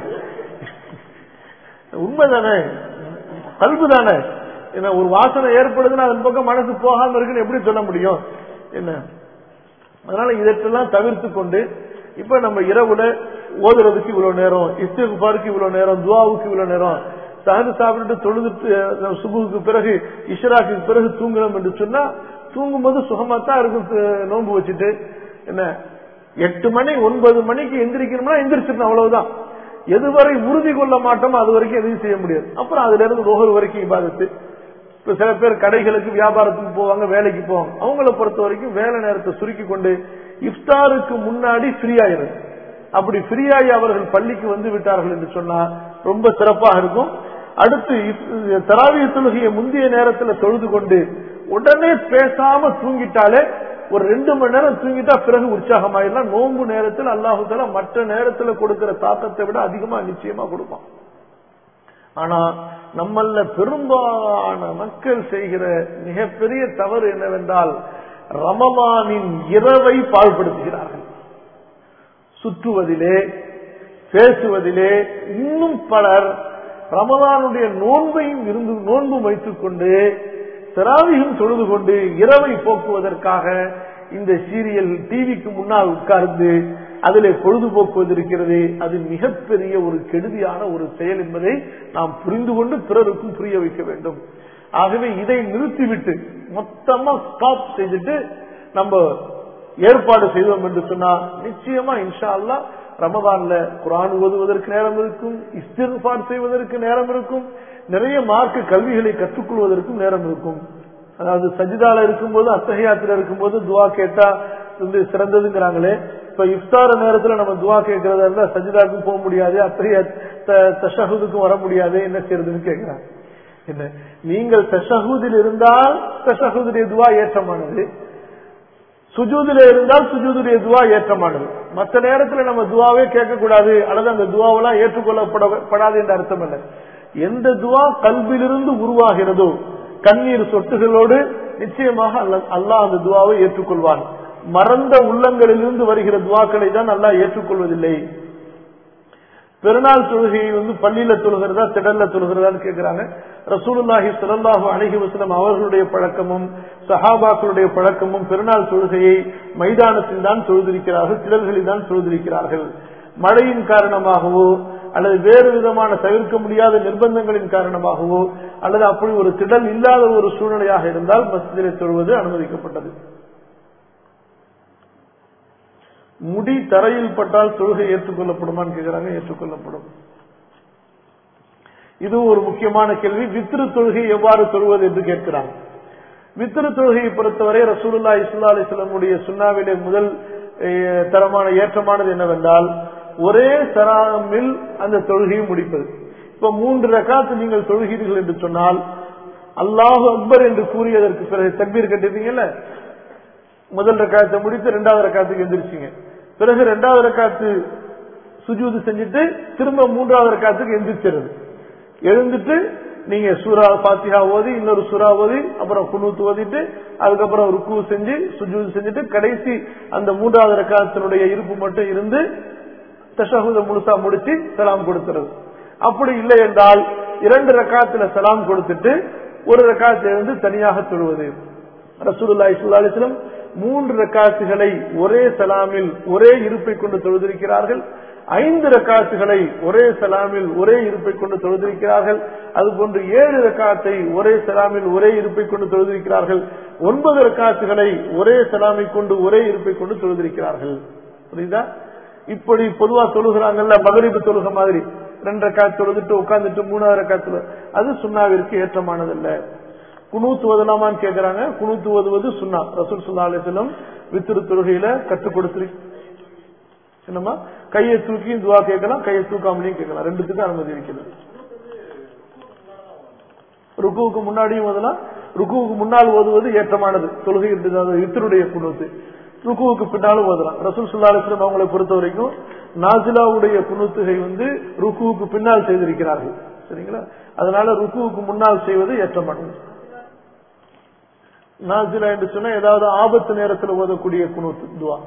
உண்மைதானே, கல்பு தானே. என்ன, ஒரு வாசனை ஏற்படுதுன்னா அதன் பக்கம் மனசு போகாம இருக்குன்னு எப்படி சொல்ல முடியும்? என்ன, அதனால இதெல்லாம் தவிர்த்து கொண்டு இப்ப நம்ம இரவுல ஓதுறதுக்கு இவ்வளவு நேரம், இஸ்திக்பாருக்கு இவ்வளவு நேரம், துஆவுக்கு இவ்வளவு நேரம், சஹர் சாப்பிட்டு தொழுதுட்டு சுபுக்கு பிறகு இஷ்ராக்கு பிறகு தூங்கணும் என்று சொன்னா தூங்கும்போது சுகமாத்தான் இருக்கும். நோன்பு வச்சுட்டு என்ன 8 மணி 9 மணிக்கு எந்திரிக்கணும்னா எந்திரிச்சிடணும், அவ்வளவுதான். எதுவரை உறுதி கொள்ள மாட்டோமோ அது வரைக்கும் எதையும் செய்ய முடியாது. அப்புறம் அதுல இருந்து ரோஹர் வரைக்கும் இபாதத்து. இப்ப சில பேர் கடைகளுக்கு வியாபாரத்துக்கு போவாங்க, வேலைக்கு போவாங்க. அவங்கள பொறுத்த வரைக்கும் வேலை நேரத்தை சுருக்கி கொண்டு இஃப்தாருக்கு முன்னாடி ஃப்ரீ ஆயிரும். அப்படி ஃப்ரீயாகி அவர்கள் பள்ளிக்கு வந்து விட்டார்கள் என்று சொன்னா ரொம்ப சிறப்பாக இருக்கும். அடுத்து தராவிய தொழுகையை முந்தைய நேரத்தில் தொழுது கொண்டு உடனே பேசாம தூங்கிட்டாலே ஒரு 2 மணி நேரம் தூங்கிட்டா பிறகு உற்சாகமாயிடலாம். நோன்பு நேரத்தில் அல்லாஹு தஆலா மற்ற நேரத்தில் கொடுக்கிற தாக்கத்தை விட அதிகமா நிச்சயமா கொடுப்பான். ஆனா நம்மள பெரும்பாலான மக்கள் செய்கிற மிகப்பெரிய தவறு என்னவென்றால் ரமலானின் இரவை பாழ்படுத்துகிறார்கள். சுற்றுவதிலே, பேசுவதிலே. இன்னும் பலர் ரமலானுடைய நோன்பையும் இருந்து நோன்பு வைத்துக் கொண்டு தராவியும் தொழுது கொண்டு இரவை போக்குவதற்காக இந்த சீரியல் டிவிக்கு முன்னால் உட்கார்ந்து அதிலே பொழுதுபோக்குவது இருக்கிறது. அது மிகப்பெரிய ஒரு கெடுதியான ஒரு செயல் என்பதை நாம் புரிந்து கொண்டு பிறருக்கும் புரிய வைக்க வேண்டும். ஆகவே இதை நிறுத்திவிட்டு மொத்தமா ஸ்டாப் செய்துட்டு நம்ம ஏற்பாடு செய்வோம் என்று சொன்னா நிச்சயமா இன்ஷா அல்லாஹ் ரமதான்ல குர்ஆன் ஓதுவதற்கு நேரம் இருக்கும், இஸ்திக்ஃபார் செய்வதற்கு நேரம் இருக்கும், நிறைய மார்க்க கல்விகளை கற்றுக்கொள்வதற்கும் நேரம் இருக்கும். அதாவது சஜிதால இருக்கும்போது, அத்தஹியாத்துல இருக்கும்போது துவா கேட்டா வந்து சிறந்ததுங்கிறாங்களே. இப்ப இஃப்தார நேரத்துல நம்ம துவா கேட்கறதா இருந்தா சஜிதாவுக்கும் போக முடியாது, தஷஹுதுக்கும் வர முடியாது, என்ன செய்யறதுன்னு கேட்கிறாங்க. என்ன, நீங்கள் தஷஹுதில் இருந்தால் தஷஹுதுடைய துவா ஏற்றமானது, சுஜூதுல இருந்தால் சுஜூதுடைய துவா ஏற்றமானது. மற்ற நேரத்தில் நம்ம துவாவே கேட்கக்கூடாது அல்லது அந்த துவாவெல்லாம் ஏற்றுக்கொள்ளப்படாது என்ற அர்த்தம் அல்ல. எந்த துவா கல்விலிருந்து உருவாகிறதோ கண்ணீர் சொட்டுகளோடு நிச்சயமாக அல்லாஹ் அந்த துவாவை ஏற்றுக்கொள்வான். மறந்த உள்ளங்களிலிருந்து வருகிற துவாக்களை தான் அல்லாஹ் ஏற்றுக்கொள்வதில்லை. பெருநாள் தொழுகையை வந்து பள்ளியில தொழுகிறதா திடல்ல தொழுகிறதான்னு கேட்கிறாங்க. ரசூலுல்லாஹி ஸல்லல்லாஹு அலைஹி வஸல்லம் அவர்களுடைய பழக்கமும் சஹாபாக்களுடைய பழக்கமும் பெருநாள் தொழுகையை மைதானத்தில் தான் தொழுதிருக்கிறார்கள், திடல்களில் தான் தொழுதிருக்கிறார்கள். மழையின் காரணமாகவோ அல்லது வேறு விதமான தவிர்க்க முடியாத நிர்பந்தங்களின் காரணமாகவோ அல்லது அப்படி ஒரு திடல் இல்லாத ஒரு சூழ்நிலையாக இருந்தால் மஸ்ஜிதிலே தொழுவது அனுமதிக்கப்பட்டது. முடி தரையில் பட்டால் தொழுகை ஏற்றுக்கொள்ளப்படுமான்னு கேட்கிறாங்க. ஏற்றுக்கொள்ளப்படும். இது ஒரு முக்கியமான கேள்வி. வித்ரு தொழுகை எவ்வாறு தொழுவது என்று கேட்கிறாங்க. வித்ரு தொழுகையை பொறுத்தவரை ரசூலுல்லாஹி ஸல்லல்லாஹு அலைஹி வஸல்லம் சுன்னாவிலே முதல் தரமான ஏற்றமானது என்னவென்றால் ஒரே சலாமில் அந்த தொழுகையை முடிப்பது. இப்ப 3 ரக்காத் நீங்கள் தொழுகிறீர்கள் என்று சொன்னால் அல்லாஹு அக்பர் என்று கூறியதற்கு பிறகு தக்பீர் கட்டிட்டீங்கல்ல, முதல் ரக்காத்தை முடித்து 2வது ரக்காத்துக்கு எந்திரிச்சிங்க, பிறகு 2வது ரக்காத்து சுஜூது செஞ்சுட்டு திரும்ப 3வது ரக்காத்துக்கு எந்திரிச்சிருது. எழுந்துட்டு நீங்க சூரா ஃபாத்திஹா ஓதி இன்னொரு சூரா ஓதி அப்புறம் குனூத் ஓதிட்டு அதுக்கப்புறம் ருக்கு செஞ்சு சுஜூது செஞ்சுட்டு கடைசி அந்த 3வது ரக்காத்தினுடைய இருப்பு மட்டும் இருந்து தஷஹுத முழுசா முடிச்சு சலாம் கொடுத்துறது. அப்படி இல்லை என்றால் 2 ரக்காத்துல சலாம் கொடுத்துட்டு 1 ரக்காத்தை எழுந்து தனியாக தொழுவது. ரசூலுல்லாஹி ஸல்லல்லாஹு அலைஹி வஸல்லம் 3 ரக்காத்துகளை ஒரே சலாமில் ஒரே இருப்பை கொண்டு தொழுதிருக்கிறார்கள். 5 ரக்காத்துகளை ஒரே சலாமில் ஒரே இருப்பை கொண்டு தொழுதிருக்கிறார்கள். அதுபோன்று 7 ரக்காத்தை ஒரே சலாமில் ஒரே இருப்பை கொண்டு தொழுதிருக்கிறார்கள். 9 ரக்காத்துகளை ஒரே சலாமை கொண்டு ஒரே இருப்பை கொண்டு தொழுதிருக்கிறார்கள். புரியுதா? இப்படி பொதுவா தொழுகிறாங்கல்ல, மகரிபு தொழுக மாதிரி 2 ரக்காத் தொழுதுட்டு உட்கார்ந்துட்டு 3வது ரக்காத்துல, அது சுன்னாவிற்கு ஏற்றமானதல்ல. குனூத் ஓதலாமான்னு கேட்கிறாங்க. குனூத் ஓதுவது சுன்னா. ரசூல் ஸல்லல்லாஹு அலைஹி வஸல்லம் வித்ரு தொழுகையில கற்றுக் கொடுத்து என்னமா கையை தூக்கி துவா கேட்கலாம், கையை தூக்காமலையும் கேட்கலாம், ரெண்டுத்துக்கும் அனுமதி இருக்கிறது. ருக்குவுக்கு முன்னாடியும் ஓதலாம், ருக்குவுக்கு முன்னால் ஓதுவது ஏற்றமானது. தொழுகை வித்ருடைய குனூத் ருக்குவுக்கு பின்னாலும் ஓதலாம். ரசூல் ஸல்லல்லாஹு அலைஹி வஸல்லம் அவங்களை பொறுத்த வரைக்கும் நாசிலாவுடைய குனூத்துகை வந்து ருக்குவுக்கு பின்னால் செய்திருக்கிறார்கள். சரிங்களா? அதனால ருக்குவுக்கு முன்னால் செய்வது ஏற்றமானது. நாசிலா என்று சொன்னா ஏதாவது ஆபத்து நேரத்தில் ஓதக்கூடிய குனூத் துவா.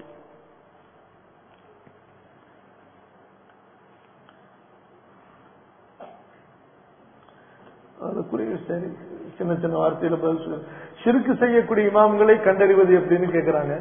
அதுக்குரிய சரி சின்ன சின்ன வார்த்தையில பதில் சொல்ல. ஷிர்க் செய்யக்கூடிய இமாம்களை கண்டறிவது எப்படின்னு கேட்கிறாங்க.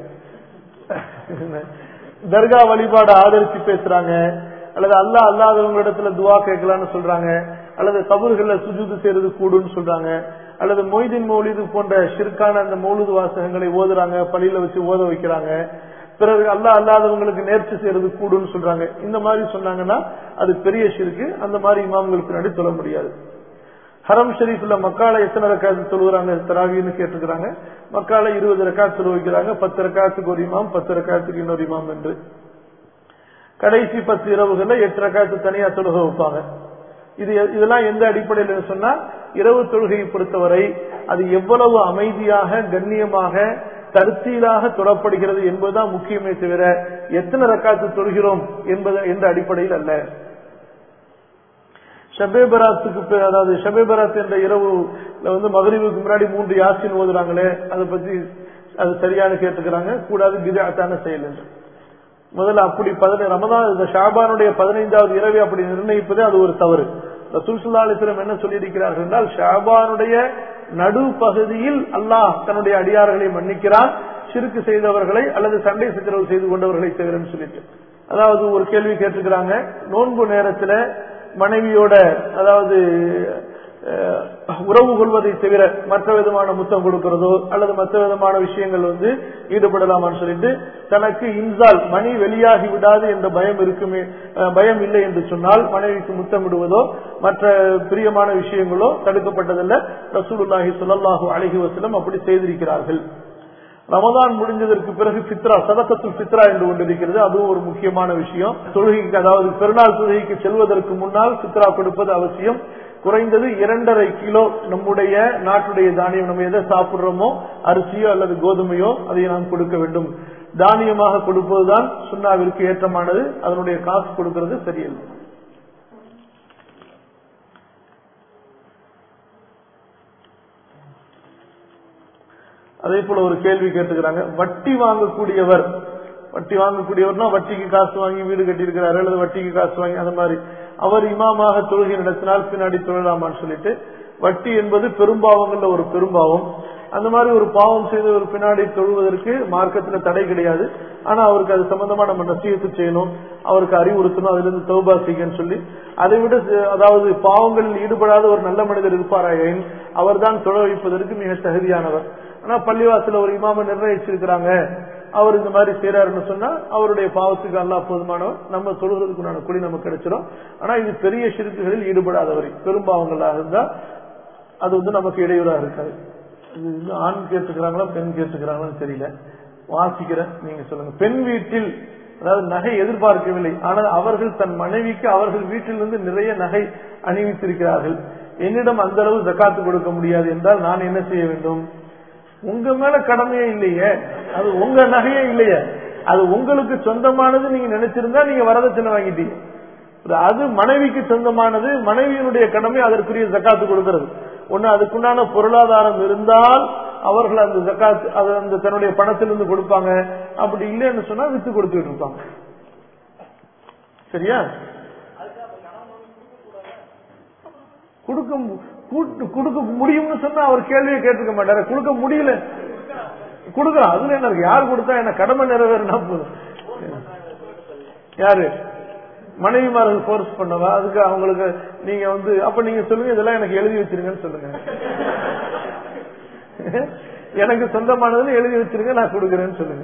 தர்கா வழிபாடு ஆதரிச்சு பேசுறாங்க, அல்லது அல்லாஹ் அல்லாதவங்களிடத்துல துவா கேட்கலான்னு சொல்றாங்க, அல்லது கபர்கள்ல சுஜூது செய்யறது கூடுன்னு சொல்றாங்க, அல்லது மொய்தீன் மௌலிது போன்ற ஷிர்கான அந்த மௌலிது வாசகங்களை ஓதுறாங்க, பள்ளியில வச்சு ஓத வைக்கிறாங்க, பிறகு அல்லாஹ் அல்லாதவங்களுக்கு நேர்ச்சி செய்யறது கூடுன்னு சொல்றாங்க. இந்த மாதிரி சொன்னாங்கன்னா அது பெரிய ஷிர்க்கு. அந்த மாதிரி இமாம்களுக்கு பின்னாடி சொல்ல முடியாது. ஹரம் ஷரீஃப்ல மக்கால எத்தனை ரக்காத்து தொழுகிறாங்க தராவின்னு கேட்டுக்கிறாங்க. மக்கால 20 ரக்காத்து தொழு வைக்கிறாங்க. 10 ரக்காத்துக்கு ஒரு இமாம், 10 ரக்காத்துக்கு இன்னொரு இமாம் என்று. கடைசி 10 இரவுகள்ல 8 ரக்காத்து தனியா தொழுகை வைப்பாங்க. இதெல்லாம் எந்த அடிப்படையில் சொன்னா, இரவு தொழுகையை பொறுத்தவரை அது எவ்வளவு அமைதியாக கண்ணியமாக தர்த்தீலாக தொடப்படுகிறது என்பதுதான் முக்கியமே தவிர எத்தனை ரக்காத்து தொழுகிறோம் என்ற அடிப்படையில் அல்ல. ஷபே பராத்துக்கு, அதாவது ஷபே பராத் என்ற இரவுல மகரிபுக்கு முன்னாடி 3 யாசின் ஓதுறாங்களே, அதை பத்தி அது சரியான கேட்டுக்கிறாங்க. கூடாது, பிதஅத்தான செயல் என்று. முதல்ல அப்படி ரமதான் ஷாபானுடைய 15வது இரவை அப்படி நிர்ணயிப்பதே அது ஒரு தவறு. ரசூல் ஸல்லல்லாஹு அலைஹி வஸல்லம் என்ன சொல்லியிருக்கிறார்கள் என்றால், ஷாபானுடைய நடு பகுதியில் அல்லாஹ் தன்னுடைய அடியார்களை மன்னிக்கிறான், ஷிர்க் செய்தவர்களை அல்லது சண்டை சச்சரவு செய்து கொண்டவர்களை தவிரன்னு சொல்லிட்டு. அதாவது ஒரு கேள்வி கேட்டுக்கிறாங்க, நோன்பு நேரத்துல மனைவியோட அதாவது உறவு கொள்வதை தவிர மற்ற விதமான முத்தம் கொடுக்கிறதோ அல்லது மற்ற விதமான விஷயங்கள் ஈடுபடலாமான்னு சொல்லிட்டு, தனக்கு இன்சால் மணி வெளியாகி விடாது என்ற பயம் இல்லை என்று சொன்னால் மனைவிக்கு முத்தம் விடுவதோ மற்ற பிரியமான விஷயங்களோ தடுக்கப்பட்டதல்ல. ரசூலுல்லாஹி ஸல்லல்லாஹு அலைஹி வஸல்லம் அப்படி செய்திருக்கிறார்கள். ரமதான் முடிஞ்சதற்கு பிறகு ஃபித்ரா, சதகத்துல் ஃபித்ரா என்று ஒன்று இருக்கிறது. அதுவும் ஒரு முக்கியமான விஷயம். தொழுகைக்கு, அதாவது பெருநாள் தொழுகைக்கு செல்வதற்கு முன்னால் ஃபித்ரா கொடுப்பது அவசியம். குறைந்தது 2.5 கிலோ நம்முடைய நாட்டுடைய தானியம், நம்ம எதை சாப்பிடுறோமோ அரிசியோ அல்லது கோதுமையோ அதை நாம் கொடுக்க வேண்டும். தானியமாக கொடுப்பதுதான் சுன்னாவிற்கு ஏற்றமானது. அதனுடைய காசு கொடுக்கிறது சரியில்லை. அதே போல ஒரு கேள்வி கேட்டுக்கிறாங்க, வட்டி வாங்கக்கூடியவர்னா வட்டிக்கு காசு வாங்கி வீடு கட்டி இருக்கிறாரு அல்லது வட்டிக்கு காசு வாங்கி அந்த மாதிரி அவர் இமாமாக தொழுகை நடத்தினால் பின்னாடி தொழலாமான்னு சொல்லிட்டு, வட்டி என்பது பெரும்பாவங்கள்ல ஒரு பெரும்பாவம். அந்த மாதிரி ஒரு பாவம் செய்த ஒரு பின்னாடி தொழுவதற்கு மார்க்கத்துல தடை கிடையாது. ஆனா அவருக்கு அது சம்பந்தமா நம்ம நசீஹத்து செய்யணும், அவருக்கு அறிவுறுத்தணும், அதுல இருந்து தௌபா செய்யன்னு சொல்லி. அதை விட அதாவது பாவங்களில் ஈடுபடாத ஒரு நல்ல மனிதர் இருப்பாராயின் அவர் தான் தொழ வைப்பதற்கு மிக தகுதியானவர். ஆனா பள்ளிவாசல ஒரு இமாம நிர்ணயிச்சிருக்கிறாங்க, அவர் இந்த மாதிரி செய்யறாருன்னு சொன்னா அவருடைய பாவத்துக்கு அல்லாஹ் போதுமானவர், நம்ம தொழுகிறதுக்குண்டான கூலி நமக்கு கிடைச்சிடும். ஆனா இது பெரிய ஷிர்க்குகளில் ஈடுபடாதவரை, பெரும்பாவங்களாக இருந்தா அது நமக்கு இடையூறாக இருக்காது. இது ஆண் கேட்டுக்கிறாங்களா பெண் கேட்டுக்கிறாங்களான்னு தெரியல, வாசிக்கிறேன், நீங்க சொல்லுங்க. பெண் வீட்டில், அதாவது நகை எதிர்பார்க்கவில்லை, ஆனால் அவர்கள் தன் மனைவிக்கு அவர்கள் வீட்டிலிருந்து நிறைய நகை அணிவித்திருக்கிறார்கள், என்னிடம் அந்த அளவு ஜகாத்து கொடுக்க முடியாது என்றால் நான் என்ன செய்ய வேண்டும்? உங்க மேல கடமையே இல்லையே, அது உங்க நகையே இல்லையே, அது உங்களுக்கு சொந்தமானது நீங்க நினைச்சிருந்தா நீங்க வரதட்சணை வாங்கிட்டீங்க. அது மனைவிக்கு சொந்தமானது, மனைவியினுடைய கடமை அதற்குரிய ஜகாத்து கொடுக்கிறது. ஒண்ணு அதுக்குண்டான பொருளாதாரம் இருந்தால் அவர்கள் அந்த ஜகாத் அந்த தன்னுடைய பணத்திலிருந்து கொடுப்பாங்க, அப்படி இல்லைன்னு சொன்னா வித்து கொடுத்துட்டு இருப்பாங்க. சரியா? கொடுக்க முடியும்னு சொன்னா அவர் கேள்வியை கேட்டுக்க மாட்டாரு. கொடுக்க முடியல, கொடுக்கலாம், அதுல என்ன இருக்கு? யார் கொடுத்தா என்ன, கடமை நிறைவேறினா போதும். யாரு மனைவிமார்கள் போர்ஸ் பண்ணவா? அதுக்கு அவங்களுக்கு நீங்க அப்ப நீங்க சொல்லுங்க, இதெல்லாம் எனக்கு எழுதி வச்சிருங்கன்னு சொல்லுங்க. எனக்கு சொந்தமானதுன்னு எழுதி வச்சிருங்க, நான் கொடுக்குறேன்னு சொல்லுங்க.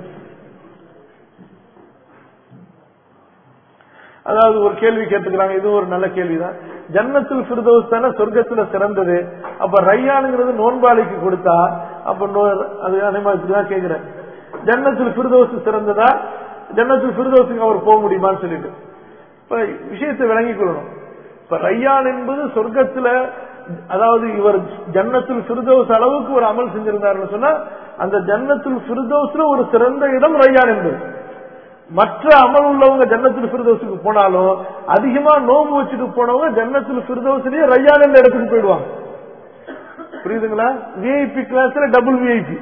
அதாவது ஒரு கேள்வி கேட்டுக்கிறாங்க, இது ஒரு நல்ல கேள்விதான். ஜன்னத்துல் ஃபிர்தௌஸ் தானே சொர்க்கத்துல சிறந்தது, அப்ப ரையானுங்கிறது நோன்பாளிக்கு கொடுத்தா அப்ப அது அதே மாதிரி தான் கேட்கிறேன். ஜன்னத்துல் ஃபிர்தௌஸ் சிறந்ததா, ஜன்னத்துல் ஃபிர்தௌஸுக்கு அவர் போக முடியுமான்னு சொல்லிட்டு இப்ப விஷயத்தை விளங்கிக் கொள்ளணும். இப்ப ரையான் என்பது சொர்க்கத்துல, அதாவது இவர் ஜன்னத்துல் ஃபிர்தௌஸ் அளவுக்கு ஒரு அமல் செஞ்சிருந்தாருன்னு சொன்னா அந்த ஜன்னத்துல் ஃபிர்தௌஸ்ல ஒரு சிறந்த இடம் ரையான் என்பது. மற்ற அமல் உள்ளவங்க ஜன்னத்துல் ஃபிர்தௌஸுக்கு போனாலும் அதிகமா நோம்பு வச்சுட்டு போனவங்க ஜன்னத்துல் ஃபிர்தௌஸ்லயே ரையான் என்ற இடத்துக்கு போயிடுவாங்க. புரியுதுங்களா? விஐபி கிளாஸ்ல டபுள் விஐபி.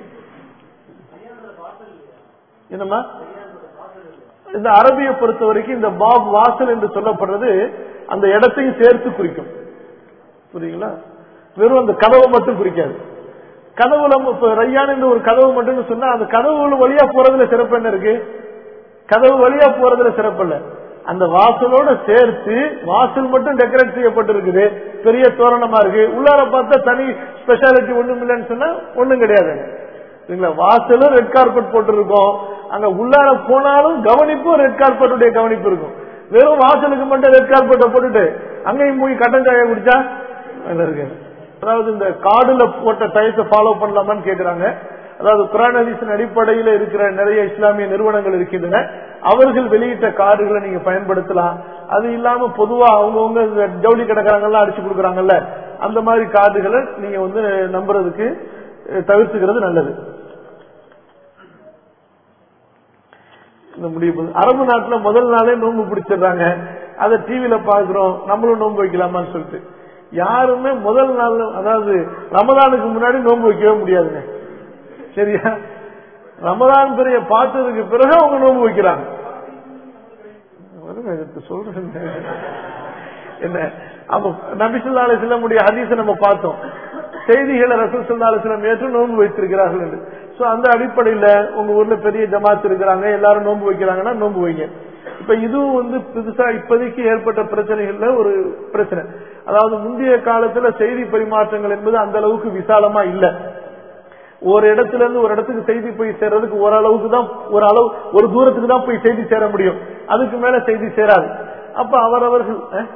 என்னமா இந்த அரபியை பொறுத்த வரைக்கும் இந்த பாப் வாசல் என்று சொல்லப்படுறது அந்த இடத்தையும் சேர்த்து குறிக்கும். புரியுங்களா? வெறும் அந்த கதவை மட்டும் குறிக்காது. கதவுல இப்ப ரையான் என்ற ஒரு கதவு மட்டும் சொன்னா அந்த கதவு வழியா போறதுல சிறப்பு என்ன இருக்கு? கதவு வழியா போறதுல சிறப்பு இல்ல, அந்த வாசலோட சேர்த்து வாசல் மட்டும் டெக்கரேட் செய்யப்பட்டிருக்குது, பெரிய தோரணமா இருக்கு, உள்ளார பார்த்தா தனி ஸ்பெஷாலிட்டி ஒண்ணும் இல்லைன்னு சொன்னா ஒண்ணும் கிடையாது. வாசலும் ரெட் கார்பெட் போட்டு இருக்கும், அங்க உள்ளார போனாலும் கவனிப்பும் ரெட் கார்பெட்டுடைய கவனிப்பு இருக்கும். வெறும் வாசலுக்கு மட்டும் ரெட் கார்பெட்டை போட்டுட்டு அங்கேயும் போய் கட்டன் சாயா குடிச்சா இருக்கு. அதாவது இந்த காடுல போட்ட டயத்தை ஃபாலோ பண்ணலாமான்னு கேக்குறாங்க. அதாவது குர்ஆன் ஹதீஸின் அடிப்படையில் இருக்கிற நிறைய இஸ்லாமிய நிறுவனங்கள் இருக்கின்றன. அவர்கள் வெளியிட்ட கார்டுகளை நீங்க பயன்படுத்தலாம். அது இல்லாம பொதுவா அவங்கவுங்க ஜவுளி கடைக்காரங்கெல்லாம் அடிச்சு கொடுக்குறாங்கல்ல, அந்த மாதிரி கார்டுகளை நீங்க நம்புறதுக்கு தவிர்த்துக்கிறது நல்லது. முடிவு அரபு நாட்டுல முதல் நாளே நோன்பு பிடிச்சிடுறாங்க. அதை டிவியில பாக்குறோம், நம்மளும் நோன்பு வைக்கலாமான்னு சொல்லிட்டு. யாருமே முதல் நாள், அதாவது ரமதானுக்கு முன்னாடி நோன்பு வைக்கவே முடியாதுங்க. சரியா? ரமதான் பிறைய பார்த்ததுக்கு பிறகு அவங்க நோன்பு வைக்கிறாங்க. சொல்றேன் என்ன, அப்ப நபி ஸல்லல்லாஹு அலைஹி வஸல்லம் உடைய ஹதீஸை நம்ம பார்த்தோம். செய்திகளை ரசூல் ஸல்லல்லாஹு அலைஹி வஸல்லம் ஏற்று நோன்பு வைத்திருக்கிறார்கள் என்று. சோ அந்த அடிப்படையில உங்க ஊர்ல பெரிய ஜமாத் இருக்கிறாங்க, எல்லாரும் நோன்பு வைக்கிறாங்கன்னா நோன்பு வைங்க. இப்ப இதுவும் புதுசா இப்போதைக்கு ஏற்பட்ட பிரச்சனைகள்ல ஒரு பிரச்சனை. அதாவது முந்தைய காலத்துல செய்தி பரிமாற்றங்கள் என்பது அந்த அளவுக்கு விசாலமா இல்ல. ஒரு இடத்துல இருந்து ஒரு இடத்துக்கு செய்தி போய் சேர்றதுக்கு ஓரளவுக்கு தான், ஒரு தூரத்துக்கு தான் போய் செய்தி சேர முடியும். அதுக்கு மேல செய்தி சேராது. அப்ப அவரவர்கள்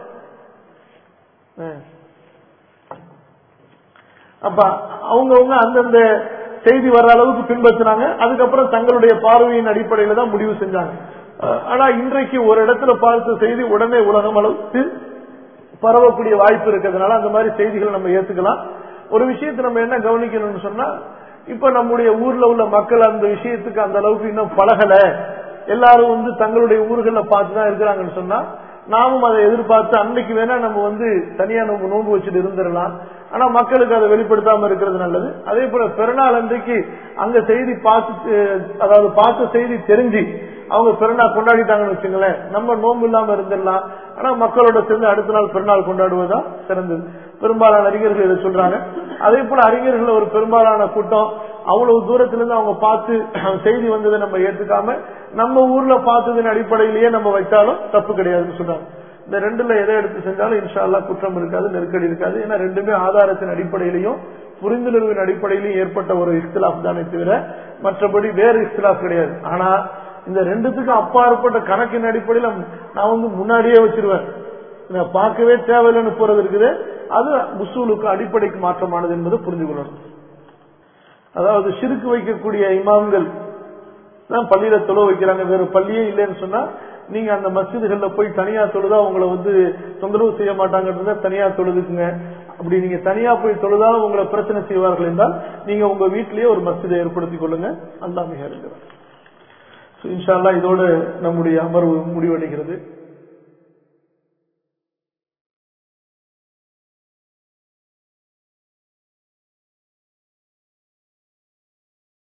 அப்ப அவங்கவுங்க அந்தந்த செய்தி வர்ற அளவுக்கு பின்பற்றினாங்க. அதுக்கப்புறம் தங்களுடைய பார்வையின் அடிப்படையில தான் முடிவு செஞ்சாங்க. ஆனா இன்றைக்கு ஒரு இடத்துல பார்த்த செய்தி உடனே உலகம் அளவுக்கு பரவக்கூடிய வாய்ப்பு இருக்கிறதுனால அந்த மாதிரி செய்திகளை நம்ம ஏத்துக்கலாம். ஒரு விஷயத்தை நம்ம என்ன கவனிக்கணும்னு சொன்னா, இப்ப நம்முடைய ஊர்ல உள்ள மக்கள் அந்த விஷயத்துக்கு அந்த அளவுக்கு இன்னும் பழகல, எல்லாரும் தங்களுடைய ஊர்கள்ல பார்த்துதான் இருக்கிறாங்கன்னு சொன்னா, நாமும் அதை எதிர்பார்த்து அன்னைக்கு வேணா நம்ம தனியா நம்ம நோன்பு வச்சுட்டு இருந்துடலாம். ஆனா மக்களுக்கு அதை வெளிப்படுத்தாம இருக்கிறது நல்லது. அதே போல பெருநாள் அன்றைக்கு அங்க செய்தி பார்த்து, அதாவது பார்த்த செய்தி தெரிஞ்சு அவங்க பெருநாள் கொண்டாடிட்டாங்கன்னு வச்சுங்களேன், நம்ம நோன்பு இல்லாம இருந்துடலாம். ஆனா மக்களோட சேர்ந்து அடுத்த நாள் பெருநாள் கொண்டாடுவதா சிறந்தது. பெரும்பாலான அறிஞர்கள் இதை சொல்றாங்க. அதே போல அறிஞர்கள் ஒரு பெரும்பாலான கூட்டம் அவ்வளவு தூரத்துல இருந்து அவங்க பார்த்து செய்தி வந்ததை நம்ம ஏற்றுக்காம நம்ம ஊர்ல பார்த்ததின் அடிப்படையிலேயே நம்ம வைத்தாலும் தப்பு கிடையாதுன்னு சொல்றாங்க. இந்த ரெண்டுல எதை எடுத்து செஞ்சாலும் இன்ஷா அல்லாஹ் குற்றம் இருக்காது, நெருக்கடி இருக்காது. ஏன்னா ரெண்டுமே ஆதாரத்தின் அடிப்படையிலையும் புரிந்துணர்வின் அடிப்படையிலையும் ஏற்பட்ட ஒரு இஸ்திலாஃப் தானே தவிர மற்றபடி வேறு இஸ்திலாஃப் கிடையாது. ஆனா இந்த ரெண்டுத்துக்கும் அப்பாற்பட்ட கணக்கின் அடிப்படையில் நான் முன்னாடியே வச்சிருவேன், பார்க்கவே தேவையில்லைன்னு போறது இருக்குது. அது உசூலுக்கு அடிப்படைக்கு மாற்றமானது என்பதை புரிஞ்சு கொள்ளணும். அதாவது ஷிர்க் வைக்கக்கூடிய இமாம்கள் தான் பள்ளியில தொழ வைக்கிறாங்க, வேற பள்ளியே இல்லைன்னு சொன்னா நீங்க அந்த மஸ்ஜிதுகள்ல போய் தனியா தொழுதா உங்களை தொந்தரவு செய்ய மாட்டாங்கன்றத தனியா தொழுதுக்குங்க. அப்படி நீங்க தனியா போய் தொழுதாலும் உங்களை பிரச்சனை செய்வார்கள் என்றால் நீங்க உங்க வீட்டிலேயே ஒரு மஸ்ஜிதை ஏற்படுத்திக் கொள்ளுங்க. அல்லாஹ் மிக இருக்கிறார். இன்ஷா அல்லாஹ் இதோடு நம்முடைய அமர்வு முடிவடைகிறது.